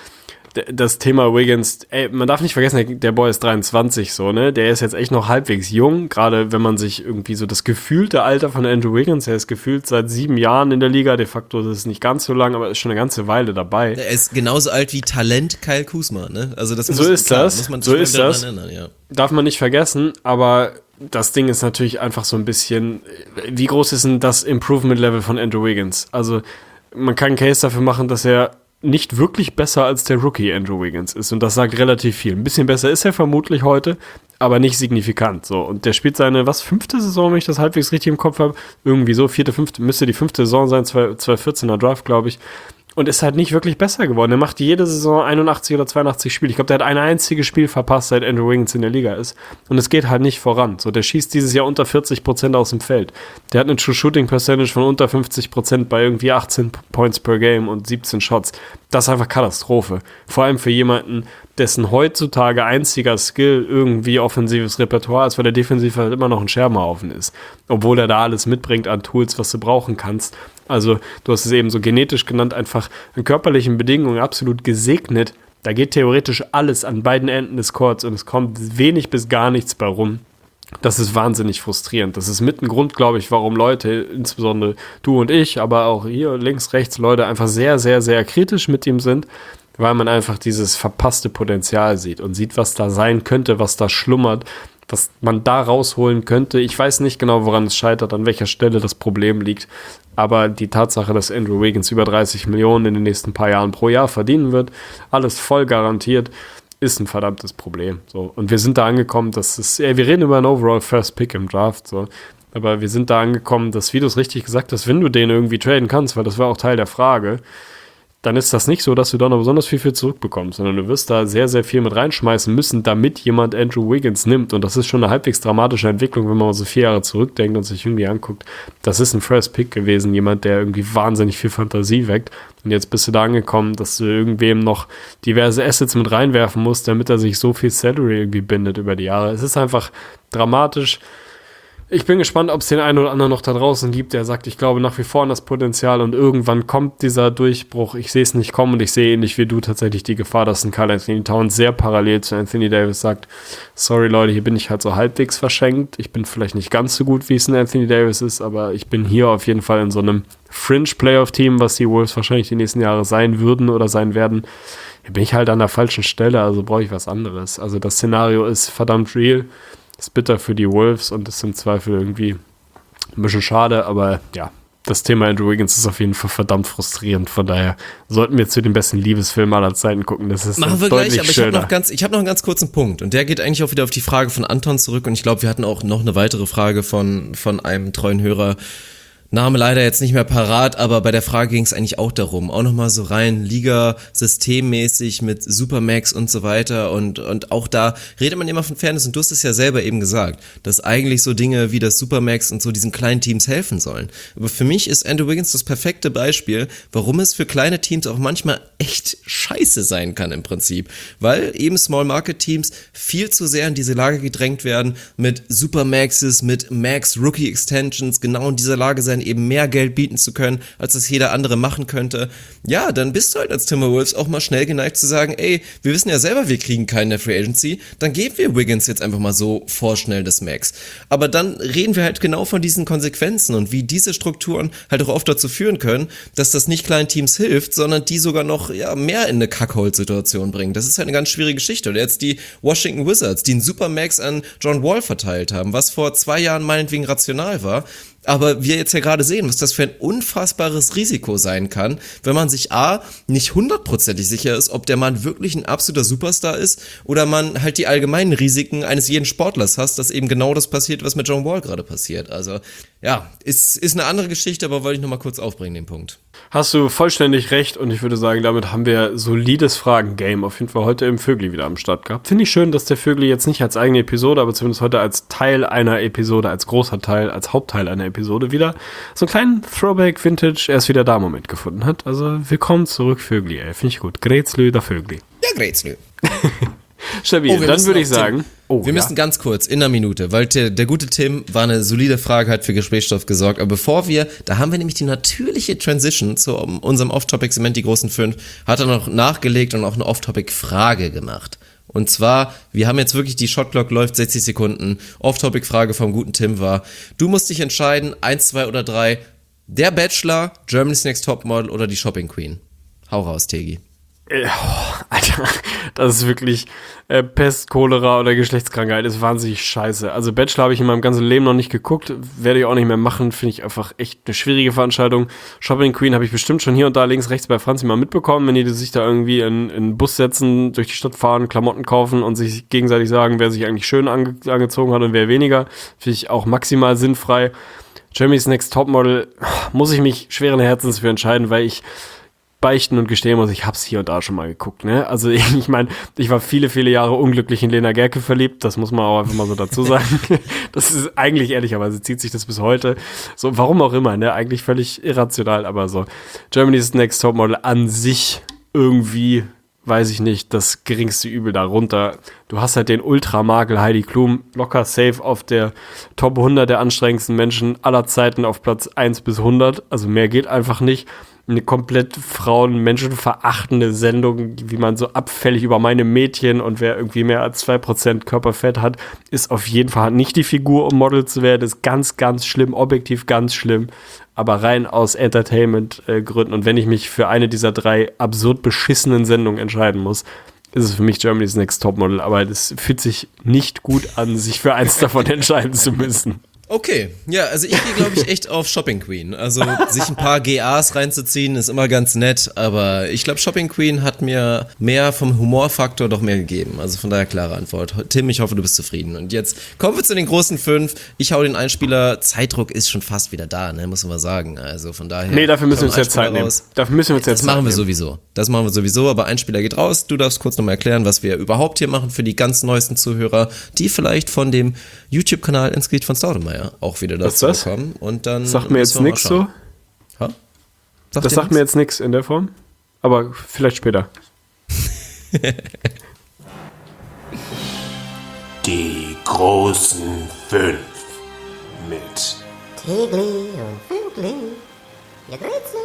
das Thema Wiggins, ey, man darf nicht vergessen, der Boy ist dreiundzwanzig, so, ne? Der ist jetzt echt noch halbwegs jung, gerade wenn man sich irgendwie so das gefühlte Alter von Andrew Wiggins, er ist gefühlt seit sieben Jahren in der Liga, de facto ist es nicht ganz so lang, aber ist schon eine ganze Weile dabei. Er ist genauso alt wie Talent Kyle Kuzma, ne? Also das muss, so ist klar, das, muss man so ist das. Erinnern, ja. Darf man nicht vergessen, aber das Ding ist natürlich einfach so ein bisschen, wie groß ist denn das Improvement-Level von Andrew Wiggins? Also man kann einen Case dafür machen, dass er nicht wirklich besser als der Rookie Andrew Wiggins ist. Und das sagt relativ viel. Ein bisschen besser ist er vermutlich heute, aber nicht signifikant. So. Und der spielt seine, was, fünfte Saison, wenn ich das halbwegs richtig im Kopf habe. Irgendwie so, vierte, fünfte, müsste die fünfte Saison sein, zwanzig vierzehner Draft, glaube ich. Und ist halt nicht wirklich besser geworden. Er macht jede Saison einundachtzig oder zweiundachtzig Spiele. Ich glaube, der hat ein einziges Spiel verpasst, seit Andrew Wiggins in der Liga ist. Und es geht halt nicht voran. So, der schießt dieses Jahr unter vierzig Prozent aus dem Feld. Der hat eine True Shooting Percentage von unter fünfzig Prozent bei irgendwie achtzehn Points per Game und siebzehn Shots. Das ist einfach Katastrophe. Vor allem für jemanden, dessen heutzutage einziger Skill irgendwie offensives Repertoire ist, weil der defensiv halt immer noch ein Scherbenhaufen ist. Obwohl er da alles mitbringt an Tools, was du brauchen kannst. Also, du hast es eben so genetisch genannt, einfach in körperlichen Bedingungen absolut gesegnet. Da geht theoretisch alles an beiden Enden des Courts und es kommt wenig bis gar nichts bei rum. Das ist wahnsinnig frustrierend. Das ist mit ein Grund, glaube ich, warum Leute, insbesondere du und ich, aber auch hier links, rechts Leute einfach sehr, sehr, sehr kritisch mit ihm sind, weil man einfach dieses verpasste Potenzial sieht und sieht, was da sein könnte, was da schlummert, was man da rausholen könnte. Ich weiß nicht genau, woran es scheitert, an welcher Stelle das Problem liegt, aber die Tatsache, dass Andrew Wiggins über dreißig Millionen in den nächsten paar Jahren pro Jahr verdienen wird, alles voll garantiert, ist ein verdammtes Problem. So. Und wir sind da angekommen, dass es, ey, wir reden über einen Overall First Pick im Draft, so. Aber wir sind da angekommen, dass, wie du es richtig gesagt hast, wenn du den irgendwie traden kannst, weil das war auch Teil der Frage, dann ist das nicht so, dass du da noch besonders viel für zurückbekommst, sondern du wirst da sehr, sehr viel mit reinschmeißen müssen, damit jemand Andrew Wiggins nimmt. Und das ist schon eine halbwegs dramatische Entwicklung, wenn man mal so vier Jahre zurückdenkt und sich irgendwie anguckt. Das ist ein First Pick gewesen, jemand, der irgendwie wahnsinnig viel Fantasie weckt. Und jetzt bist du da angekommen, dass du irgendwem noch diverse Assets mit reinwerfen musst, damit er sich so viel Salary irgendwie bindet über die Jahre. Es ist einfach dramatisch. Ich bin gespannt, ob es den einen oder anderen noch da draußen gibt, der sagt, ich glaube nach wie vor an das Potenzial und irgendwann kommt dieser Durchbruch. Ich sehe es nicht kommen und ich sehe ähnlich wie du tatsächlich die Gefahr, dass ein Karl Anthony Towns sehr parallel zu Anthony Davis sagt, sorry Leute, hier bin ich halt so halbwegs verschenkt. Ich bin vielleicht nicht ganz so gut, wie es ein Anthony Davis ist, aber ich bin hier auf jeden Fall in so einem Fringe-Playoff-Team, was die Wolves wahrscheinlich die nächsten Jahre sein würden oder sein werden. Hier bin ich halt an der falschen Stelle, also brauche ich was anderes. Also das Szenario ist verdammt real. Ist bitter für die Wolves und ist im Zweifel irgendwie ein bisschen schade, aber ja, das Thema Andrew Wiggins ist auf jeden Fall verdammt frustrierend, von daher sollten wir zu den besten Liebesfilmen aller Zeiten gucken, das ist Machen wir deutlich gleich, aber schöner. ich habe noch, ganz, ich hab noch einen ganz kurzen Punkt und der geht eigentlich auch wieder auf die Frage von Anton zurück und ich glaube, wir hatten auch noch eine weitere Frage von, von einem treuen Hörer, Name leider jetzt nicht mehr parat, aber bei der Frage ging es eigentlich auch darum, auch nochmal so rein Liga-systemmäßig mit Supermax und so weiter und und auch da redet man immer von Fairness und du hast es ja selber eben gesagt, dass eigentlich so Dinge wie das Supermax und so diesen kleinen Teams helfen sollen. Aber für mich ist Andrew Wiggins das perfekte Beispiel, warum es für kleine Teams auch manchmal echt scheiße sein kann im Prinzip, weil eben Small-Market-Teams viel zu sehr in diese Lage gedrängt werden mit Supermaxes, mit Max-Rookie-Extensions, genau in dieser Lage sein, eben mehr Geld bieten zu können, als das jeder andere machen könnte, ja, dann bist du halt als Timberwolves auch mal schnell geneigt zu sagen, ey, wir wissen ja selber, wir kriegen keine Free Agency, dann geben wir Wiggins jetzt einfach mal so vorschnell das Max. Aber dann reden wir halt genau von diesen Konsequenzen und wie diese Strukturen halt auch oft dazu führen können, dass das nicht kleinen Teams hilft, sondern die sogar noch ja, mehr in eine Kackhold-Situation bringen. Das ist halt eine ganz schwierige Geschichte. Oder jetzt die Washington Wizards, die einen Supermax an John Wall verteilt haben, was vor zwei Jahren meinetwegen rational war, aber wir jetzt ja gerade sehen, was das für ein unfassbares Risiko sein kann, wenn man sich A, nicht hundertprozentig sicher ist, ob der Mann wirklich ein absoluter Superstar ist oder man halt die allgemeinen Risiken eines jeden Sportlers hast, dass eben genau das passiert, was mit John Wall gerade passiert. Also ja, ist, ist eine andere Geschichte, aber wollte ich nochmal kurz aufbringen, den Punkt. Hast du vollständig recht und ich würde sagen, damit haben wir solides Fragen-Game auf jeden Fall heute im Vögli wieder am Start gehabt. Finde ich schön, dass der Vögli jetzt nicht als eigene Episode, aber zumindest heute als Teil einer Episode, als großer Teil, als Hauptteil einer Episode wieder so einen kleinen Throwback-Vintage, er ist wieder da Moment gefunden hat. Also willkommen zurück, Vögli, ey. Finde ich gut. Grätzlü, der Vögli. Ja, Grätzlü. Stabil, oh, dann würde ich sagen... Oh, Wir ja? müssen ganz kurz, in einer Minute, weil der, der gute Tim war eine solide Frage, hat für Gesprächsstoff gesorgt. Aber bevor wir, da haben wir nämlich die natürliche Transition zu unserem Off-Topic-Segment, die großen fünf, hat er noch nachgelegt und auch eine Off-Topic-Frage gemacht. Und zwar, wir haben jetzt wirklich, die Shotclock läuft sechzig Sekunden. Off-Topic-Frage vom guten Tim war, du musst dich entscheiden, eins, zwei oder drei, der Bachelor, Germany's Next Topmodel oder die Shopping Queen. Hau raus, Tegi. Äh, oh, Alter, das ist wirklich äh, Pest, Cholera oder Geschlechtskrankheit, ist wahnsinnig scheiße. Also Bachelor habe ich in meinem ganzen Leben noch nicht geguckt, werde ich auch nicht mehr machen, finde ich einfach echt eine schwierige Veranstaltung. Shopping Queen habe ich bestimmt schon hier und da links, rechts bei Franzi mal mitbekommen, wenn die sich da irgendwie in, in einen Bus setzen, durch die Stadt fahren, Klamotten kaufen und sich gegenseitig sagen, wer sich eigentlich schön ange- angezogen hat und wer weniger, finde ich auch maximal sinnfrei. Germany's Next Topmodel muss ich mich schweren Herzens für entscheiden, weil ich beichten und gestehen muss, ich hab's hier und da schon mal geguckt, ne? Also ich, ich meine, ich war viele, viele Jahre unglücklich in Lena Gerke verliebt, das muss man auch einfach mal so dazu sagen. Das ist eigentlich, ehrlicherweise zieht sich das bis heute. So, warum auch immer, ne? Eigentlich völlig irrational, aber so. Germany's Next Topmodel an sich irgendwie, weiß ich nicht, das geringste Übel darunter. Du hast halt den Ultramagel Heidi Klum locker safe auf der Top hundert der anstrengendsten Menschen aller Zeiten auf Platz eins bis hundert, also mehr geht einfach nicht. Eine komplett Frauen-Menschen-verachtende Sendung, wie man so abfällig über meine Mädchen und wer irgendwie mehr als zwei Prozent Körperfett hat, ist auf jeden Fall nicht die Figur, um Model zu werden. Ist ganz, ganz schlimm, objektiv ganz schlimm, aber rein aus Entertainment-Gründen. Und wenn ich mich für eine dieser drei absurd beschissenen Sendungen entscheiden muss, ist es für mich Germany's Next Topmodel. Aber es fühlt sich nicht gut an, sich für eins davon entscheiden zu müssen. Okay, ja, also ich gehe, glaube ich, echt auf Shopping Queen. Also sich ein paar G As reinzuziehen, ist immer ganz nett, aber ich glaube, Shopping Queen hat mir mehr vom Humorfaktor doch mehr gegeben. Also von daher klare Antwort. Tim, ich hoffe, du bist zufrieden. Und jetzt kommen wir zu den großen fünf. Ich hau den Einspieler. Zeitdruck ist schon fast wieder da, ne, muss man sagen. Also von daher. Nee, dafür müssen wir uns jetzt Zeit nehmen. Dafür müssen wir uns jetzt Das machen wir sowieso. Das machen wir sowieso, aber Einspieler geht raus. Du darfst kurz nochmal erklären, was wir überhaupt hier machen für die ganz neuesten Zuhörer, die vielleicht von dem YouTube-Kanal Insgeht von Staudemeyer auch wieder dazu kommen. Und dann sagt mir jetzt nichts so. Ha? Sagt das sagt nix? Mir jetzt nichts in der Form. Aber vielleicht später. Die großen fünf mit Tegli und Fünkli, ihr Grüezi.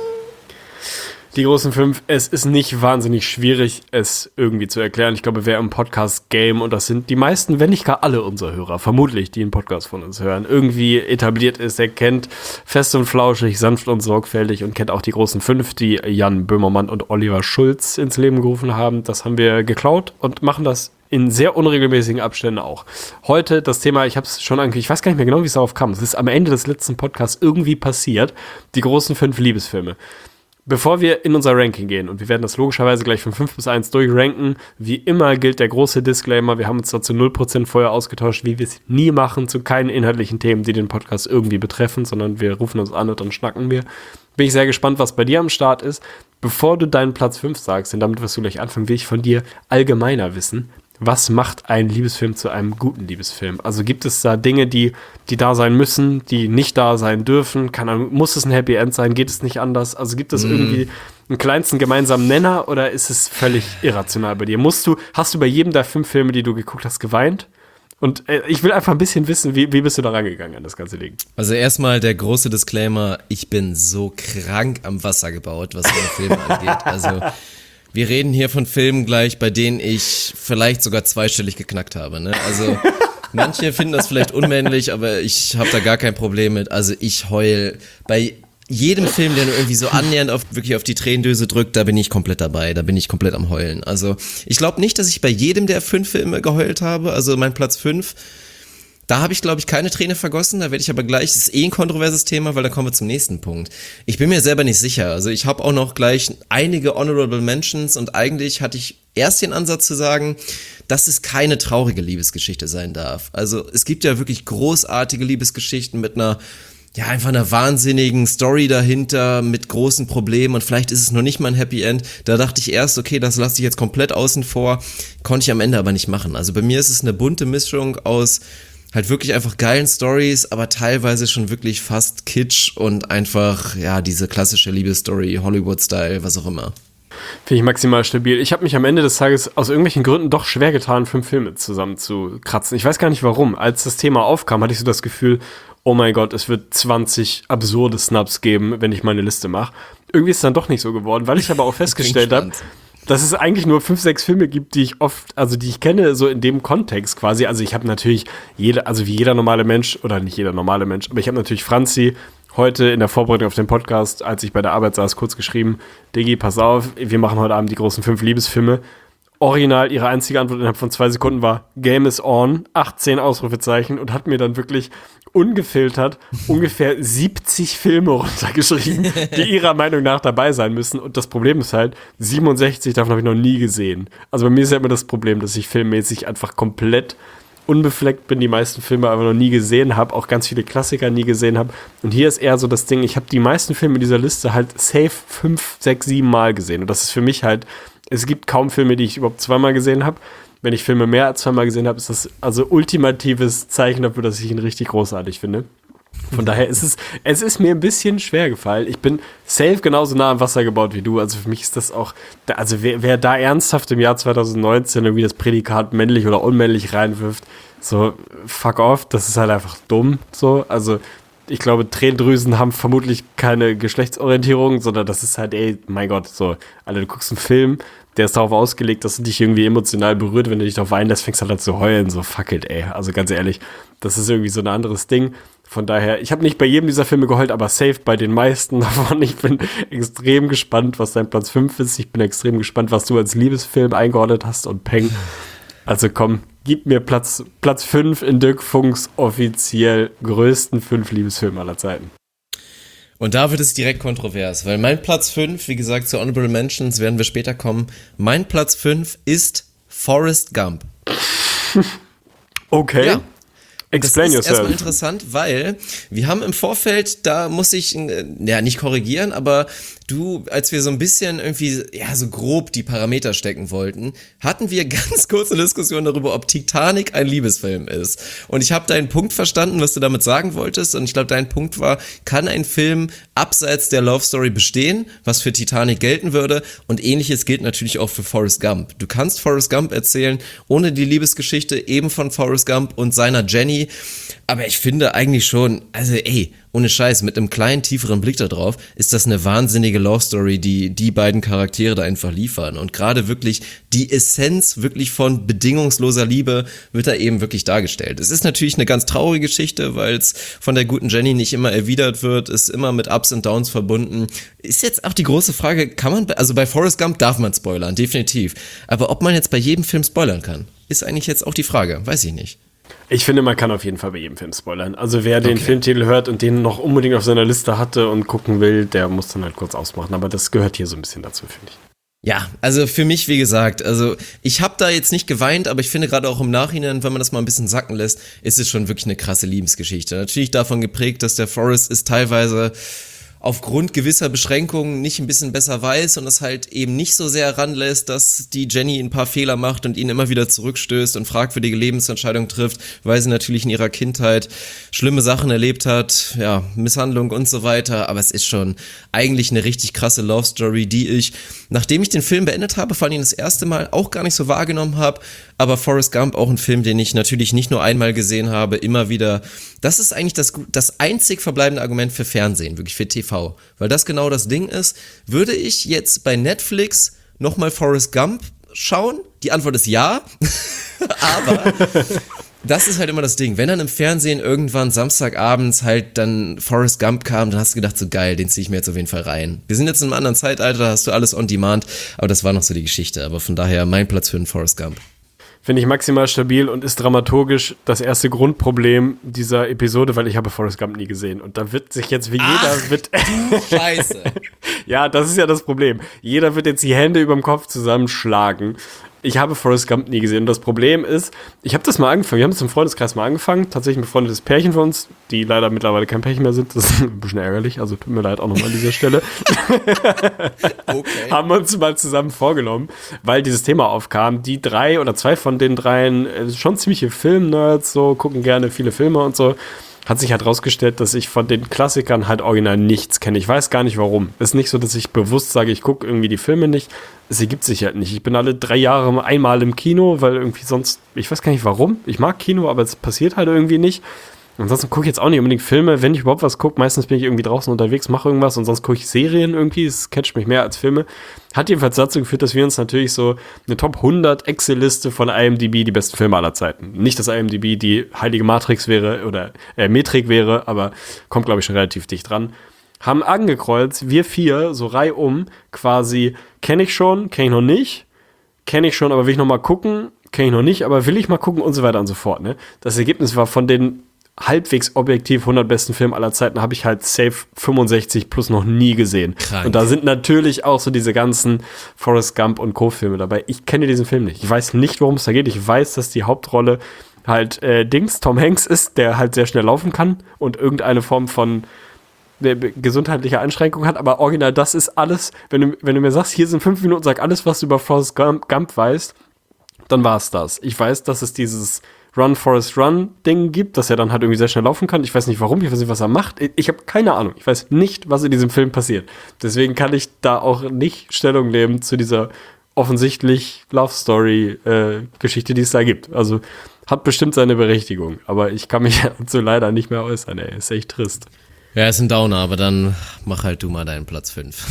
Die großen fünf, es ist nicht wahnsinnig schwierig, es irgendwie zu erklären. Ich glaube, wer im Podcast-Game, und das sind die meisten, wenn nicht gar alle unserer Hörer, vermutlich, die einen Podcast von uns hören, irgendwie etabliert ist, der kennt Fest und Flauschig, Sanft und Sorgfältig und kennt auch die großen fünf, die Jan Böhmermann und Oliver Schulz ins Leben gerufen haben. Das haben wir geklaut und machen das in sehr unregelmäßigen Abständen auch. Heute das Thema, ich habe es schon angekündigt, ich weiß gar nicht mehr genau, wie es darauf kam. Es ist am Ende des letzten Podcasts irgendwie passiert, die großen fünf Liebesfilme. Bevor wir in unser Ranking gehen, und wir werden das logischerweise gleich von fünf bis eins durchranken, wie immer gilt der große Disclaimer, wir haben uns dazu null Prozent vorher ausgetauscht, wie wir es nie machen, zu keinen inhaltlichen Themen, die den Podcast irgendwie betreffen, sondern wir rufen uns an und dann schnacken wir. Bin ich sehr gespannt, was bei dir am Start ist. Bevor du deinen Platz fünf sagst, denn damit wirst du gleich anfangen, will ich von dir allgemeiner wissen. Was macht ein Liebesfilm zu einem guten Liebesfilm? Also gibt es da Dinge, die, die da sein müssen, die nicht da sein dürfen? Kann, muss es ein Happy End sein? Geht es nicht anders? Also gibt es mm. irgendwie einen kleinsten gemeinsamen Nenner oder ist es völlig irrational bei dir? Musst du, hast du bei jedem der fünf Filme, die du geguckt hast, geweint? Und äh, ich will einfach ein bisschen wissen, wie, wie bist du da rangegangen an das ganze Ding? Also erstmal der große Disclaimer, ich bin so krank am Wasser gebaut, was meine Filme angeht. Also wir reden hier von Filmen gleich, bei denen ich vielleicht sogar zweistellig geknackt habe. Ne? Also manche finden das vielleicht unmännlich, aber ich habe da gar kein Problem mit. Also ich heul bei jedem Film, der nur irgendwie so annähernd auf, wirklich auf die Tränendöse drückt, da bin ich komplett dabei, da bin ich komplett am Heulen. Also ich glaube nicht, dass ich bei jedem der fünf Filme geheult habe. Also mein Platz fünf, da habe ich, glaube ich, keine Träne vergossen, da werde ich aber gleich, das ist eh ein kontroverses Thema, weil da kommen wir zum nächsten Punkt. Ich bin mir selber nicht sicher, also ich habe auch noch gleich einige Honorable Mentions und eigentlich hatte ich erst den Ansatz zu sagen, dass es keine traurige Liebesgeschichte sein darf. Also es gibt ja wirklich großartige Liebesgeschichten mit einer, ja, einfach einer wahnsinnigen Story dahinter, mit großen Problemen und vielleicht ist es noch nicht mal ein Happy End. Da dachte ich erst, okay, das lasse ich jetzt komplett außen vor, konnte ich am Ende aber nicht machen. Also bei mir ist es eine bunte Mischung aus halt wirklich einfach geilen Stories, aber teilweise schon wirklich fast Kitsch und einfach, ja, diese klassische Liebesstory, Hollywood-Style, was auch immer. Finde ich maximal stabil. Ich habe mich am Ende des Tages aus irgendwelchen Gründen doch schwer getan, fünf Filme zusammen zu kratzen. Ich weiß gar nicht warum. Als das Thema aufkam, hatte ich so das Gefühl, oh mein Gott, es wird zwanzig absurde Snubs geben, wenn ich meine Liste mache. Irgendwie ist es dann doch nicht so geworden, weil ich aber auch festgestellt habe, dass es eigentlich nur fünf, sechs Filme gibt, die ich oft, also die ich kenne, so in dem Kontext quasi. Also ich habe natürlich jeder, also wie jeder normale Mensch, oder nicht jeder normale Mensch, aber ich habe natürlich Franzi heute in der Vorbereitung auf den Podcast, als ich bei der Arbeit saß, kurz geschrieben, Diggi, pass auf, wir machen heute Abend die großen fünf Liebesfilme. Original, ihre einzige Antwort innerhalb von zwei Sekunden war, Game is on, achtzehn Ausrufezeichen, und hat mir dann wirklich ungefiltert ungefähr siebzig Filme runtergeschrieben, die ihrer Meinung nach dabei sein müssen. Und das Problem ist halt, siebenundsechzig davon habe ich noch nie gesehen. Also bei mir ist ja immer das Problem, dass ich filmmäßig einfach komplett unbefleckt bin, die meisten Filme aber noch nie gesehen habe, auch ganz viele Klassiker nie gesehen habe. Und hier ist eher so das Ding, ich habe die meisten Filme in dieser Liste halt safe fünf, sechs, sieben Mal gesehen. Und das ist für mich halt, es gibt kaum Filme, die ich überhaupt zweimal gesehen habe. Wenn ich Filme mehr als zweimal gesehen habe, ist das also ultimatives Zeichen dafür, dass ich ihn richtig großartig finde. Von daher ist es, es ist mir ein bisschen schwer gefallen. Ich bin safe genauso nah am Wasser gebaut wie du. Also für mich ist das auch, also wer, wer da ernsthaft im Jahr zwanzig neunzehn irgendwie das Prädikat männlich oder unmännlich reinwirft, so fuck off, das ist halt einfach dumm. So, also ich glaube, Tränendrüsen haben vermutlich keine Geschlechtsorientierung, sondern das ist halt, ey, mein Gott, so, Alter, du guckst einen Film, der ist darauf ausgelegt, dass du dich irgendwie emotional berührt, wenn du dich darauf einlässt, fängst du halt an zu heulen, so fuck it, ey. Also ganz ehrlich, das ist irgendwie so ein anderes Ding. Von daher, ich habe nicht bei jedem dieser Filme geheult, aber safe bei den meisten davon. Ich bin extrem gespannt, was dein Platz fünf ist. Ich bin extrem gespannt, was du als Liebesfilm eingeordnet hast und Peng. Also komm, gib mir Platz, Platz fünf in Dirk Funks offiziell größten fünf Liebesfilme aller Zeiten. Und da wird es direkt kontrovers, weil mein Platz fünf, wie gesagt, zu Honorable Mentions werden wir später kommen. Mein Platz fünf ist Forrest Gump. Okay. Ja. Explain das ist yourself. erstmal interessant, weil wir haben im Vorfeld, da muss ich, ja, nicht korrigieren, aber du, als wir so ein bisschen irgendwie, ja, so grob die Parameter stecken wollten, hatten wir ganz kurze Diskussion darüber, ob Titanic ein Liebesfilm ist. Und ich habe deinen Punkt verstanden, was du damit sagen wolltest. Und ich glaube, dein Punkt war, kann ein Film abseits der Love Story bestehen, was für Titanic gelten würde. Und ähnliches gilt natürlich auch für Forrest Gump. Du kannst Forrest Gump erzählen, ohne die Liebesgeschichte eben von Forrest Gump und seiner Jenny. Aber ich finde eigentlich schon, also ey, ohne Scheiß, mit einem kleinen, tieferen Blick da drauf, ist das eine wahnsinnige Love Story, die die beiden Charaktere da einfach liefern. Und gerade wirklich die Essenz wirklich von bedingungsloser Liebe wird da eben wirklich dargestellt. Es ist natürlich eine ganz traurige Geschichte, weil es von der guten Jenny nicht immer erwidert wird, ist immer mit Ups und Downs verbunden. Ist jetzt auch die große Frage, kann man, also bei Forrest Gump darf man spoilern, definitiv. Aber ob man jetzt bei jedem Film spoilern kann, ist eigentlich jetzt auch die Frage, weiß ich nicht. Ich finde, man kann auf jeden Fall bei jedem Film spoilern. Also wer den Okay. Filmtitel hört und den noch unbedingt auf seiner Liste hatte und gucken will, der muss dann halt kurz ausmachen. Aber das gehört hier so ein bisschen dazu, finde ich. Ja, also für mich, wie gesagt, also ich habe da jetzt nicht geweint, aber ich finde gerade auch im Nachhinein, wenn man das mal ein bisschen sacken lässt, ist es schon wirklich eine krasse Liebesgeschichte. Natürlich davon geprägt, dass der Forrest ist teilweise aufgrund gewisser Beschränkungen nicht ein bisschen besser weiß und es halt eben nicht so sehr ranlässt, dass die Jenny ein paar Fehler macht und ihn immer wieder zurückstößt und fragwürdige Lebensentscheidungen trifft, weil sie natürlich in ihrer Kindheit schlimme Sachen erlebt hat, ja, Misshandlung und so weiter, aber es ist schon eigentlich eine richtig krasse Love Story, die ich, nachdem ich den Film beendet habe, vor allem das erste Mal auch gar nicht so wahrgenommen habe, aber Forrest Gump auch ein Film, den ich natürlich nicht nur einmal gesehen habe, immer wieder, das ist eigentlich das, das einzig verbleibende Argument für Fernsehen, wirklich für T V, weil das genau das Ding ist. Würde ich jetzt bei Netflix nochmal Forrest Gump schauen? Die Antwort ist ja, aber das ist halt immer das Ding. Wenn dann im Fernsehen irgendwann Samstagabends halt dann Forrest Gump kam, dann hast du gedacht, so geil, den zieh ich mir jetzt auf jeden Fall rein. Wir sind jetzt in einem anderen Zeitalter, da hast du alles on demand, aber das war noch so die Geschichte. Aber von daher mein Platz für den Forrest Gump. Finde ich maximal stabil und ist dramaturgisch das erste Grundproblem dieser Episode, weil ich habe Forrest Gump nie gesehen. Und da wird sich jetzt wie jeder... Ach, wird du Scheiße. Ja, das ist ja das Problem. Jeder wird jetzt die Hände überm Kopf zusammenschlagen. Ich habe Forrest Gump nie gesehen. Und das Problem ist, ich habe das mal angefangen. Wir haben das im Freundeskreis mal angefangen. Tatsächlich ein befreundetes Pärchen von uns, die leider mittlerweile kein Pärchen mehr sind. Das ist ein bisschen ärgerlich. Also tut mir leid auch nochmal an dieser Stelle. Okay. Haben wir uns mal zusammen vorgenommen, weil dieses Thema aufkam. Die drei oder zwei von den dreien äh, schon ziemliche Film-Nerds, so, gucken gerne viele Filme und so. hat sich halt rausgestellt, dass ich von den Klassikern halt original nichts kenne. Ich weiß gar nicht warum. Es ist nicht so, dass ich bewusst sage, ich gucke irgendwie die Filme nicht. Es ergibt sich halt nicht. Ich bin alle drei Jahre einmal im Kino, weil irgendwie sonst, ich weiß gar nicht warum. Ich mag Kino, aber es passiert halt irgendwie nicht. Ansonsten gucke ich jetzt auch nicht unbedingt Filme. Wenn ich überhaupt was gucke, meistens bin ich irgendwie draußen unterwegs, mache irgendwas und sonst gucke ich Serien irgendwie. Es catcht mich mehr als Filme. Hat jedenfalls dazu geführt, dass wir uns natürlich so eine Top hundert Excel-Liste von I M D B, die besten Filme aller Zeiten. Nicht, dass I M D B die heilige Matrix wäre oder äh, Metrik wäre, aber kommt, glaube ich, schon relativ dicht dran. Haben angekreuzt, wir vier, so reihum, quasi, kenne ich schon, kenne ich noch nicht, kenne ich schon, aber will ich noch mal gucken, kenne ich noch nicht, aber will ich mal gucken und so weiter und so fort. Ne? Das Ergebnis war von den halbwegs objektiv hundert besten Filme aller Zeiten habe ich halt safe fünfundsechzig plus noch nie gesehen. Krank. Und da sind natürlich auch so diese ganzen Forrest Gump und Co-Filme dabei. Ich kenne diesen Film nicht. Ich weiß nicht, worum es da geht. Ich weiß, dass die Hauptrolle halt äh, Dings, Tom Hanks ist, der halt sehr schnell laufen kann und irgendeine Form von äh, gesundheitlicher Einschränkung hat. Aber original, das ist alles, wenn du, wenn du mir sagst, hier sind fünf Minuten, sag alles, was du über Forrest Gump, Gump weißt, dann war es das. Ich weiß, dass es dieses Run, Forrest, Run-Ding gibt, dass er dann halt irgendwie sehr schnell laufen kann. Ich weiß nicht warum, ich weiß nicht, was er macht. Ich habe keine Ahnung. Ich weiß nicht, was in diesem Film passiert. Deswegen kann ich da auch nicht Stellung nehmen zu dieser offensichtlich Love-Story-Geschichte, die es da gibt. Also hat bestimmt seine Berechtigung. Aber ich kann mich dazu leider nicht mehr äußern, ey. Ist echt trist. Ja, ist ein Downer, aber dann mach halt du mal deinen Platz fünf.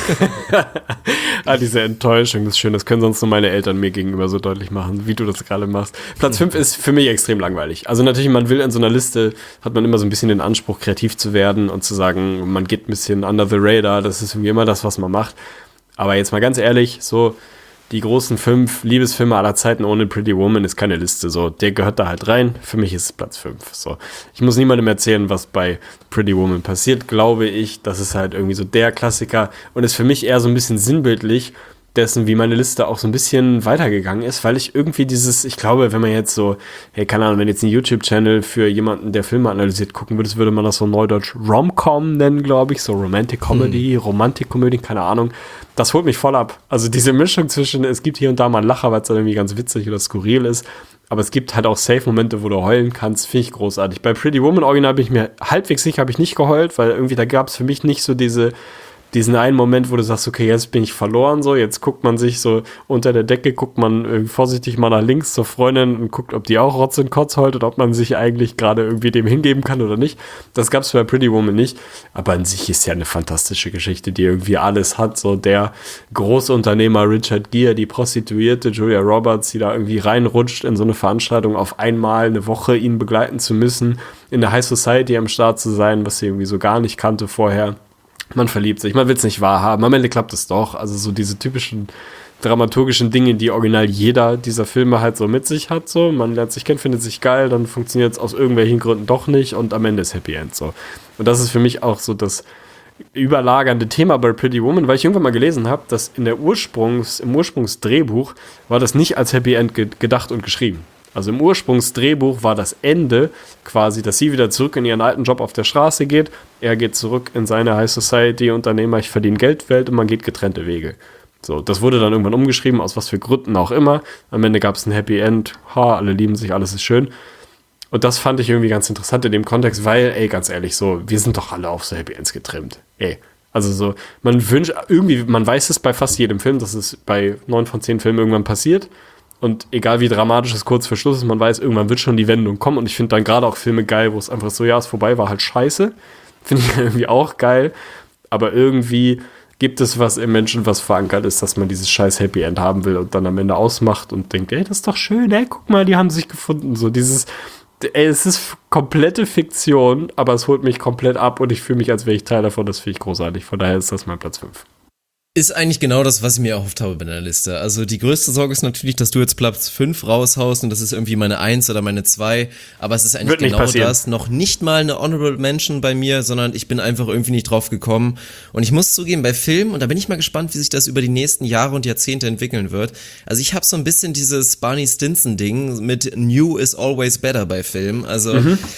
Ah, diese Enttäuschung, das ist schön. Das können sonst nur meine Eltern mir gegenüber so deutlich machen, wie du das gerade machst. Platz fünf ist für mich extrem langweilig. Also natürlich, man will in so einer Liste, hat man immer so ein bisschen den Anspruch, kreativ zu werden und zu sagen, man geht ein bisschen under the radar. Das ist irgendwie immer das, was man macht. Aber jetzt mal ganz ehrlich, so die großen fünf Liebesfilme aller Zeiten ohne Pretty Woman ist keine Liste. So, der gehört da halt rein. Für mich ist es Platz fünf. So, ich muss niemandem erzählen, was bei Pretty Woman passiert, glaube ich. Das ist halt irgendwie so der Klassiker und ist für mich eher so ein bisschen sinnbildlich dessen, wie meine Liste auch so ein bisschen weitergegangen ist, weil ich irgendwie dieses, ich glaube, wenn man jetzt so, hey, keine Ahnung, wenn jetzt ein YouTube-Channel für jemanden, der Filme analysiert, gucken würde, würde man das so neudeutsch Rom-Com nennen, glaube ich, so Romantic Comedy, hm. Romantik-Komödie, keine Ahnung. Das holt mich voll ab. Also diese Mischung zwischen, es gibt hier und da mal einen Lacher, weil es dann irgendwie ganz witzig oder skurril ist, aber es gibt halt auch Safe-Momente, wo du heulen kannst, finde ich großartig. Bei Pretty Woman Original bin ich mir halbwegs sicher, habe ich nicht geheult, weil irgendwie da gab es für mich nicht so diese diesen einen Moment, wo du sagst, okay, jetzt bin ich verloren, so, jetzt guckt man sich so unter der Decke, guckt man äh, vorsichtig mal nach links zur Freundin und guckt, ob die auch Rotz und Kotz heult oder ob man sich eigentlich gerade irgendwie dem hingeben kann oder nicht. Das gab's bei Pretty Woman nicht, aber an sich ist ja eine fantastische Geschichte, die irgendwie alles hat, so der Großunternehmer Richard Gere, die Prostituierte Julia Roberts, die da irgendwie reinrutscht in so eine Veranstaltung, auf einmal eine Woche ihn begleiten zu müssen, in der High Society am Start zu sein, was sie irgendwie so gar nicht kannte vorher. Man verliebt sich, man will es nicht wahrhaben, am Ende klappt es doch. Also so diese typischen dramaturgischen Dinge, die original jeder dieser Filme halt so mit sich hat. So, man lernt sich kennen, findet sich geil, dann funktioniert es aus irgendwelchen Gründen doch nicht und am Ende ist Happy End so. Und das ist für mich auch so das überlagernde Thema bei Pretty Woman, weil ich irgendwann mal gelesen habe, dass in der Ursprungs, im Ursprungsdrehbuch war das nicht als Happy End ge- gedacht und geschrieben. Also im Ursprungsdrehbuch war das Ende quasi, dass sie wieder zurück in ihren alten Job auf der Straße geht. Er geht zurück in seine High Society Unternehmer, ich verdiene Geldwelt und man geht getrennte Wege. So, das wurde dann irgendwann umgeschrieben, aus was für Gründen auch immer. Am Ende gab es ein Happy End. Ha, alle lieben sich, alles ist schön. Und das fand ich irgendwie ganz interessant in dem Kontext, weil, ey, ganz ehrlich, so, wir sind doch alle auf so Happy Ends getrimmt. Ey, also so, man wünscht, irgendwie, man weiß es bei fast jedem Film, dass es bei neun von zehn Filmen irgendwann passiert. Und egal wie dramatisch es kurz vor Schluss ist, man weiß, irgendwann wird schon die Wendung kommen. Und ich finde dann gerade auch Filme geil, wo es einfach so, ja, ist vorbei, war halt scheiße. Finde ich irgendwie auch geil. Aber irgendwie gibt es was im Menschen, was verankert ist, dass man dieses scheiß Happy End haben will und dann am Ende ausmacht und denkt, ey, das ist doch schön, ey, guck mal, die haben sich gefunden. So dieses, ey, es ist komplette Fiktion, aber es holt mich komplett ab und ich fühle mich, als wäre ich Teil davon. Das finde ich großartig. Von daher ist das mein Platz fünf. Ist eigentlich genau das, was ich mir erhofft habe bei deiner Liste. Also die größte Sorge ist natürlich, dass du jetzt Platz fünf raushaust und das ist irgendwie meine eins oder meine zwei. Aber es ist eigentlich genau passieren. das. Noch nicht mal eine Honorable Mention bei mir, sondern ich bin einfach irgendwie nicht drauf gekommen. Und ich muss zugeben, bei Filmen, und da bin ich mal gespannt, wie sich das über die nächsten Jahre und Jahrzehnte entwickeln wird. Also ich habe so ein bisschen dieses Barney Stinson-Ding mit New is always better bei Filmen. Also mhm.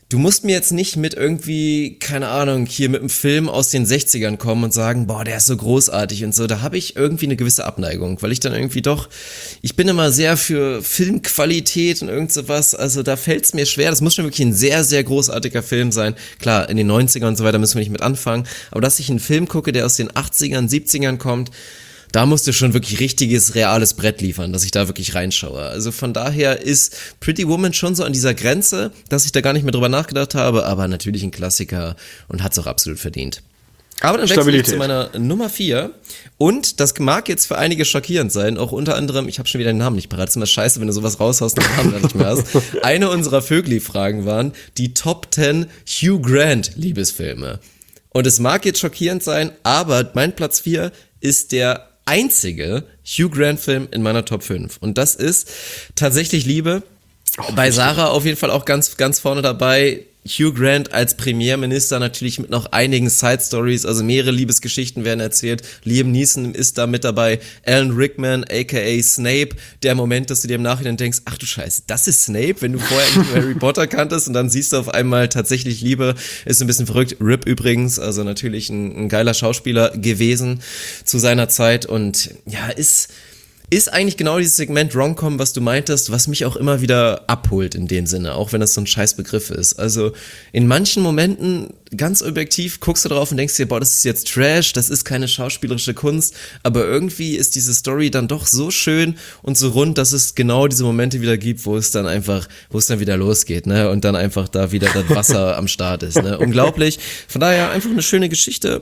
Du musst mir jetzt nicht mit irgendwie, keine Ahnung, hier mit einem Film aus den sechzigern kommen und sagen, boah, der ist so großartig und so. Da habe ich irgendwie eine gewisse Abneigung, weil ich dann irgendwie doch, ich bin immer sehr für Filmqualität und irgend sowas. Also da fällt es mir schwer. Das muss schon wirklich ein sehr, sehr großartiger Film sein. Klar, in den neunzigern und so weiter müssen wir nicht mit anfangen. Aber dass ich einen Film gucke, der aus den achtzigern, siebzigern kommt, da musst du schon wirklich richtiges, reales Brett liefern, dass ich da wirklich reinschaue. Also von daher ist Pretty Woman schon so an dieser Grenze, dass ich da gar nicht mehr drüber nachgedacht habe, aber natürlich ein Klassiker und hat's auch absolut verdient. Aber dann wechsle ich zu meiner Nummer vier und das mag jetzt für einige schockierend sein, auch unter anderem, ich habe schon wieder den Namen nicht parat, ist immer scheiße, wenn du sowas raushaust und den Namen dann nicht mehr hast. Eine unserer Vögli-Fragen waren die Top zehn Hugh Grant Liebesfilme. Und es mag jetzt schockierend sein, aber mein Platz vier ist der einzige Hugh Grant-Film in meiner Top fünf. Und das ist tatsächlich Liebe. Oh, bei Sarah auf jeden Fall auch ganz, ganz vorne dabei. Hugh Grant als Premierminister natürlich mit noch einigen Side-Stories, also mehrere Liebesgeschichten werden erzählt. Liam Neeson ist da mit dabei. Alan Rickman, aka Snape. Der Moment, dass du dir im Nachhinein denkst, ach du Scheiße, das ist Snape, wenn du vorher nicht Harry Potter kanntest und dann siehst du auf einmal tatsächlich Liebe. Ist ein bisschen verrückt. Rip übrigens, also natürlich ein, ein geiler Schauspieler gewesen zu seiner Zeit und ja, ist... Ist eigentlich genau dieses Segment Rom-Com, was du meintest, was mich auch immer wieder abholt in dem Sinne, auch wenn das so ein scheiß Begriff ist. Also in manchen Momenten, ganz objektiv, guckst du drauf und denkst dir, boah, das ist jetzt Trash, das ist keine schauspielerische Kunst, aber irgendwie ist diese Story dann doch so schön und so rund, dass es genau diese Momente wieder gibt, wo es dann einfach, wo es dann wieder losgeht, ne, und dann einfach da wieder das Wasser am Start ist, ne, unglaublich. Von daher einfach eine schöne Geschichte.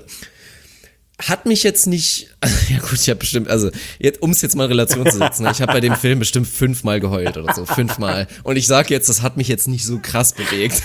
Hat mich jetzt nicht, ja gut, ich habe bestimmt, also jetzt, um es jetzt mal in Relation zu setzen, ich habe bei dem Film bestimmt fünfmal geheult oder so, fünfmal. Und ich sage jetzt, das hat mich jetzt nicht so krass bewegt.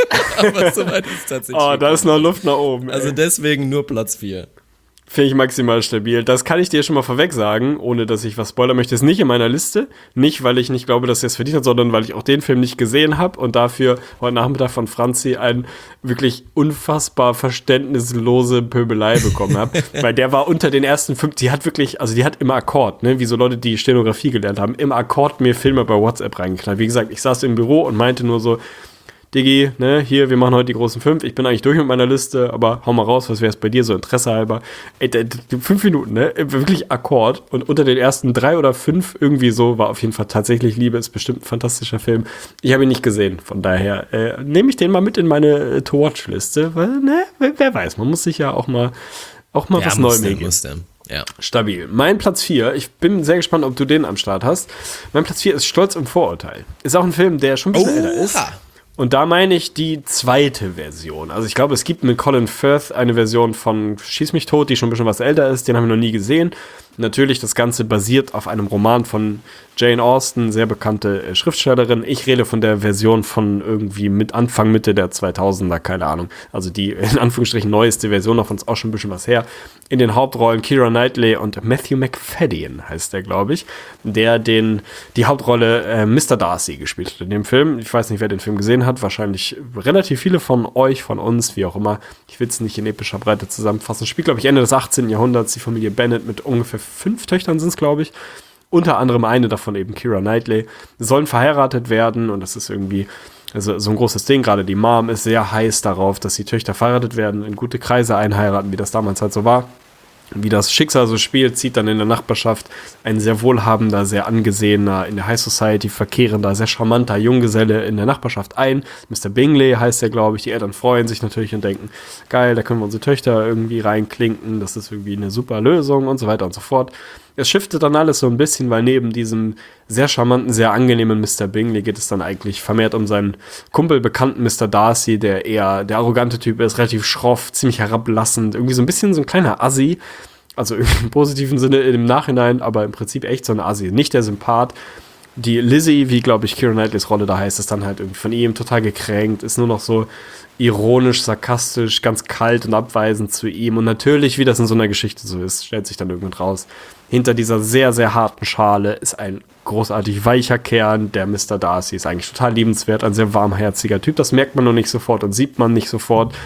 Aber soweit ist es tatsächlich. Oh, da ist noch Luft nach oben. Ey. Also deswegen nur Platz vier. Finde ich maximal stabil. Das kann ich dir schon mal vorweg sagen, ohne dass ich was spoilern möchte. Ist nicht in meiner Liste. Nicht, weil ich nicht glaube, dass er es verdient hat, sondern weil ich auch den Film nicht gesehen habe und dafür heute Nachmittag von Franzi ein wirklich unfassbar verständnislose Pöbelei bekommen habe. Weil der war unter den ersten fünf, die hat wirklich, also die hat im Akkord, ne, wie so Leute, die Stenografie gelernt haben, im Akkord mir Filme bei WhatsApp reingeknallt. Wie gesagt, ich saß im Büro und meinte nur so, Diggi, ne, hier, wir machen heute die großen fünf. Ich bin eigentlich durch mit meiner Liste, aber hau mal raus, was wäre es bei dir, so Interesse halber. Ey, d- d- fünf Minuten, ne, wirklich Akkord. Und unter den ersten drei oder fünf irgendwie so war auf jeden Fall tatsächlich Liebe, ist bestimmt ein fantastischer Film. Ich habe ihn nicht gesehen, von daher äh, nehme ich den mal mit in meine äh, To-Watch-Liste, weil, ne, wer weiß, man muss sich ja auch mal, auch mal ja, was Neues geben. Ja. Stabil. Mein Platz vier, ich bin sehr gespannt, ob du den am Start hast. Mein Platz vier ist Stolz und Vorurteil. Ist auch ein Film, der schon ein bisschen älter ist. Und da meine ich die zweite Version. Also ich glaube, es gibt mit Colin Firth eine Version von Schieß mich tot, die schon ein bisschen was älter ist. Den haben wir noch nie gesehen. Natürlich, das Ganze basiert auf einem Roman von Jane Austen, sehr bekannte äh, Schriftstellerin. Ich rede von der Version von irgendwie mit Anfang, Mitte der zweitausender, keine Ahnung. Also die in Anführungsstrichen neueste Version, davon ist auch schon ein bisschen was her. In den Hauptrollen Keira Knightley und Matthew Macfadyen heißt der, glaube ich, der den die Hauptrolle äh, Mister Darcy gespielt hat in dem Film. Ich weiß nicht, wer den Film gesehen hat. Wahrscheinlich relativ viele von euch, von uns, wie auch immer. Ich will es nicht in epischer Breite zusammenfassen. Spielt, glaube ich, Ende des achtzehnten Jahrhunderts. Die Familie Bennett mit ungefähr fünf Töchtern sind es, glaube ich. Unter anderem eine davon eben Keira Knightley. Sollen verheiratet werden und das ist irgendwie also so ein großes Ding. Gerade die Mom ist sehr heiß darauf, dass die Töchter verheiratet werden, in gute Kreise einheiraten, wie das damals halt so war. Wie das Schicksal so spielt, zieht dann in der Nachbarschaft ein sehr wohlhabender, sehr angesehener, in der High Society verkehrender, sehr charmanter Junggeselle in der Nachbarschaft ein. Mister Bingley heißt er, glaube ich. Die Eltern freuen sich natürlich und denken, geil, da können wir unsere Töchter irgendwie reinklinken, das ist irgendwie eine super Lösung und so weiter und so fort. Es shiftet dann alles so ein bisschen, weil neben diesem sehr charmanten, sehr angenehmen Mister Bingley geht es dann eigentlich vermehrt um seinen Kumpel, bekannten Mister Darcy, der eher der arrogante Typ ist, relativ schroff, ziemlich herablassend, irgendwie so ein bisschen so ein kleiner Assi, also im positiven Sinne im Nachhinein, aber im Prinzip echt so ein Assi, nicht der Sympath. Die Lizzie, wie glaube ich Keira Knightleys Rolle da heißt, ist dann halt irgendwie von ihm total gekränkt, ist nur noch so ironisch, sarkastisch, ganz kalt und abweisend zu ihm. Und natürlich, wie das in so einer Geschichte so ist, stellt sich dann irgendwann raus, hinter dieser sehr, sehr harten Schale ist ein großartig weicher Kern. Der Mister Darcy ist eigentlich total liebenswert, ein sehr warmherziger Typ. Das merkt man noch nicht sofort und sieht man nicht sofort.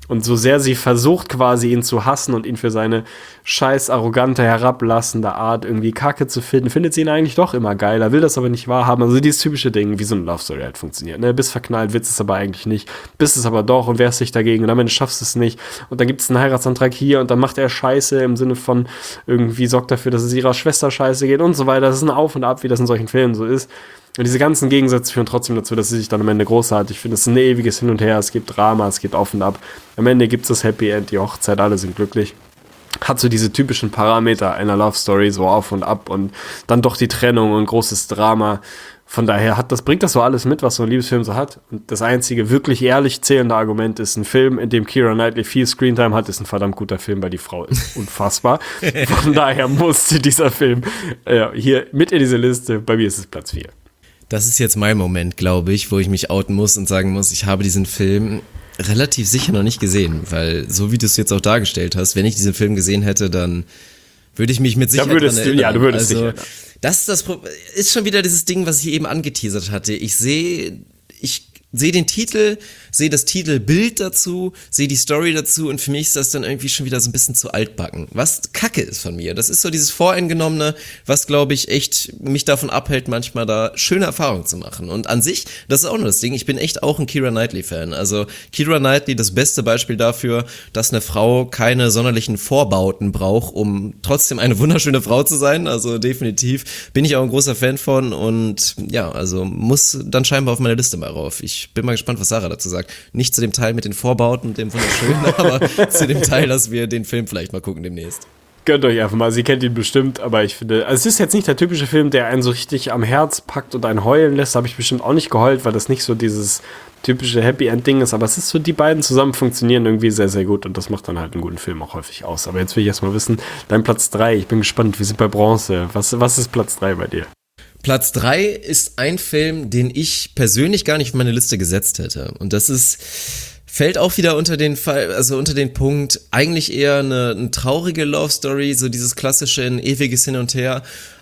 Und so sehr sie versucht quasi ihn zu hassen und ihn für seine scheiß arrogante, herablassende Art irgendwie Kacke zu finden, findet sie ihn eigentlich doch immer geil. Will das aber nicht wahrhaben. Also dieses typische Ding, wie so eine Love Story halt funktioniert. Ne? Bist verknallt, willst es aber eigentlich nicht. Bist es aber doch und wehrst dich dagegen. Und am Ende schaffst du es nicht. Und dann gibt es einen Heiratsantrag hier und dann macht er Scheiße im Sinne von irgendwie sorgt dafür, dass es ihrer Schwester scheiße geht und so weiter. Das ist ein Auf und Ab, wie das in solchen Filmen so ist. Und diese ganzen Gegensätze führen trotzdem dazu, dass sie sich dann am Ende großartig. Ich finde, es ist ein ewiges Hin und Her, es gibt Drama, es geht auf und ab. Am Ende gibt es das Happy End, die Hochzeit, alle sind glücklich. Hat so diese typischen Parameter einer Love Story, so auf und ab und dann doch die Trennung und großes Drama. Von daher hat das, bringt das so alles mit, was so ein Liebesfilm so hat. Und das einzige wirklich ehrlich zählende Argument ist, ein Film, in dem Keira Knightley viel Screentime hat, ist ein verdammt guter Film, weil die Frau ist unfassbar. Von daher musste dieser Film äh, hier mit in diese Liste. Bei mir ist es Platz vier. Das ist jetzt mein Moment, glaube ich, wo ich mich outen muss und sagen muss, ich habe diesen Film relativ sicher noch nicht gesehen, weil so wie du es jetzt auch dargestellt hast, wenn ich diesen Film gesehen hätte, dann würde ich mich mit Sicherheit da würdest dran du, erinnern. Ja, du würdest also, dich das ist das Pro- ist schon wieder dieses Ding, was ich eben angeteasert hatte. Ich sehe, ich sehe den Titel, sehe das Titelbild dazu, sehe die Story dazu und für mich ist das dann irgendwie schon wieder so ein bisschen zu altbacken. Was Kacke ist von mir. Das ist so dieses Voreingenommene, was, glaube ich, echt mich davon abhält, manchmal da schöne Erfahrungen zu machen. Und an sich, das ist auch nur das Ding, ich bin echt auch ein Keira Knightley-Fan. Also Keira Knightley, das beste Beispiel dafür, dass eine Frau keine sonderlichen Vorbauten braucht, um trotzdem eine wunderschöne Frau zu sein. Also definitiv bin ich auch ein großer Fan von und ja, also muss dann scheinbar auf meine Liste mal rauf. Ich Ich bin mal gespannt, was Sarah dazu sagt. Nicht zu dem Teil mit den Vorbauten und dem Wunderschönen, aber zu dem Teil, dass wir den Film vielleicht mal gucken demnächst. Gönnt euch einfach mal, sie kennt ihn bestimmt, aber ich finde, also es ist jetzt nicht der typische Film, der einen so richtig am Herz packt und einen heulen lässt. Da habe ich bestimmt auch nicht geheult, weil das nicht so dieses typische Happy End Ding ist, aber es ist so, die beiden zusammen funktionieren irgendwie sehr, sehr gut und das macht dann halt einen guten Film auch häufig aus. Aber jetzt will ich erst mal wissen, dein Platz drei, ich bin gespannt, wir sind bei Bronze. Was, was ist Platz drei bei dir? Platz drei ist ein Film, den ich persönlich gar nicht auf meine Liste gesetzt hätte. Und das ist, fällt auch wieder unter den Fall, also unter den Punkt, eigentlich eher eine, eine traurige Love Story, so dieses klassische ein ewiges Hin und Her.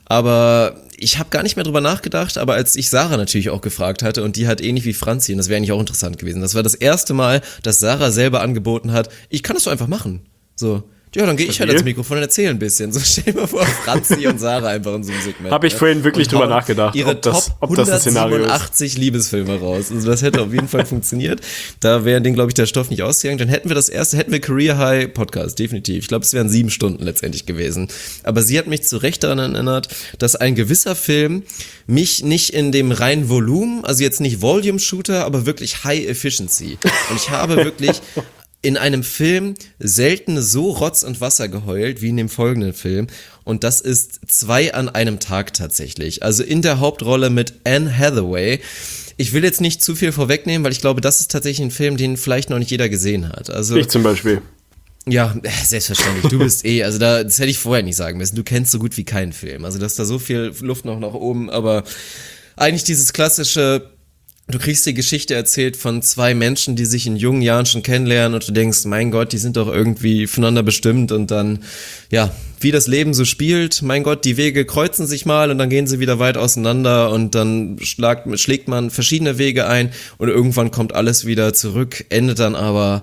Aber ich habe gar nicht mehr drüber nachgedacht, aber als ich Sarah natürlich auch gefragt hatte und die hat ähnlich wie Franzi, und das wäre eigentlich auch interessant gewesen, das war das erste Mal, dass Sarah selber angeboten hat, ich kann das so einfach machen. So. Ja, dann gehe ich halt ans Mikrofon und erzähle ein bisschen. So, stell dir mal vor, Franzi und Sarah einfach in so einem Segment. Habe ich ne? vorhin wirklich und drüber nachgedacht, ihre ob das, Top ob das ein Szenario ist. hundertsiebenundachtzig Liebesfilme raus. Also das hätte auf jeden Fall funktioniert. Da wäre denen, glaube ich, der Stoff nicht ausgegangen. Dann hätten wir das erste, hätten wir Career High Podcast, definitiv. Ich glaube, es wären sieben Stunden letztendlich gewesen. Aber sie hat mich zu Recht daran erinnert, dass ein gewisser Film mich nicht in dem reinen Volumen, also jetzt nicht Volume Shooter, aber wirklich High Efficiency. Und ich habe wirklich in einem Film selten so Rotz und Wasser geheult wie in dem folgenden Film. Und das ist Zwei an einem Tag tatsächlich. Also in der Hauptrolle mit Anne Hathaway. Ich will jetzt nicht zu viel vorwegnehmen, weil ich glaube, das ist tatsächlich ein Film, den vielleicht noch nicht jeder gesehen hat. Also ich zum Beispiel. Ja, selbstverständlich. Du bist eh, also da, das hätte ich vorher nicht sagen müssen. Du kennst so gut wie keinen Film. Also da ist da so viel Luft noch nach oben. Aber eigentlich dieses klassische, du kriegst die Geschichte erzählt von zwei Menschen, die sich in jungen Jahren schon kennenlernen und du denkst, mein Gott, die sind doch irgendwie voneinander bestimmt und dann, ja, wie das Leben so spielt, mein Gott, die Wege kreuzen sich mal und dann gehen sie wieder weit auseinander und dann schlägt, schlägt man verschiedene Wege ein und irgendwann kommt alles wieder zurück, endet dann aber,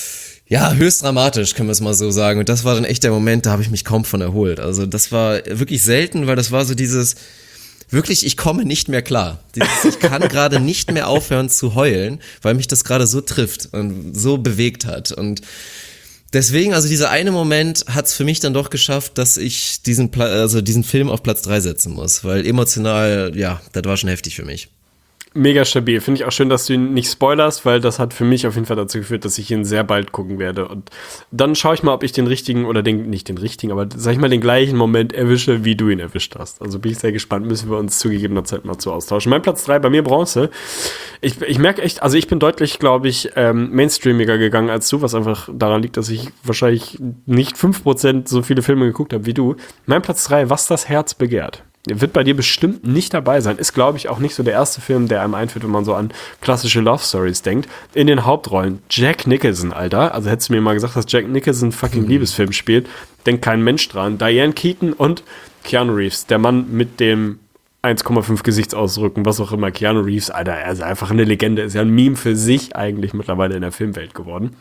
ja, höchst dramatisch, können wir es mal so sagen. Und das war dann echt der Moment, da habe ich mich kaum von erholt. Also das war wirklich selten, weil das war so dieses, wirklich, ich komme nicht mehr klar. Ich kann gerade nicht mehr aufhören zu heulen, weil mich das gerade so trifft und so bewegt hat. Und deswegen, also dieser eine Moment hat es für mich dann doch geschafft, dass ich diesen, Pla- also diesen Film auf Platz drei setzen muss, weil emotional, ja, das war schon heftig für mich. Mega stabil. Finde ich auch schön, dass du ihn nicht spoilerst, weil das hat für mich auf jeden Fall dazu geführt, dass ich ihn sehr bald gucken werde. Und dann schaue ich mal, ob ich den richtigen, oder den, nicht den richtigen, aber sag ich mal, den gleichen Moment erwische, wie du ihn erwischt hast. Also bin ich sehr gespannt, müssen wir uns zu gegebener Zeit mal zu austauschen. Mein Platz drei, bei mir Bronze. Ich, ich merke echt, also ich bin deutlich, glaube ich, ähm, mainstreamiger gegangen als du, was einfach daran liegt, dass ich wahrscheinlich nicht fünf Prozent so viele Filme geguckt habe wie du. Mein Platz drei, Was das Herz begehrt. Wird bei dir bestimmt nicht dabei sein. Ist, glaube ich, auch nicht so der erste Film, der einem einführt, wenn man so an klassische Love Stories denkt. In den Hauptrollen Jack Nicholson, Alter. Also hättest du mir mal gesagt, dass Jack Nicholson einen fucking mhm. Liebesfilm spielt, denkt kein Mensch dran. Diane Keaton und Keanu Reeves, der Mann mit dem eins Komma fünf Gesichtsausdrücken, was auch immer. Keanu Reeves, Alter, er ist einfach eine Legende. Ist ja ein Meme für sich eigentlich mittlerweile in der Filmwelt geworden.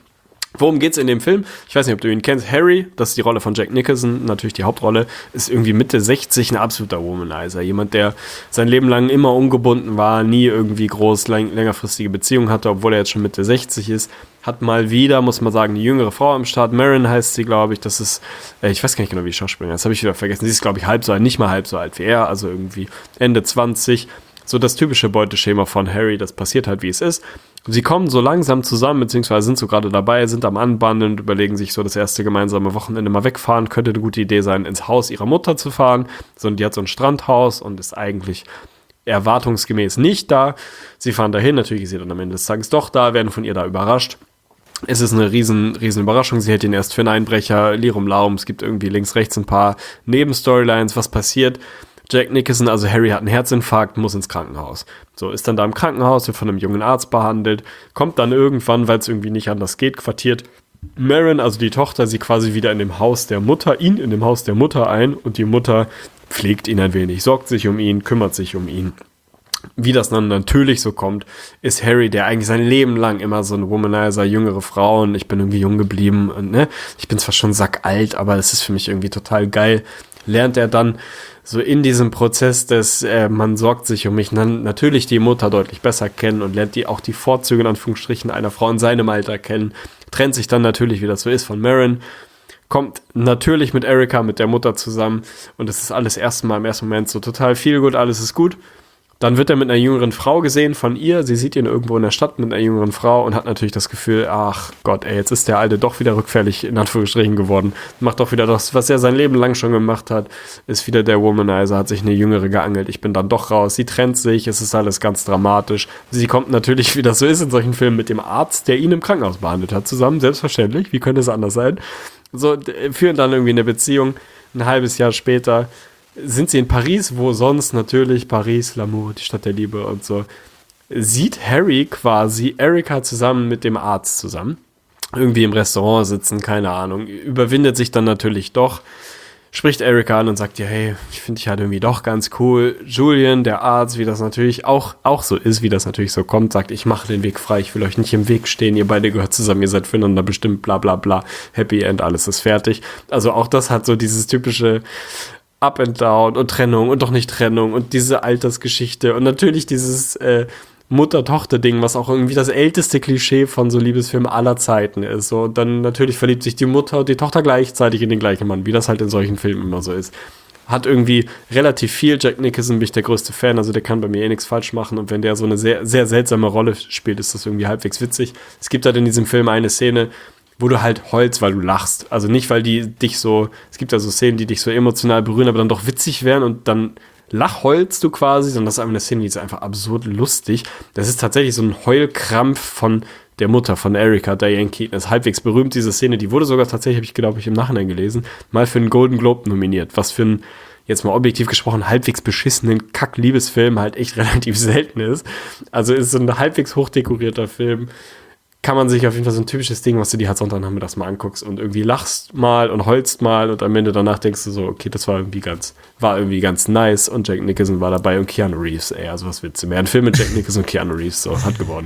Worum geht's in dem Film? Ich weiß nicht, ob du ihn kennst. Harry, das ist die Rolle von Jack Nicholson, natürlich die Hauptrolle, ist irgendwie Mitte sechzig, ein absoluter Womanizer. Jemand, der sein Leben lang immer ungebunden war, nie irgendwie groß läng- längerfristige Beziehungen hatte, obwohl er jetzt schon Mitte sechzig ist. Hat mal wieder, muss man sagen, eine jüngere Frau am Start. Marin heißt sie, glaube ich. Das ist, äh, ich weiß gar nicht genau, wie die Schauspielerin ist. Das habe ich wieder vergessen. Sie ist, glaube ich, halb so alt, nicht mal halb so alt wie er, also irgendwie Ende zwanzig. So das typische Beuteschema von Harry, das passiert halt, wie es ist. Sie kommen so langsam zusammen, beziehungsweise sind so gerade dabei, sind am Anbandeln und überlegen sich so, das erste gemeinsame Wochenende mal wegfahren. Könnte eine gute Idee sein, ins Haus ihrer Mutter zu fahren. So, und die hat so ein Strandhaus und ist eigentlich erwartungsgemäß nicht da. Sie fahren dahin, natürlich ist sie dann am Ende des Tages doch da, werden von ihr da überrascht. Es ist eine riesen, riesen Überraschung. Sie hält ihn erst für einen Einbrecher, Lirum Larum. Es gibt irgendwie links, rechts ein paar Nebenstorylines. Was passiert? Jack Nicholson, also Harry, hat einen Herzinfarkt, muss ins Krankenhaus. So, ist dann da im Krankenhaus, wird von einem jungen Arzt behandelt, kommt dann irgendwann, weil es irgendwie nicht anders geht, quartiert Marin, also die Tochter, sie quasi wieder in dem Haus der Mutter, ihn in dem Haus der Mutter ein und die Mutter pflegt ihn ein wenig, sorgt sich um ihn, kümmert sich um ihn. Wie das dann natürlich so kommt, ist Harry, der eigentlich sein Leben lang immer so ein Womanizer, jüngere Frauen, ich bin irgendwie jung geblieben und ne, ich bin zwar schon sackalt, aber es ist für mich irgendwie total geil, lernt er dann so in diesem Prozess des, äh, man sorgt sich um mich, dann natürlich die Mutter deutlich besser kennen und lernt die auch die Vorzüge in Anführungsstrichen einer Frau in seinem Alter kennen, trennt sich dann natürlich, wie das so ist, von Marin, kommt natürlich mit Erica, mit der Mutter zusammen und es ist alles erstmal im ersten Moment so total viel gut, alles ist gut. Dann wird er mit einer jüngeren Frau gesehen von ihr. Sie sieht ihn irgendwo in der Stadt mit einer jüngeren Frau und hat natürlich das Gefühl, ach Gott, ey, jetzt ist der Alte doch wieder rückfällig in Anführungsstrichen geworden. Macht doch wieder das, was er sein Leben lang schon gemacht hat. Ist wieder der Womanizer, hat sich eine Jüngere geangelt. Ich bin dann doch raus. Sie trennt sich, es ist alles ganz dramatisch. Sie kommt natürlich, wie das so ist in solchen Filmen, mit dem Arzt, der ihn im Krankenhaus behandelt hat, zusammen. Selbstverständlich, wie könnte es anders sein? So, führen dann irgendwie eine Beziehung. Ein halbes Jahr später sind sie in Paris, wo sonst natürlich Paris, L'amour, die Stadt der Liebe und so, sieht Harry quasi Erica zusammen mit dem Arzt zusammen. Irgendwie im Restaurant sitzen, keine Ahnung. Überwindet sich dann natürlich doch, spricht Erica an und sagt ihr, hey, ich finde dich halt irgendwie doch ganz cool. Julian, der Arzt, wie das natürlich auch, auch so ist, wie das natürlich so kommt, sagt, ich mache den Weg frei, ich will euch nicht im Weg stehen, ihr beide gehört zusammen, ihr seid füreinander bestimmt, bla bla bla, Happy End, alles ist fertig. Also auch das hat so dieses typische Up and Down und Trennung und doch nicht Trennung und diese Altersgeschichte und natürlich dieses äh, Mutter-Tochter-Ding, was auch irgendwie das älteste Klischee von so Liebesfilmen aller Zeiten ist. So, und dann natürlich verliebt sich die Mutter und die Tochter gleichzeitig in den gleichen Mann, wie das halt in solchen Filmen immer so ist. Hat irgendwie relativ viel. Jack Nicholson bin ich der größte Fan, also der kann bei mir eh nichts falsch machen und wenn der so eine sehr, sehr seltsame Rolle spielt, ist das irgendwie halbwegs witzig. Es gibt halt in diesem Film eine Szene, wo du halt heulst, weil du lachst. Also nicht, weil die dich so, es gibt ja so Szenen, die dich so emotional berühren, aber dann doch witzig werden und dann lachheulst du quasi, sondern das ist einfach eine Szene, die ist einfach absurd lustig. Das ist tatsächlich so ein Heulkrampf von der Mutter von Erica, Diane Keaton. Das ist halbwegs berühmt, diese Szene. Die wurde sogar tatsächlich, habe ich glaube ich im Nachhinein gelesen, mal für einen Golden Globe nominiert, was für einen, jetzt mal objektiv gesprochen, halbwegs beschissenen Kack-Liebesfilm halt echt relativ selten ist. Also ist so ein halbwegs hochdekorierter Film. Kann man sich auf jeden Fall so ein typisches Ding, was du dir halt Sonntagnachmittags mal anguckst und irgendwie lachst mal und heulst mal und am Ende danach denkst du so, okay, das war irgendwie ganz, war irgendwie ganz nice und Jack Nicholson war dabei und Keanu Reeves, ey, also was willst du mehr? Ein Film mit Jack Nicholson und Keanu Reeves, so, hat gewonnen.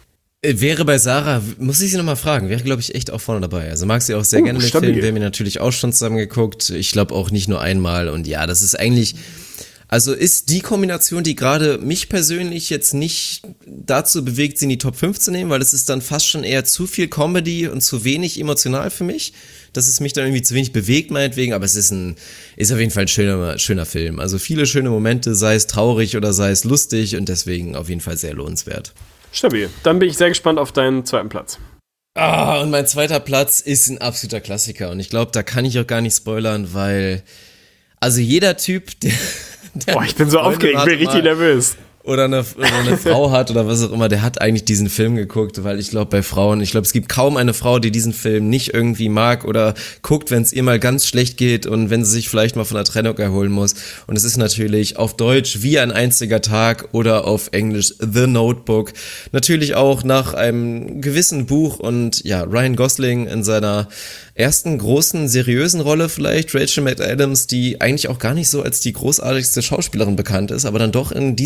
Wäre bei Sarah, muss ich sie nochmal fragen, wäre glaube ich echt auch vorne dabei. Also mag sie auch sehr oh, gerne mit stabil. Filmen, wir haben ihn natürlich auch schon zusammen geguckt. Ich glaube auch nicht nur einmal und ja, das ist eigentlich... Also ist die Kombination, die gerade mich persönlich jetzt nicht dazu bewegt, sie in die Top fünf zu nehmen, weil es ist dann fast schon eher zu viel Comedy und zu wenig emotional für mich, dass es mich dann irgendwie zu wenig bewegt meinetwegen, aber es ist ein ist auf jeden Fall ein schöner, schöner Film. Also viele schöne Momente, sei es traurig oder sei es lustig und deswegen auf jeden Fall sehr lohnenswert. Stabil. Dann bin ich sehr gespannt auf deinen zweiten Platz. Ah, und mein zweiter Platz ist ein absoluter Klassiker und ich glaube, da kann ich auch gar nicht spoilern, weil also jeder Typ, der Boah, ich bin so aufgeregt, bin richtig nervös. Oder eine, oder eine Frau hat oder was auch immer, der hat eigentlich diesen Film geguckt, weil ich glaube bei Frauen, ich glaube es gibt kaum eine Frau, die diesen Film nicht irgendwie mag oder guckt, wenn es ihr mal ganz schlecht geht und wenn sie sich vielleicht mal von der Trennung erholen muss. Und es ist natürlich auf Deutsch Wie ein einziger Tag oder auf Englisch The Notebook. Natürlich auch nach einem gewissen Buch und ja, Ryan Gosling in seiner ersten großen, seriösen Rolle vielleicht, Rachel McAdams, die eigentlich auch gar nicht so als die großartigste Schauspielerin bekannt ist, aber dann doch in diesen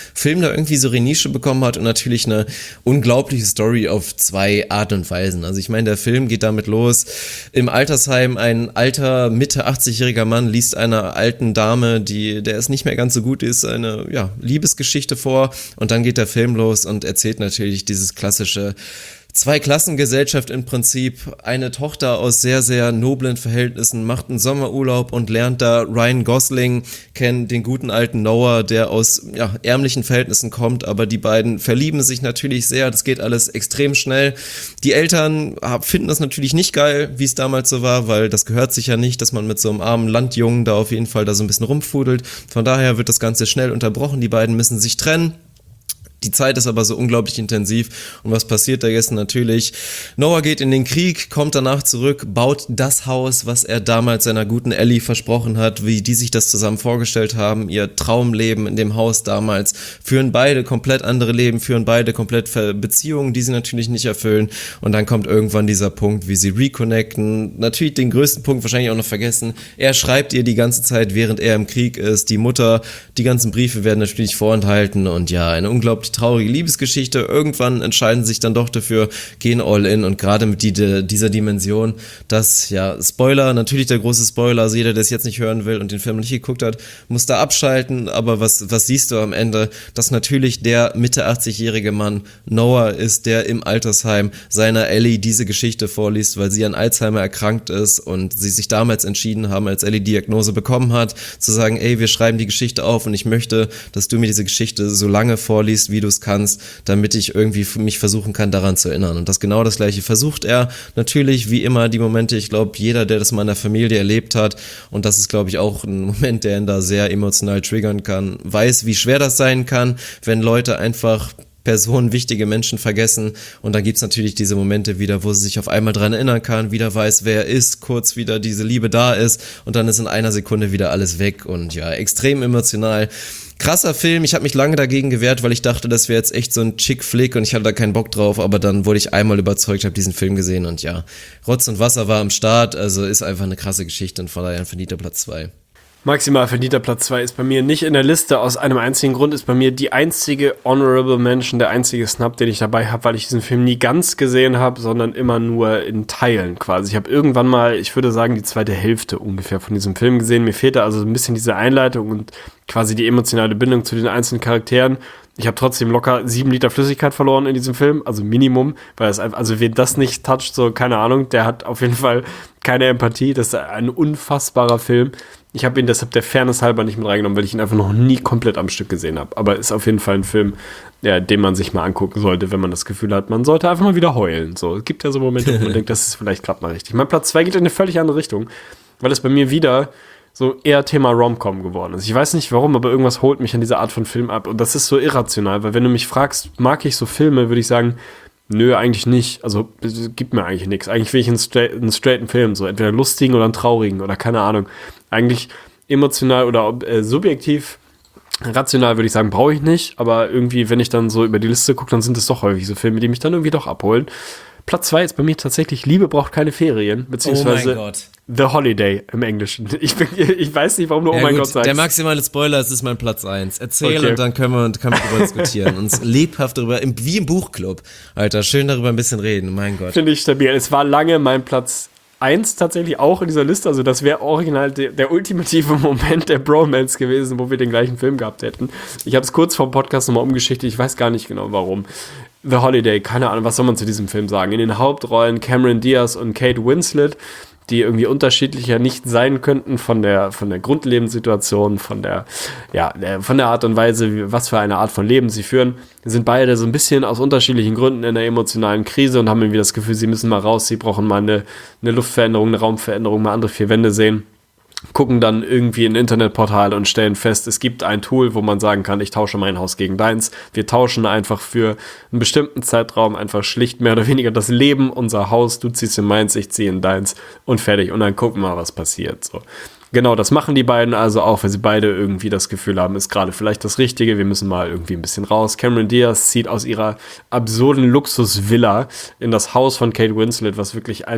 Film da irgendwie so Renische bekommen hat und natürlich eine unglaubliche Story auf zwei Art und Weisen. Also ich meine, der Film geht damit los, im Altersheim ein alter, Mitte achtzigjähriger Mann liest einer alten Dame, die, der es nicht mehr ganz so gut ist, eine ja, Liebesgeschichte vor und dann geht der Film los und erzählt natürlich dieses klassische Zweiklassengesellschaft im Prinzip. Eine Tochter aus sehr, sehr noblen Verhältnissen macht einen Sommerurlaub und lernt da Ryan Gosling kennen, den guten alten Noah, der aus ja, ärmlichen Verhältnissen kommt, aber die beiden verlieben sich natürlich sehr, das geht alles extrem schnell. Die Eltern finden das natürlich nicht geil, wie es damals so war, weil das gehört sich ja nicht, dass man mit so einem armen Landjungen da auf jeden Fall da so ein bisschen rumfudelt. Von daher wird das Ganze schnell unterbrochen, die beiden müssen sich trennen. Die Zeit ist aber so unglaublich intensiv und was passiert da jetzt natürlich? Noah geht in den Krieg, kommt danach zurück, baut das Haus, was er damals seiner guten Ellie versprochen hat, wie die sich das zusammen vorgestellt haben, ihr Traumleben in dem Haus damals, führen beide komplett andere Leben, führen beide komplett Beziehungen, die sie natürlich nicht erfüllen und dann kommt irgendwann dieser Punkt, wie sie reconnecten, natürlich den größten Punkt wahrscheinlich auch noch vergessen, er schreibt ihr die ganze Zeit, während er im Krieg ist, die Mutter, die ganzen Briefe werden natürlich vorenthalten und ja, eine unglaublich traurige Liebesgeschichte. Irgendwann entscheiden sie sich dann doch dafür, gehen all in und gerade mit die, dieser Dimension, dass, ja, Spoiler, natürlich der große Spoiler, also jeder, der es jetzt nicht hören will und den Film nicht geguckt hat, muss da abschalten, aber was, was siehst du am Ende? Dass natürlich der Mitte achtzigjährige Mann Noah ist, der im Altersheim seiner Ellie diese Geschichte vorliest, weil sie an Alzheimer erkrankt ist und sie sich damals entschieden haben, als Ellie die Diagnose bekommen hat, zu sagen, ey, wir schreiben die Geschichte auf und ich möchte, dass du mir diese Geschichte so lange vorliest, wie du es kannst, damit ich irgendwie mich versuchen kann, daran zu erinnern. Und das genau das Gleiche versucht er. Natürlich, wie immer, die Momente, ich glaube, jeder, der das mal in der Familie erlebt hat, und das ist, glaube ich, auch ein Moment, der ihn da sehr emotional triggern kann, weiß, wie schwer das sein kann, wenn Leute einfach Personen, wichtige Menschen vergessen und dann gibt's natürlich diese Momente wieder, wo sie sich auf einmal dran erinnern kann, wieder weiß, wer er ist, kurz wieder diese Liebe da ist und dann ist in einer Sekunde wieder alles weg und ja, extrem emotional. Krasser Film, ich habe mich lange dagegen gewehrt, weil ich dachte, das wäre jetzt echt so ein Chick-Flick und ich hatte da keinen Bock drauf, aber dann wurde ich einmal überzeugt, habe diesen Film gesehen und ja, Rotz und Wasser war am Start, also ist einfach eine krasse Geschichte und von daher ein verdienter Platz zwei. Maximal verdienter Platz zwei ist bei mir nicht in der Liste, aus einem einzigen Grund ist bei mir die einzige Honorable Mention, der einzige Snub, den ich dabei habe, weil ich diesen Film nie ganz gesehen habe, sondern immer nur in Teilen quasi. Ich habe irgendwann mal, ich würde sagen, die zweite Hälfte ungefähr von diesem Film gesehen. Mir fehlte also ein bisschen diese Einleitung und quasi die emotionale Bindung zu den einzelnen Charakteren. Ich habe trotzdem locker sieben Liter Flüssigkeit verloren in diesem Film, also Minimum, weil es einfach, also wen das nicht toucht, so keine Ahnung, der hat auf jeden Fall keine Empathie. Das ist ein unfassbarer Film. Ich habe ihn deshalb der Fairness halber nicht mit reingenommen, weil ich ihn einfach noch nie komplett am Stück gesehen habe. Aber ist auf jeden Fall ein Film, ja, den man sich mal angucken sollte, wenn man das Gefühl hat, man sollte einfach mal wieder heulen. So, es gibt ja so Momente, wo man denkt, das ist vielleicht gerade mal richtig. Mein Platz zwei geht in eine völlig andere Richtung, weil es bei mir wieder so eher Thema Rom-Com geworden ist. Ich weiß nicht warum, aber irgendwas holt mich an dieser Art von Film ab. Und das ist so irrational, weil wenn du mich fragst, mag ich so Filme, würde ich sagen, nö, eigentlich nicht. Also, es gibt mir eigentlich nichts. Eigentlich will ich einen, straight, einen straighten Film, so entweder einen lustigen oder einen traurigen oder keine Ahnung. Eigentlich emotional oder äh, subjektiv, rational würde ich sagen, brauche ich nicht. Aber irgendwie, wenn ich dann so über die Liste gucke, dann sind es doch häufig so Filme, die mich dann irgendwie doch abholen. Platz zwei ist bei mir tatsächlich Liebe braucht keine Ferien, beziehungsweise oh mein Gott. The Holiday im Englischen. Ich, bin, ich weiß nicht, warum du ja, oh mein gut, Gott sagst. Der maximale Spoiler, es ist mein Platz eins. Erzähl okay. Und dann können wir, können wir darüber diskutieren. Uns lebhaft darüber, wie im Buchclub. Alter, schön darüber ein bisschen reden, mein Gott. Finde ich stabil. Es war lange mein Platz eins tatsächlich auch in dieser Liste. Also das wäre original der, der ultimative Moment der Bromance gewesen, wo wir den gleichen Film gehabt hätten. Ich habe es kurz vor dem Podcast nochmal umgeschichtet. Ich weiß gar nicht genau, warum. The Holiday, keine Ahnung, was soll man zu diesem Film sagen? In den Hauptrollen Cameron Diaz und Kate Winslet, die irgendwie unterschiedlicher nicht sein könnten von der, von der Grundlebenssituation, von der, ja, von der Art und Weise, was für eine Art von Leben sie führen, sind beide so ein bisschen aus unterschiedlichen Gründen in einer emotionalen Krise und haben irgendwie das Gefühl, sie müssen mal raus, sie brauchen mal eine, eine Luftveränderung, eine Raumveränderung, mal andere vier Wände sehen. Gucken dann irgendwie in ein Internetportal und stellen fest, es gibt ein Tool, wo man sagen kann, ich tausche mein Haus gegen deins. Wir tauschen einfach für einen bestimmten Zeitraum einfach schlicht mehr oder weniger das Leben, unser Haus, du ziehst in meins, ich ziehe in deins und fertig. Und dann gucken wir mal, was passiert. So. Genau, das machen die beiden also auch, weil sie beide irgendwie das Gefühl haben, ist gerade vielleicht das Richtige, wir müssen mal irgendwie ein bisschen raus. Cameron Diaz zieht aus ihrer absurden Luxusvilla in das Haus von Kate Winslet, was wirklich ein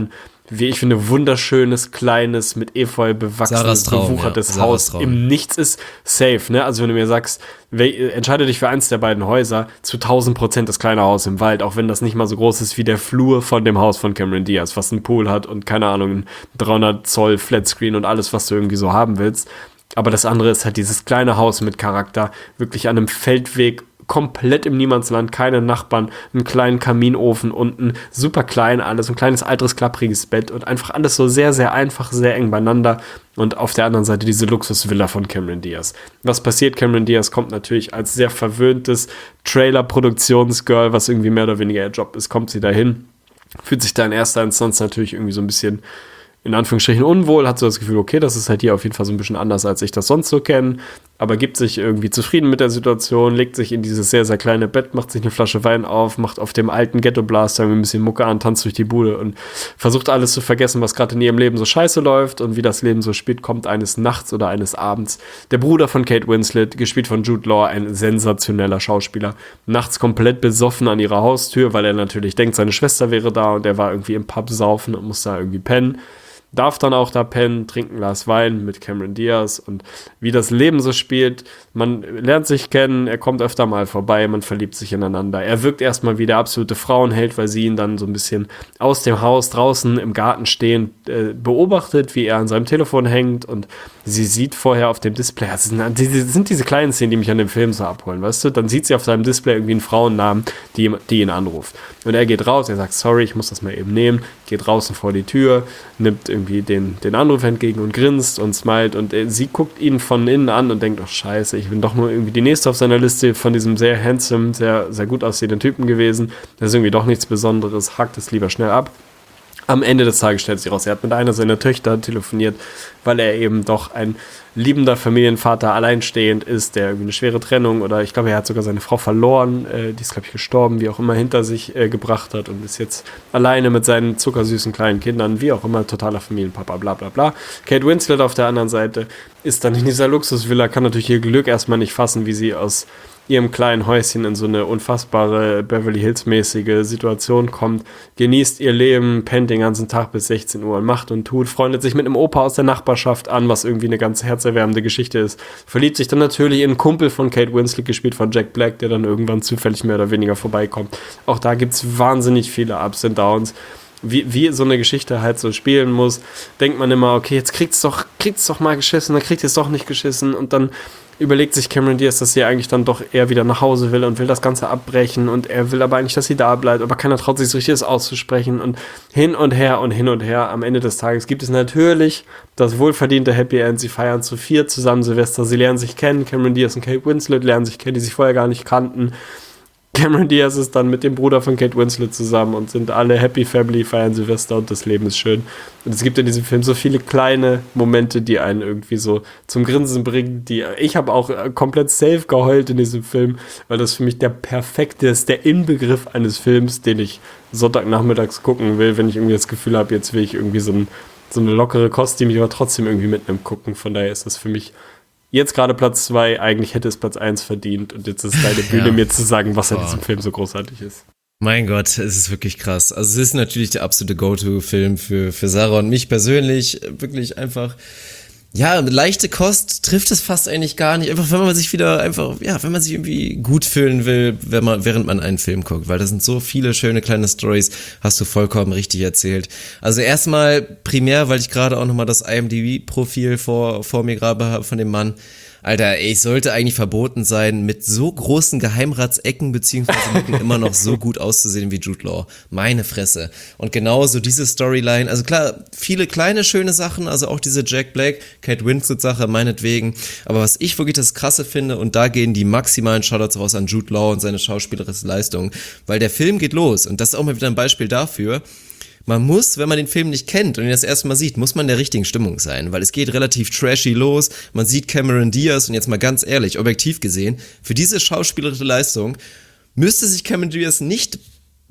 wie ich finde, wunderschönes, kleines, mit Efeu bewachsenes, Traum, bewuchertes ja. Haus Traum. im Nichts ist, safe, ne? Also wenn du mir sagst, wel- entscheide dich für eins der beiden Häuser, zu tausend Prozent das kleine Haus im Wald, auch wenn das nicht mal so groß ist wie der Flur von dem Haus von Cameron Diaz, was einen Pool hat und keine Ahnung, ein dreihundert Zoll Flatscreen und alles, was du irgendwie so haben willst. Aber das andere ist halt dieses kleine Haus mit Charakter, wirklich an einem Feldweg, komplett im Niemandsland, keine Nachbarn, einen kleinen Kaminofen unten, super klein alles, ein kleines altes, klappriges Bett und einfach alles so sehr, sehr einfach, sehr eng beieinander und auf der anderen Seite diese Luxusvilla von Cameron Diaz. Was passiert? Cameron Diaz kommt natürlich als sehr verwöhntes Trailer-Produktionsgirl, was irgendwie mehr oder weniger ihr Job ist, kommt sie dahin, fühlt sich da in erster Instanz natürlich irgendwie so ein bisschen in Anführungsstrichen unwohl, hat so das Gefühl, okay, das ist halt hier auf jeden Fall so ein bisschen anders, als ich das sonst so kenne, aber gibt sich irgendwie zufrieden mit der Situation, legt sich in dieses sehr, sehr kleine Bett, macht sich eine Flasche Wein auf, macht auf dem alten Ghetto-Blaster ein bisschen Mucke an, tanzt durch die Bude und versucht alles zu vergessen, was gerade in ihrem Leben so scheiße läuft und wie das Leben so spät kommt, eines Nachts oder eines Abends. Der Bruder von Kate Winslet, gespielt von Jude Law, ein sensationeller Schauspieler, nachts komplett besoffen an ihrer Haustür, weil er natürlich denkt, seine Schwester wäre da und er war irgendwie im Pub saufen und muss da irgendwie pennen. Darf dann auch da pennen, trinkt ein Glas Wein mit Cameron Diaz und wie das Leben so spielt. Man lernt sich kennen, er kommt öfter mal vorbei, man verliebt sich ineinander. Er wirkt erstmal wie der absolute Frauenheld, weil sie ihn dann so ein bisschen aus dem Haus draußen im Garten stehend äh, beobachtet, wie er an seinem Telefon hängt und sie sieht vorher auf dem Display, das sind, das sind diese kleinen Szenen, die mich an dem Film so abholen, weißt du? Dann sieht sie auf seinem Display irgendwie einen Frauennamen, die, die ihn anruft. Und er geht raus, er sagt, sorry, ich muss das mal eben nehmen, geht draußen vor die Tür, nimmt irgendwie den, den Anruf entgegen und grinst und smilet und äh, sie guckt ihn von innen an und denkt, oh scheiße, ich bin doch nur irgendwie die nächste auf seiner Liste von diesem sehr handsome, sehr, sehr gut aussehenden Typen gewesen. Das ist irgendwie doch nichts Besonderes, hackt es lieber schnell ab. Am Ende des Tages stellt sich raus, er hat mit einer seiner Töchter telefoniert, weil er eben doch ein liebender Familienvater alleinstehend ist, der irgendwie eine schwere Trennung oder ich glaube, er hat sogar seine Frau verloren, äh, die ist, glaube ich, gestorben, wie auch immer, hinter sich äh, gebracht hat und ist jetzt alleine mit seinen zuckersüßen kleinen Kindern, wie auch immer, totaler Familienpapa, bla bla bla. Kate Winslet auf der anderen Seite ist dann in dieser Luxusvilla, kann natürlich ihr Glück erstmal nicht fassen, wie sie aus ihrem kleinen Häuschen in so eine unfassbare Beverly Hills-mäßige Situation kommt, genießt ihr Leben, pennt den ganzen Tag bis sechzehn Uhr und macht und tut, freundet sich mit einem Opa aus der Nachbarschaft an, was irgendwie eine ganz herzerwärmende Geschichte ist, verliebt sich dann natürlich in einen Kumpel von Kate Winslet, gespielt von Jack Black, der dann irgendwann zufällig mehr oder weniger vorbeikommt. Auch da gibt's wahnsinnig viele Ups und Downs. Wie, wie so eine Geschichte halt so spielen muss, denkt man immer, okay, jetzt kriegt's doch, kriegt's doch mal geschissen, dann kriegt es doch nicht geschissen und dann überlegt sich Cameron Diaz, dass sie eigentlich dann doch eher wieder nach Hause will und will das Ganze abbrechen und er will aber eigentlich, dass sie da bleibt, aber keiner traut sich so richtig das auszusprechen und hin und her und hin und her. Am Ende des Tages gibt es natürlich das wohlverdiente Happy End. Sie feiern zu viert zusammen Silvester, sie lernen sich kennen, Cameron Diaz und Kate Winslet lernen sich kennen, die sich vorher gar nicht kannten. Cameron Diaz ist dann mit dem Bruder von Kate Winslet zusammen und sind alle Happy Family, feiern Silvester und das Leben ist schön. Und es gibt in diesem Film so viele kleine Momente, die einen irgendwie so zum Grinsen bringen. Die ich habe auch komplett safe geheult in diesem Film, weil das für mich der perfekte ist, der Inbegriff eines Films, den ich Sonntagnachmittags gucken will, wenn ich irgendwie das Gefühl habe, jetzt will ich irgendwie so, ein, so eine lockere Kost, die mich aber trotzdem irgendwie mitnimmt gucken. Von daher ist das für mich jetzt gerade Platz zwei, eigentlich hätte es Platz eins verdient und jetzt ist deine Bühne, ja, mir zu sagen, was an diesem Film so großartig ist. Mein Gott, es ist wirklich krass. Also es ist natürlich der absolute Go-To-Film für, für Sarah und mich persönlich. Wirklich einfach, ja, leichte Kost trifft es fast eigentlich gar nicht. Einfach, wenn man sich wieder einfach, ja, wenn man sich irgendwie gut fühlen will, wenn man, während man einen Film guckt. Weil da sind so viele schöne kleine Storys, hast du vollkommen richtig erzählt. Also erstmal primär, weil ich gerade auch nochmal das I M D B-Profil vor, vor mir gerade habe von dem Mann. Alter, ey, ich sollte eigentlich verboten sein, mit so großen Geheimratsecken beziehungsweise Mücken immer noch so gut auszusehen wie Jude Law. Meine Fresse. Und genauso diese Storyline, also klar, viele kleine schöne Sachen, also auch diese Jack Black, Kate Winslet-Sache, meinetwegen. Aber was ich wirklich das Krasse finde, und da gehen die maximalen Shoutouts raus an Jude Law und seine schauspielerische Leistung, weil der Film geht los und das ist auch mal wieder ein Beispiel dafür. Man muss, wenn man den Film nicht kennt und ihn das erste Mal sieht, muss man in der richtigen Stimmung sein, weil es geht relativ trashy los, man sieht Cameron Diaz und jetzt mal ganz ehrlich, objektiv gesehen, für diese schauspielerische Leistung müsste sich Cameron Diaz nicht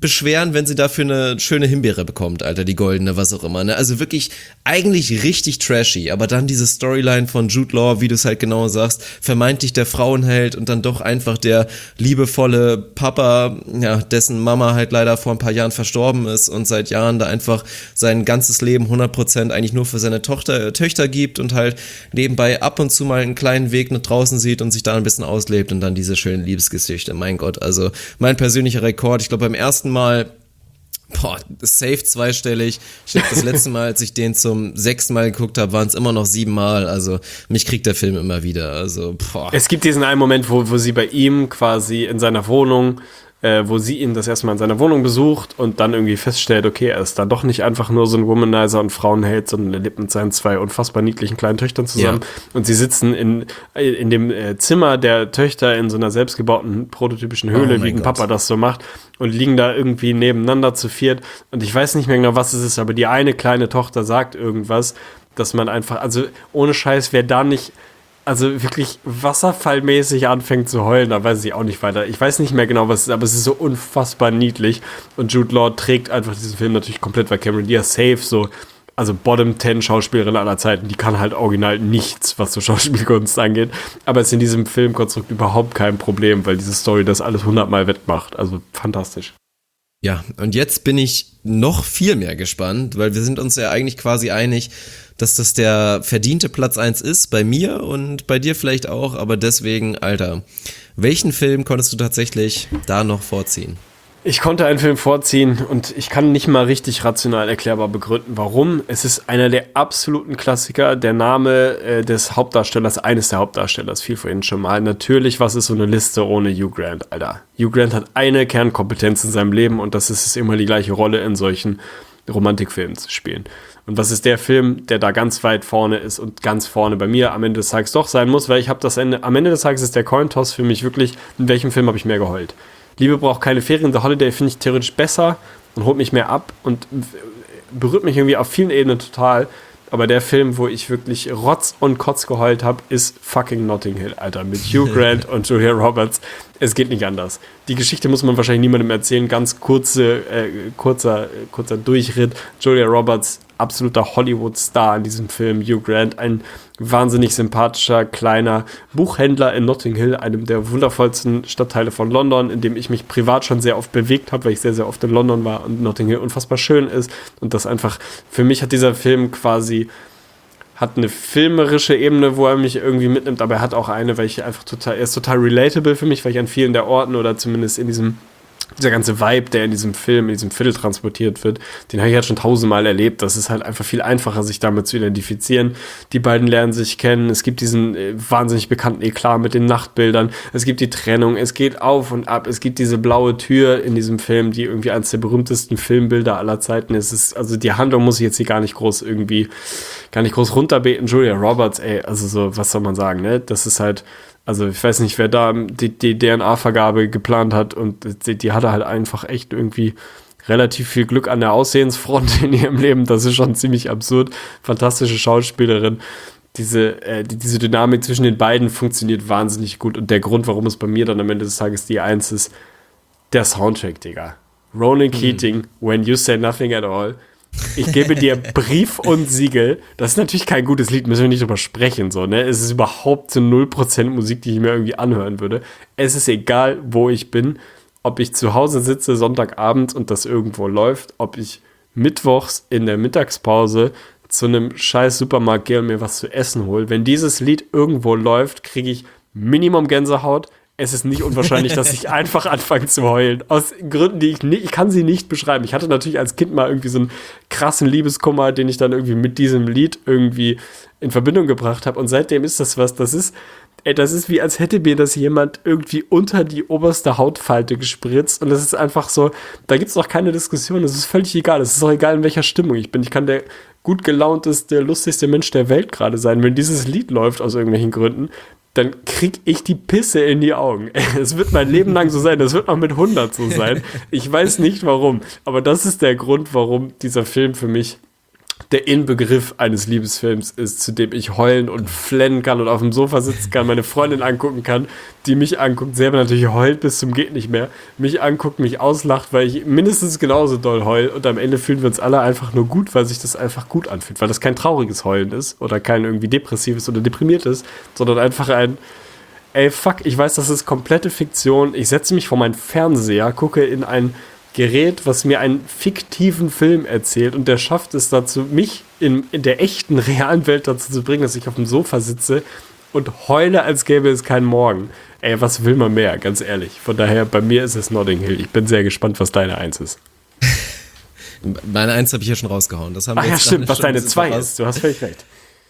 beschweren, wenn sie dafür eine schöne Himbeere bekommt, Alter, die goldene, was auch immer, ne? Also wirklich eigentlich richtig trashy, aber dann diese Storyline von Jude Law, wie du es halt genau sagst, vermeintlich der Frauenheld und dann doch einfach der liebevolle Papa, ja, dessen Mama halt leider vor ein paar Jahren verstorben ist und seit Jahren da einfach sein ganzes Leben hundert Prozent eigentlich nur für seine Tochter, äh, Töchter gibt und halt nebenbei ab und zu mal einen kleinen Weg nach draußen sieht und sich da ein bisschen auslebt und dann diese schönen Liebesgeschichte, mein Gott, also mein persönlicher Rekord, ich glaube beim ersten Mal, boah, safe zweistellig. Ich glaube, das letzte Mal, als ich den zum sechsten Mal geguckt habe, waren es immer noch sieben Mal. Also mich kriegt der Film immer wieder. Also, boah. Es gibt diesen einen Moment, wo, wo sie bei ihm quasi in seiner Wohnung, äh, wo sie ihn das erste Mal in seiner Wohnung besucht und dann irgendwie feststellt, okay, er ist dann doch nicht einfach nur so ein Womanizer und Frauenheld, sondern er lebt mit seinen zwei unfassbar niedlichen kleinen Töchtern zusammen. Ja. Und sie sitzen in, in dem äh, Zimmer der Töchter in so einer selbstgebauten prototypischen Höhle, oh wie ein Gott. Papa das so macht. Und liegen da irgendwie nebeneinander zu viert. Und ich weiß nicht mehr genau, was es ist, aber die eine kleine Tochter sagt irgendwas, dass man einfach, also ohne Scheiß, wer da nicht, also wirklich wasserfallmäßig anfängt zu heulen, da weiß ich auch nicht weiter. Ich weiß nicht mehr genau, was es ist, aber es ist so unfassbar niedlich. Und Jude Law trägt einfach diesen Film natürlich komplett, weil Cameron Diaz safe so, also Bottom Ten Schauspielerin aller Zeiten, die kann halt original nichts, was so Schauspielkunst angeht. Aber es ist in diesem Filmkonstrukt überhaupt kein Problem, weil diese Story das alles hundertmal wettmacht. Also fantastisch. Ja, und jetzt bin ich noch viel mehr gespannt, weil wir sind uns ja eigentlich quasi einig, dass das der verdiente Platz eins ist, bei mir und bei dir vielleicht auch, aber deswegen, Alter, welchen Film konntest du tatsächlich da noch vorziehen? Ich konnte einen Film vorziehen und ich kann nicht mal richtig rational erklärbar begründen, warum. Es ist einer der absoluten Klassiker, der Name äh, des Hauptdarstellers, eines der Hauptdarstellers, viel vorhin schon mal. Natürlich, was ist so eine Liste ohne Hugh Grant, Alter? Hugh Grant hat eine Kernkompetenz in seinem Leben und das ist es, immer die gleiche Rolle in solchen Romantikfilmen zu spielen. Und was ist der Film, der da ganz weit vorne ist und ganz vorne bei mir am Ende des Tages doch sein muss, weil ich habe das Ende, am Ende des Tages ist der Cointoss für mich wirklich, in welchem Film habe ich mehr geheult? Liebe braucht keine Ferien, The Holiday finde ich theoretisch besser und holt mich mehr ab und berührt mich irgendwie auf vielen Ebenen total. Aber der Film, wo ich wirklich Rotz und Kotz geheult habe, ist fucking Notting Hill, Alter. Mit Hugh Grant und Julia Roberts. Es geht nicht anders. Die Geschichte muss man wahrscheinlich niemandem erzählen. Ganz kurze, äh, kurzer, kurzer Durchritt. Julia Roberts, absoluter Hollywood-Star in diesem Film. Hugh Grant, ein wahnsinnig sympathischer, kleiner Buchhändler in Notting Hill, einem der wundervollsten Stadtteile von London, in dem ich mich privat schon sehr oft bewegt habe, weil ich sehr, sehr oft in London war und Notting Hill unfassbar schön ist. Und das einfach, für mich hat dieser Film quasi, hat eine filmerische Ebene, wo er mich irgendwie mitnimmt, aber er hat auch eine, weil ich einfach total, er ist total relatable für mich, weil ich an vielen der Orten oder zumindest in diesem dieser ganze Vibe, der in diesem Film, in diesem Viertel transportiert wird, den habe ich halt schon tausendmal erlebt. Das ist halt einfach viel einfacher, sich damit zu identifizieren. Die beiden lernen sich kennen. Es gibt diesen äh, wahnsinnig bekannten Eklat mit den Nachtbildern. Es gibt die Trennung. Es geht auf und ab. Es gibt diese blaue Tür in diesem Film, die irgendwie eines der berühmtesten Filmbilder aller Zeiten ist. Es ist. Also die Handlung muss ich jetzt hier gar nicht groß irgendwie, gar nicht groß runterbeten. Julia Roberts, ey, also so, was soll man sagen, ne? Das ist halt, also ich weiß nicht, wer da die, die D N A-Vergabe geplant hat und die, die hatte halt einfach echt irgendwie relativ viel Glück an der Aussehensfront in ihrem Leben. Das ist schon ziemlich absurd. Fantastische Schauspielerin. Diese, äh, die, diese Dynamik zwischen den beiden funktioniert wahnsinnig gut und der Grund, warum es bei mir dann am Ende des Tages die Eins ist, der Soundtrack, Digga. Ronan Keating, mhm. When You Say Nothing at All. Ich gebe dir Brief und Siegel. Das ist natürlich kein gutes Lied, müssen wir nicht drüber sprechen. So, ne? Es ist überhaupt so null Prozent Musik, die ich mir irgendwie anhören würde. Es ist egal, wo ich bin. Ob ich zu Hause sitze, Sonntagabend und das irgendwo läuft. Ob ich mittwochs in der Mittagspause zu einem scheiß Supermarkt gehe und mir was zu essen hole. Wenn dieses Lied irgendwo läuft, kriege ich Minimum Gänsehaut. Es ist nicht unwahrscheinlich, dass ich einfach anfange zu heulen. Aus Gründen, die ich nicht, ich kann sie nicht beschreiben. Ich hatte natürlich als Kind mal irgendwie so einen krassen Liebeskummer, den ich dann irgendwie mit diesem Lied irgendwie in Verbindung gebracht habe. Und seitdem ist das was, das ist, ey, das ist wie, als hätte mir das jemand irgendwie unter die oberste Hautfalte gespritzt. Und das ist einfach so, da gibt es auch keine Diskussion. Es ist völlig egal. Es ist auch egal, in welcher Stimmung ich bin. Ich kann der gut gelaunteste, lustigste Mensch der Welt gerade sein. Wenn dieses Lied läuft aus irgendwelchen Gründen, dann krieg ich die Pisse in die Augen. Es wird mein Leben lang so sein, das wird noch mit hundert so sein. Ich weiß nicht warum, aber das ist der Grund, warum dieser Film für mich der Inbegriff eines Liebesfilms ist, zu dem ich heulen und flennen kann und auf dem Sofa sitzen kann, meine Freundin angucken kann, die mich anguckt, selber natürlich heult bis zum geht nicht mehr, mich anguckt, mich auslacht, weil ich mindestens genauso doll heul und am Ende fühlen wir uns alle einfach nur gut, weil sich das einfach gut anfühlt, weil das kein trauriges Heulen ist oder kein irgendwie depressives oder deprimiertes, sondern einfach ein ey, fuck, ich weiß, das ist komplette Fiktion, ich setze mich vor meinen Fernseher, gucke in ein Gerät, was mir einen fiktiven Film erzählt und der schafft es dazu, mich in, in der echten, realen Welt dazu zu bringen, dass ich auf dem Sofa sitze und heule, als gäbe es keinen Morgen. Ey, was will man mehr, ganz ehrlich. Von daher, bei mir ist es Notting Hill. Ich bin sehr gespannt, was deine Eins ist. Meine Eins habe ich ja schon rausgehauen. Das haben wir Ach ja, jetzt stimmt, was schon ein deine bisschen Zwei verpasst. ist. Du hast völlig recht.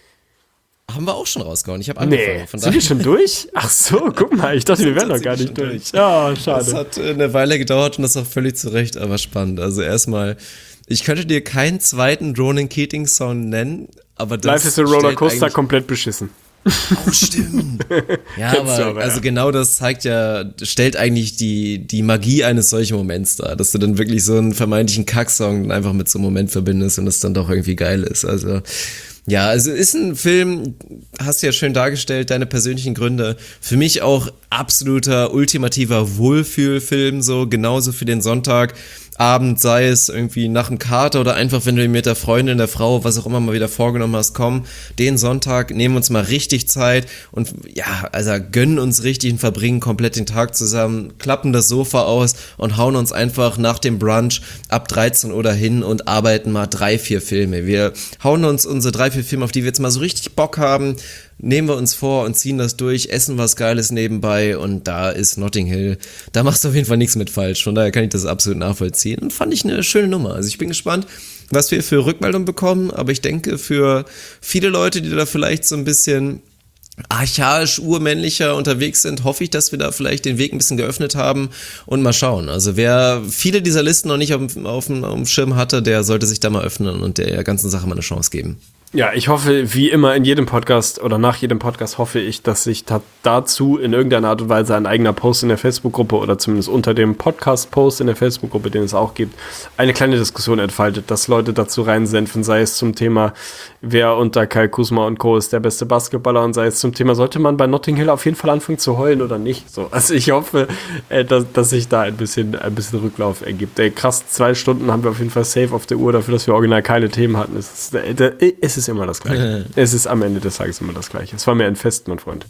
Haben wir auch schon rausgehauen. Ich habe angefangen. Nee, Von sind wir schon durch? Ach so, guck mal, ich dachte, wir wären noch gar nicht durch. durch. Ja, schade. Das hat eine Weile gedauert und das auch völlig zu Recht, aber spannend. Also erstmal, ich könnte dir keinen zweiten Ronan Keating-Song nennen, aber das Life is a Rollercoaster, komplett beschissen. Oh, stimmt. Ja, aber, aber, also ja. genau das zeigt ja, stellt eigentlich die, die Magie eines solchen Moments dar, dass du dann wirklich so einen vermeintlichen Kacksong einfach mit so einem Moment verbindest und es dann doch irgendwie geil ist. Also, ja, also ist ein Film, hast du ja schön dargestellt, deine persönlichen Gründe. Für mich auch absoluter, ultimativer Wohlfühlfilm, so genauso für den Sonntagabend, sei es irgendwie nach dem Kater oder einfach, wenn du mit der Freundin, der Frau, was auch immer mal wieder vorgenommen hast, komm, den Sonntag nehmen wir uns mal richtig Zeit und ja, also gönnen uns richtig und verbringen komplett den Tag zusammen, klappen das Sofa aus und hauen uns einfach nach dem Brunch ab dreizehn Uhr dahin und arbeiten mal drei, vier Filme. Wir hauen uns unsere drei, vier Filme, auf die wir jetzt mal so richtig Bock haben, nehmen wir uns vor und ziehen das durch, essen was Geiles nebenbei und da ist Notting Hill. Da machst du auf jeden Fall nichts mit falsch. Von daher kann ich das absolut nachvollziehen und fand ich eine schöne Nummer. Also ich bin gespannt, was wir für Rückmeldungen bekommen, aber ich denke für viele Leute, die da vielleicht so ein bisschen archaisch, urmännlicher unterwegs sind, hoffe ich, dass wir da vielleicht den Weg ein bisschen geöffnet haben und mal schauen. Also wer viele dieser Listen noch nicht auf, auf, auf dem Schirm hatte, der sollte sich da mal öffnen und der ganzen Sache mal eine Chance geben. Ja, ich hoffe, wie immer in jedem Podcast oder nach jedem Podcast hoffe ich, dass sich ta- dazu in irgendeiner Art und Weise ein eigener Post in der Facebook-Gruppe oder zumindest unter dem Podcast-Post in der Facebook-Gruppe, den es auch gibt, eine kleine Diskussion entfaltet, dass Leute dazu reinsenfen, sei es zum Thema, wer unter Kyle Kuzma und Co. ist der beste Basketballer und sei es zum Thema, sollte man bei Notting Hill auf jeden Fall anfangen zu heulen oder nicht. So, also ich hoffe, äh, dass, dass sich da ein bisschen, ein bisschen Rücklauf ergibt. Ey, krass, zwei Stunden haben wir auf jeden Fall safe auf der Uhr dafür, dass wir original keine Themen hatten. Es ist, äh, es ist immer das Gleiche. Es ist am Ende des Tages immer das Gleiche. Es war mir ein Fest, mein Freund.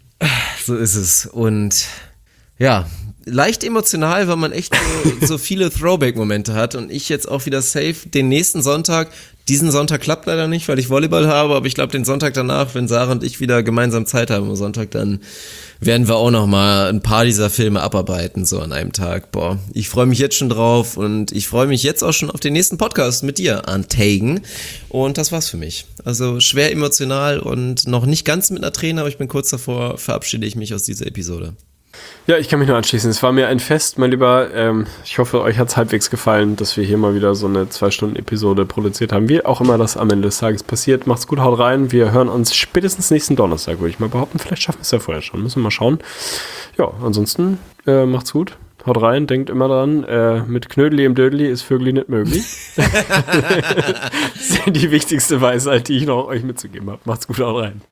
So ist es. Und ja, leicht emotional, weil man echt so, so viele Throwback-Momente hat und ich jetzt auch wieder safe den nächsten Sonntag, diesen Sonntag klappt leider nicht, weil ich Volleyball habe, aber ich glaube den Sonntag danach, wenn Sarah und ich wieder gemeinsam Zeit haben am Sonntag, dann werden wir auch noch mal ein paar dieser Filme abarbeiten, so an einem Tag. Boah, ich freue mich jetzt schon drauf und ich freue mich jetzt auch schon auf den nächsten Podcast mit dir, Antagen. Und das war's für mich. Also schwer emotional und noch nicht ganz mit einer Träne, aber ich bin kurz davor, verabschiede ich mich aus dieser Episode. Ja, ich kann mich nur anschließen. Es war mir ein Fest, mein Lieber. Ähm, ich hoffe, euch hat es halbwegs gefallen, dass wir hier mal wieder so eine zwei-Stunden-Episode produziert haben. Wie auch immer das am Ende des Tages passiert. Macht's gut, haut rein. Wir hören uns spätestens nächsten Donnerstag, würde ich mal behaupten. Vielleicht schaffen wir es ja vorher schon. Müssen wir mal schauen. Ja, ansonsten äh, macht's gut. Haut rein, denkt immer dran, äh, mit Knödeli im Dödeli ist Vögeli nicht möglich. Das ist die wichtigste Weisheit, die ich noch euch mitzugeben habe. Macht's gut, haut rein.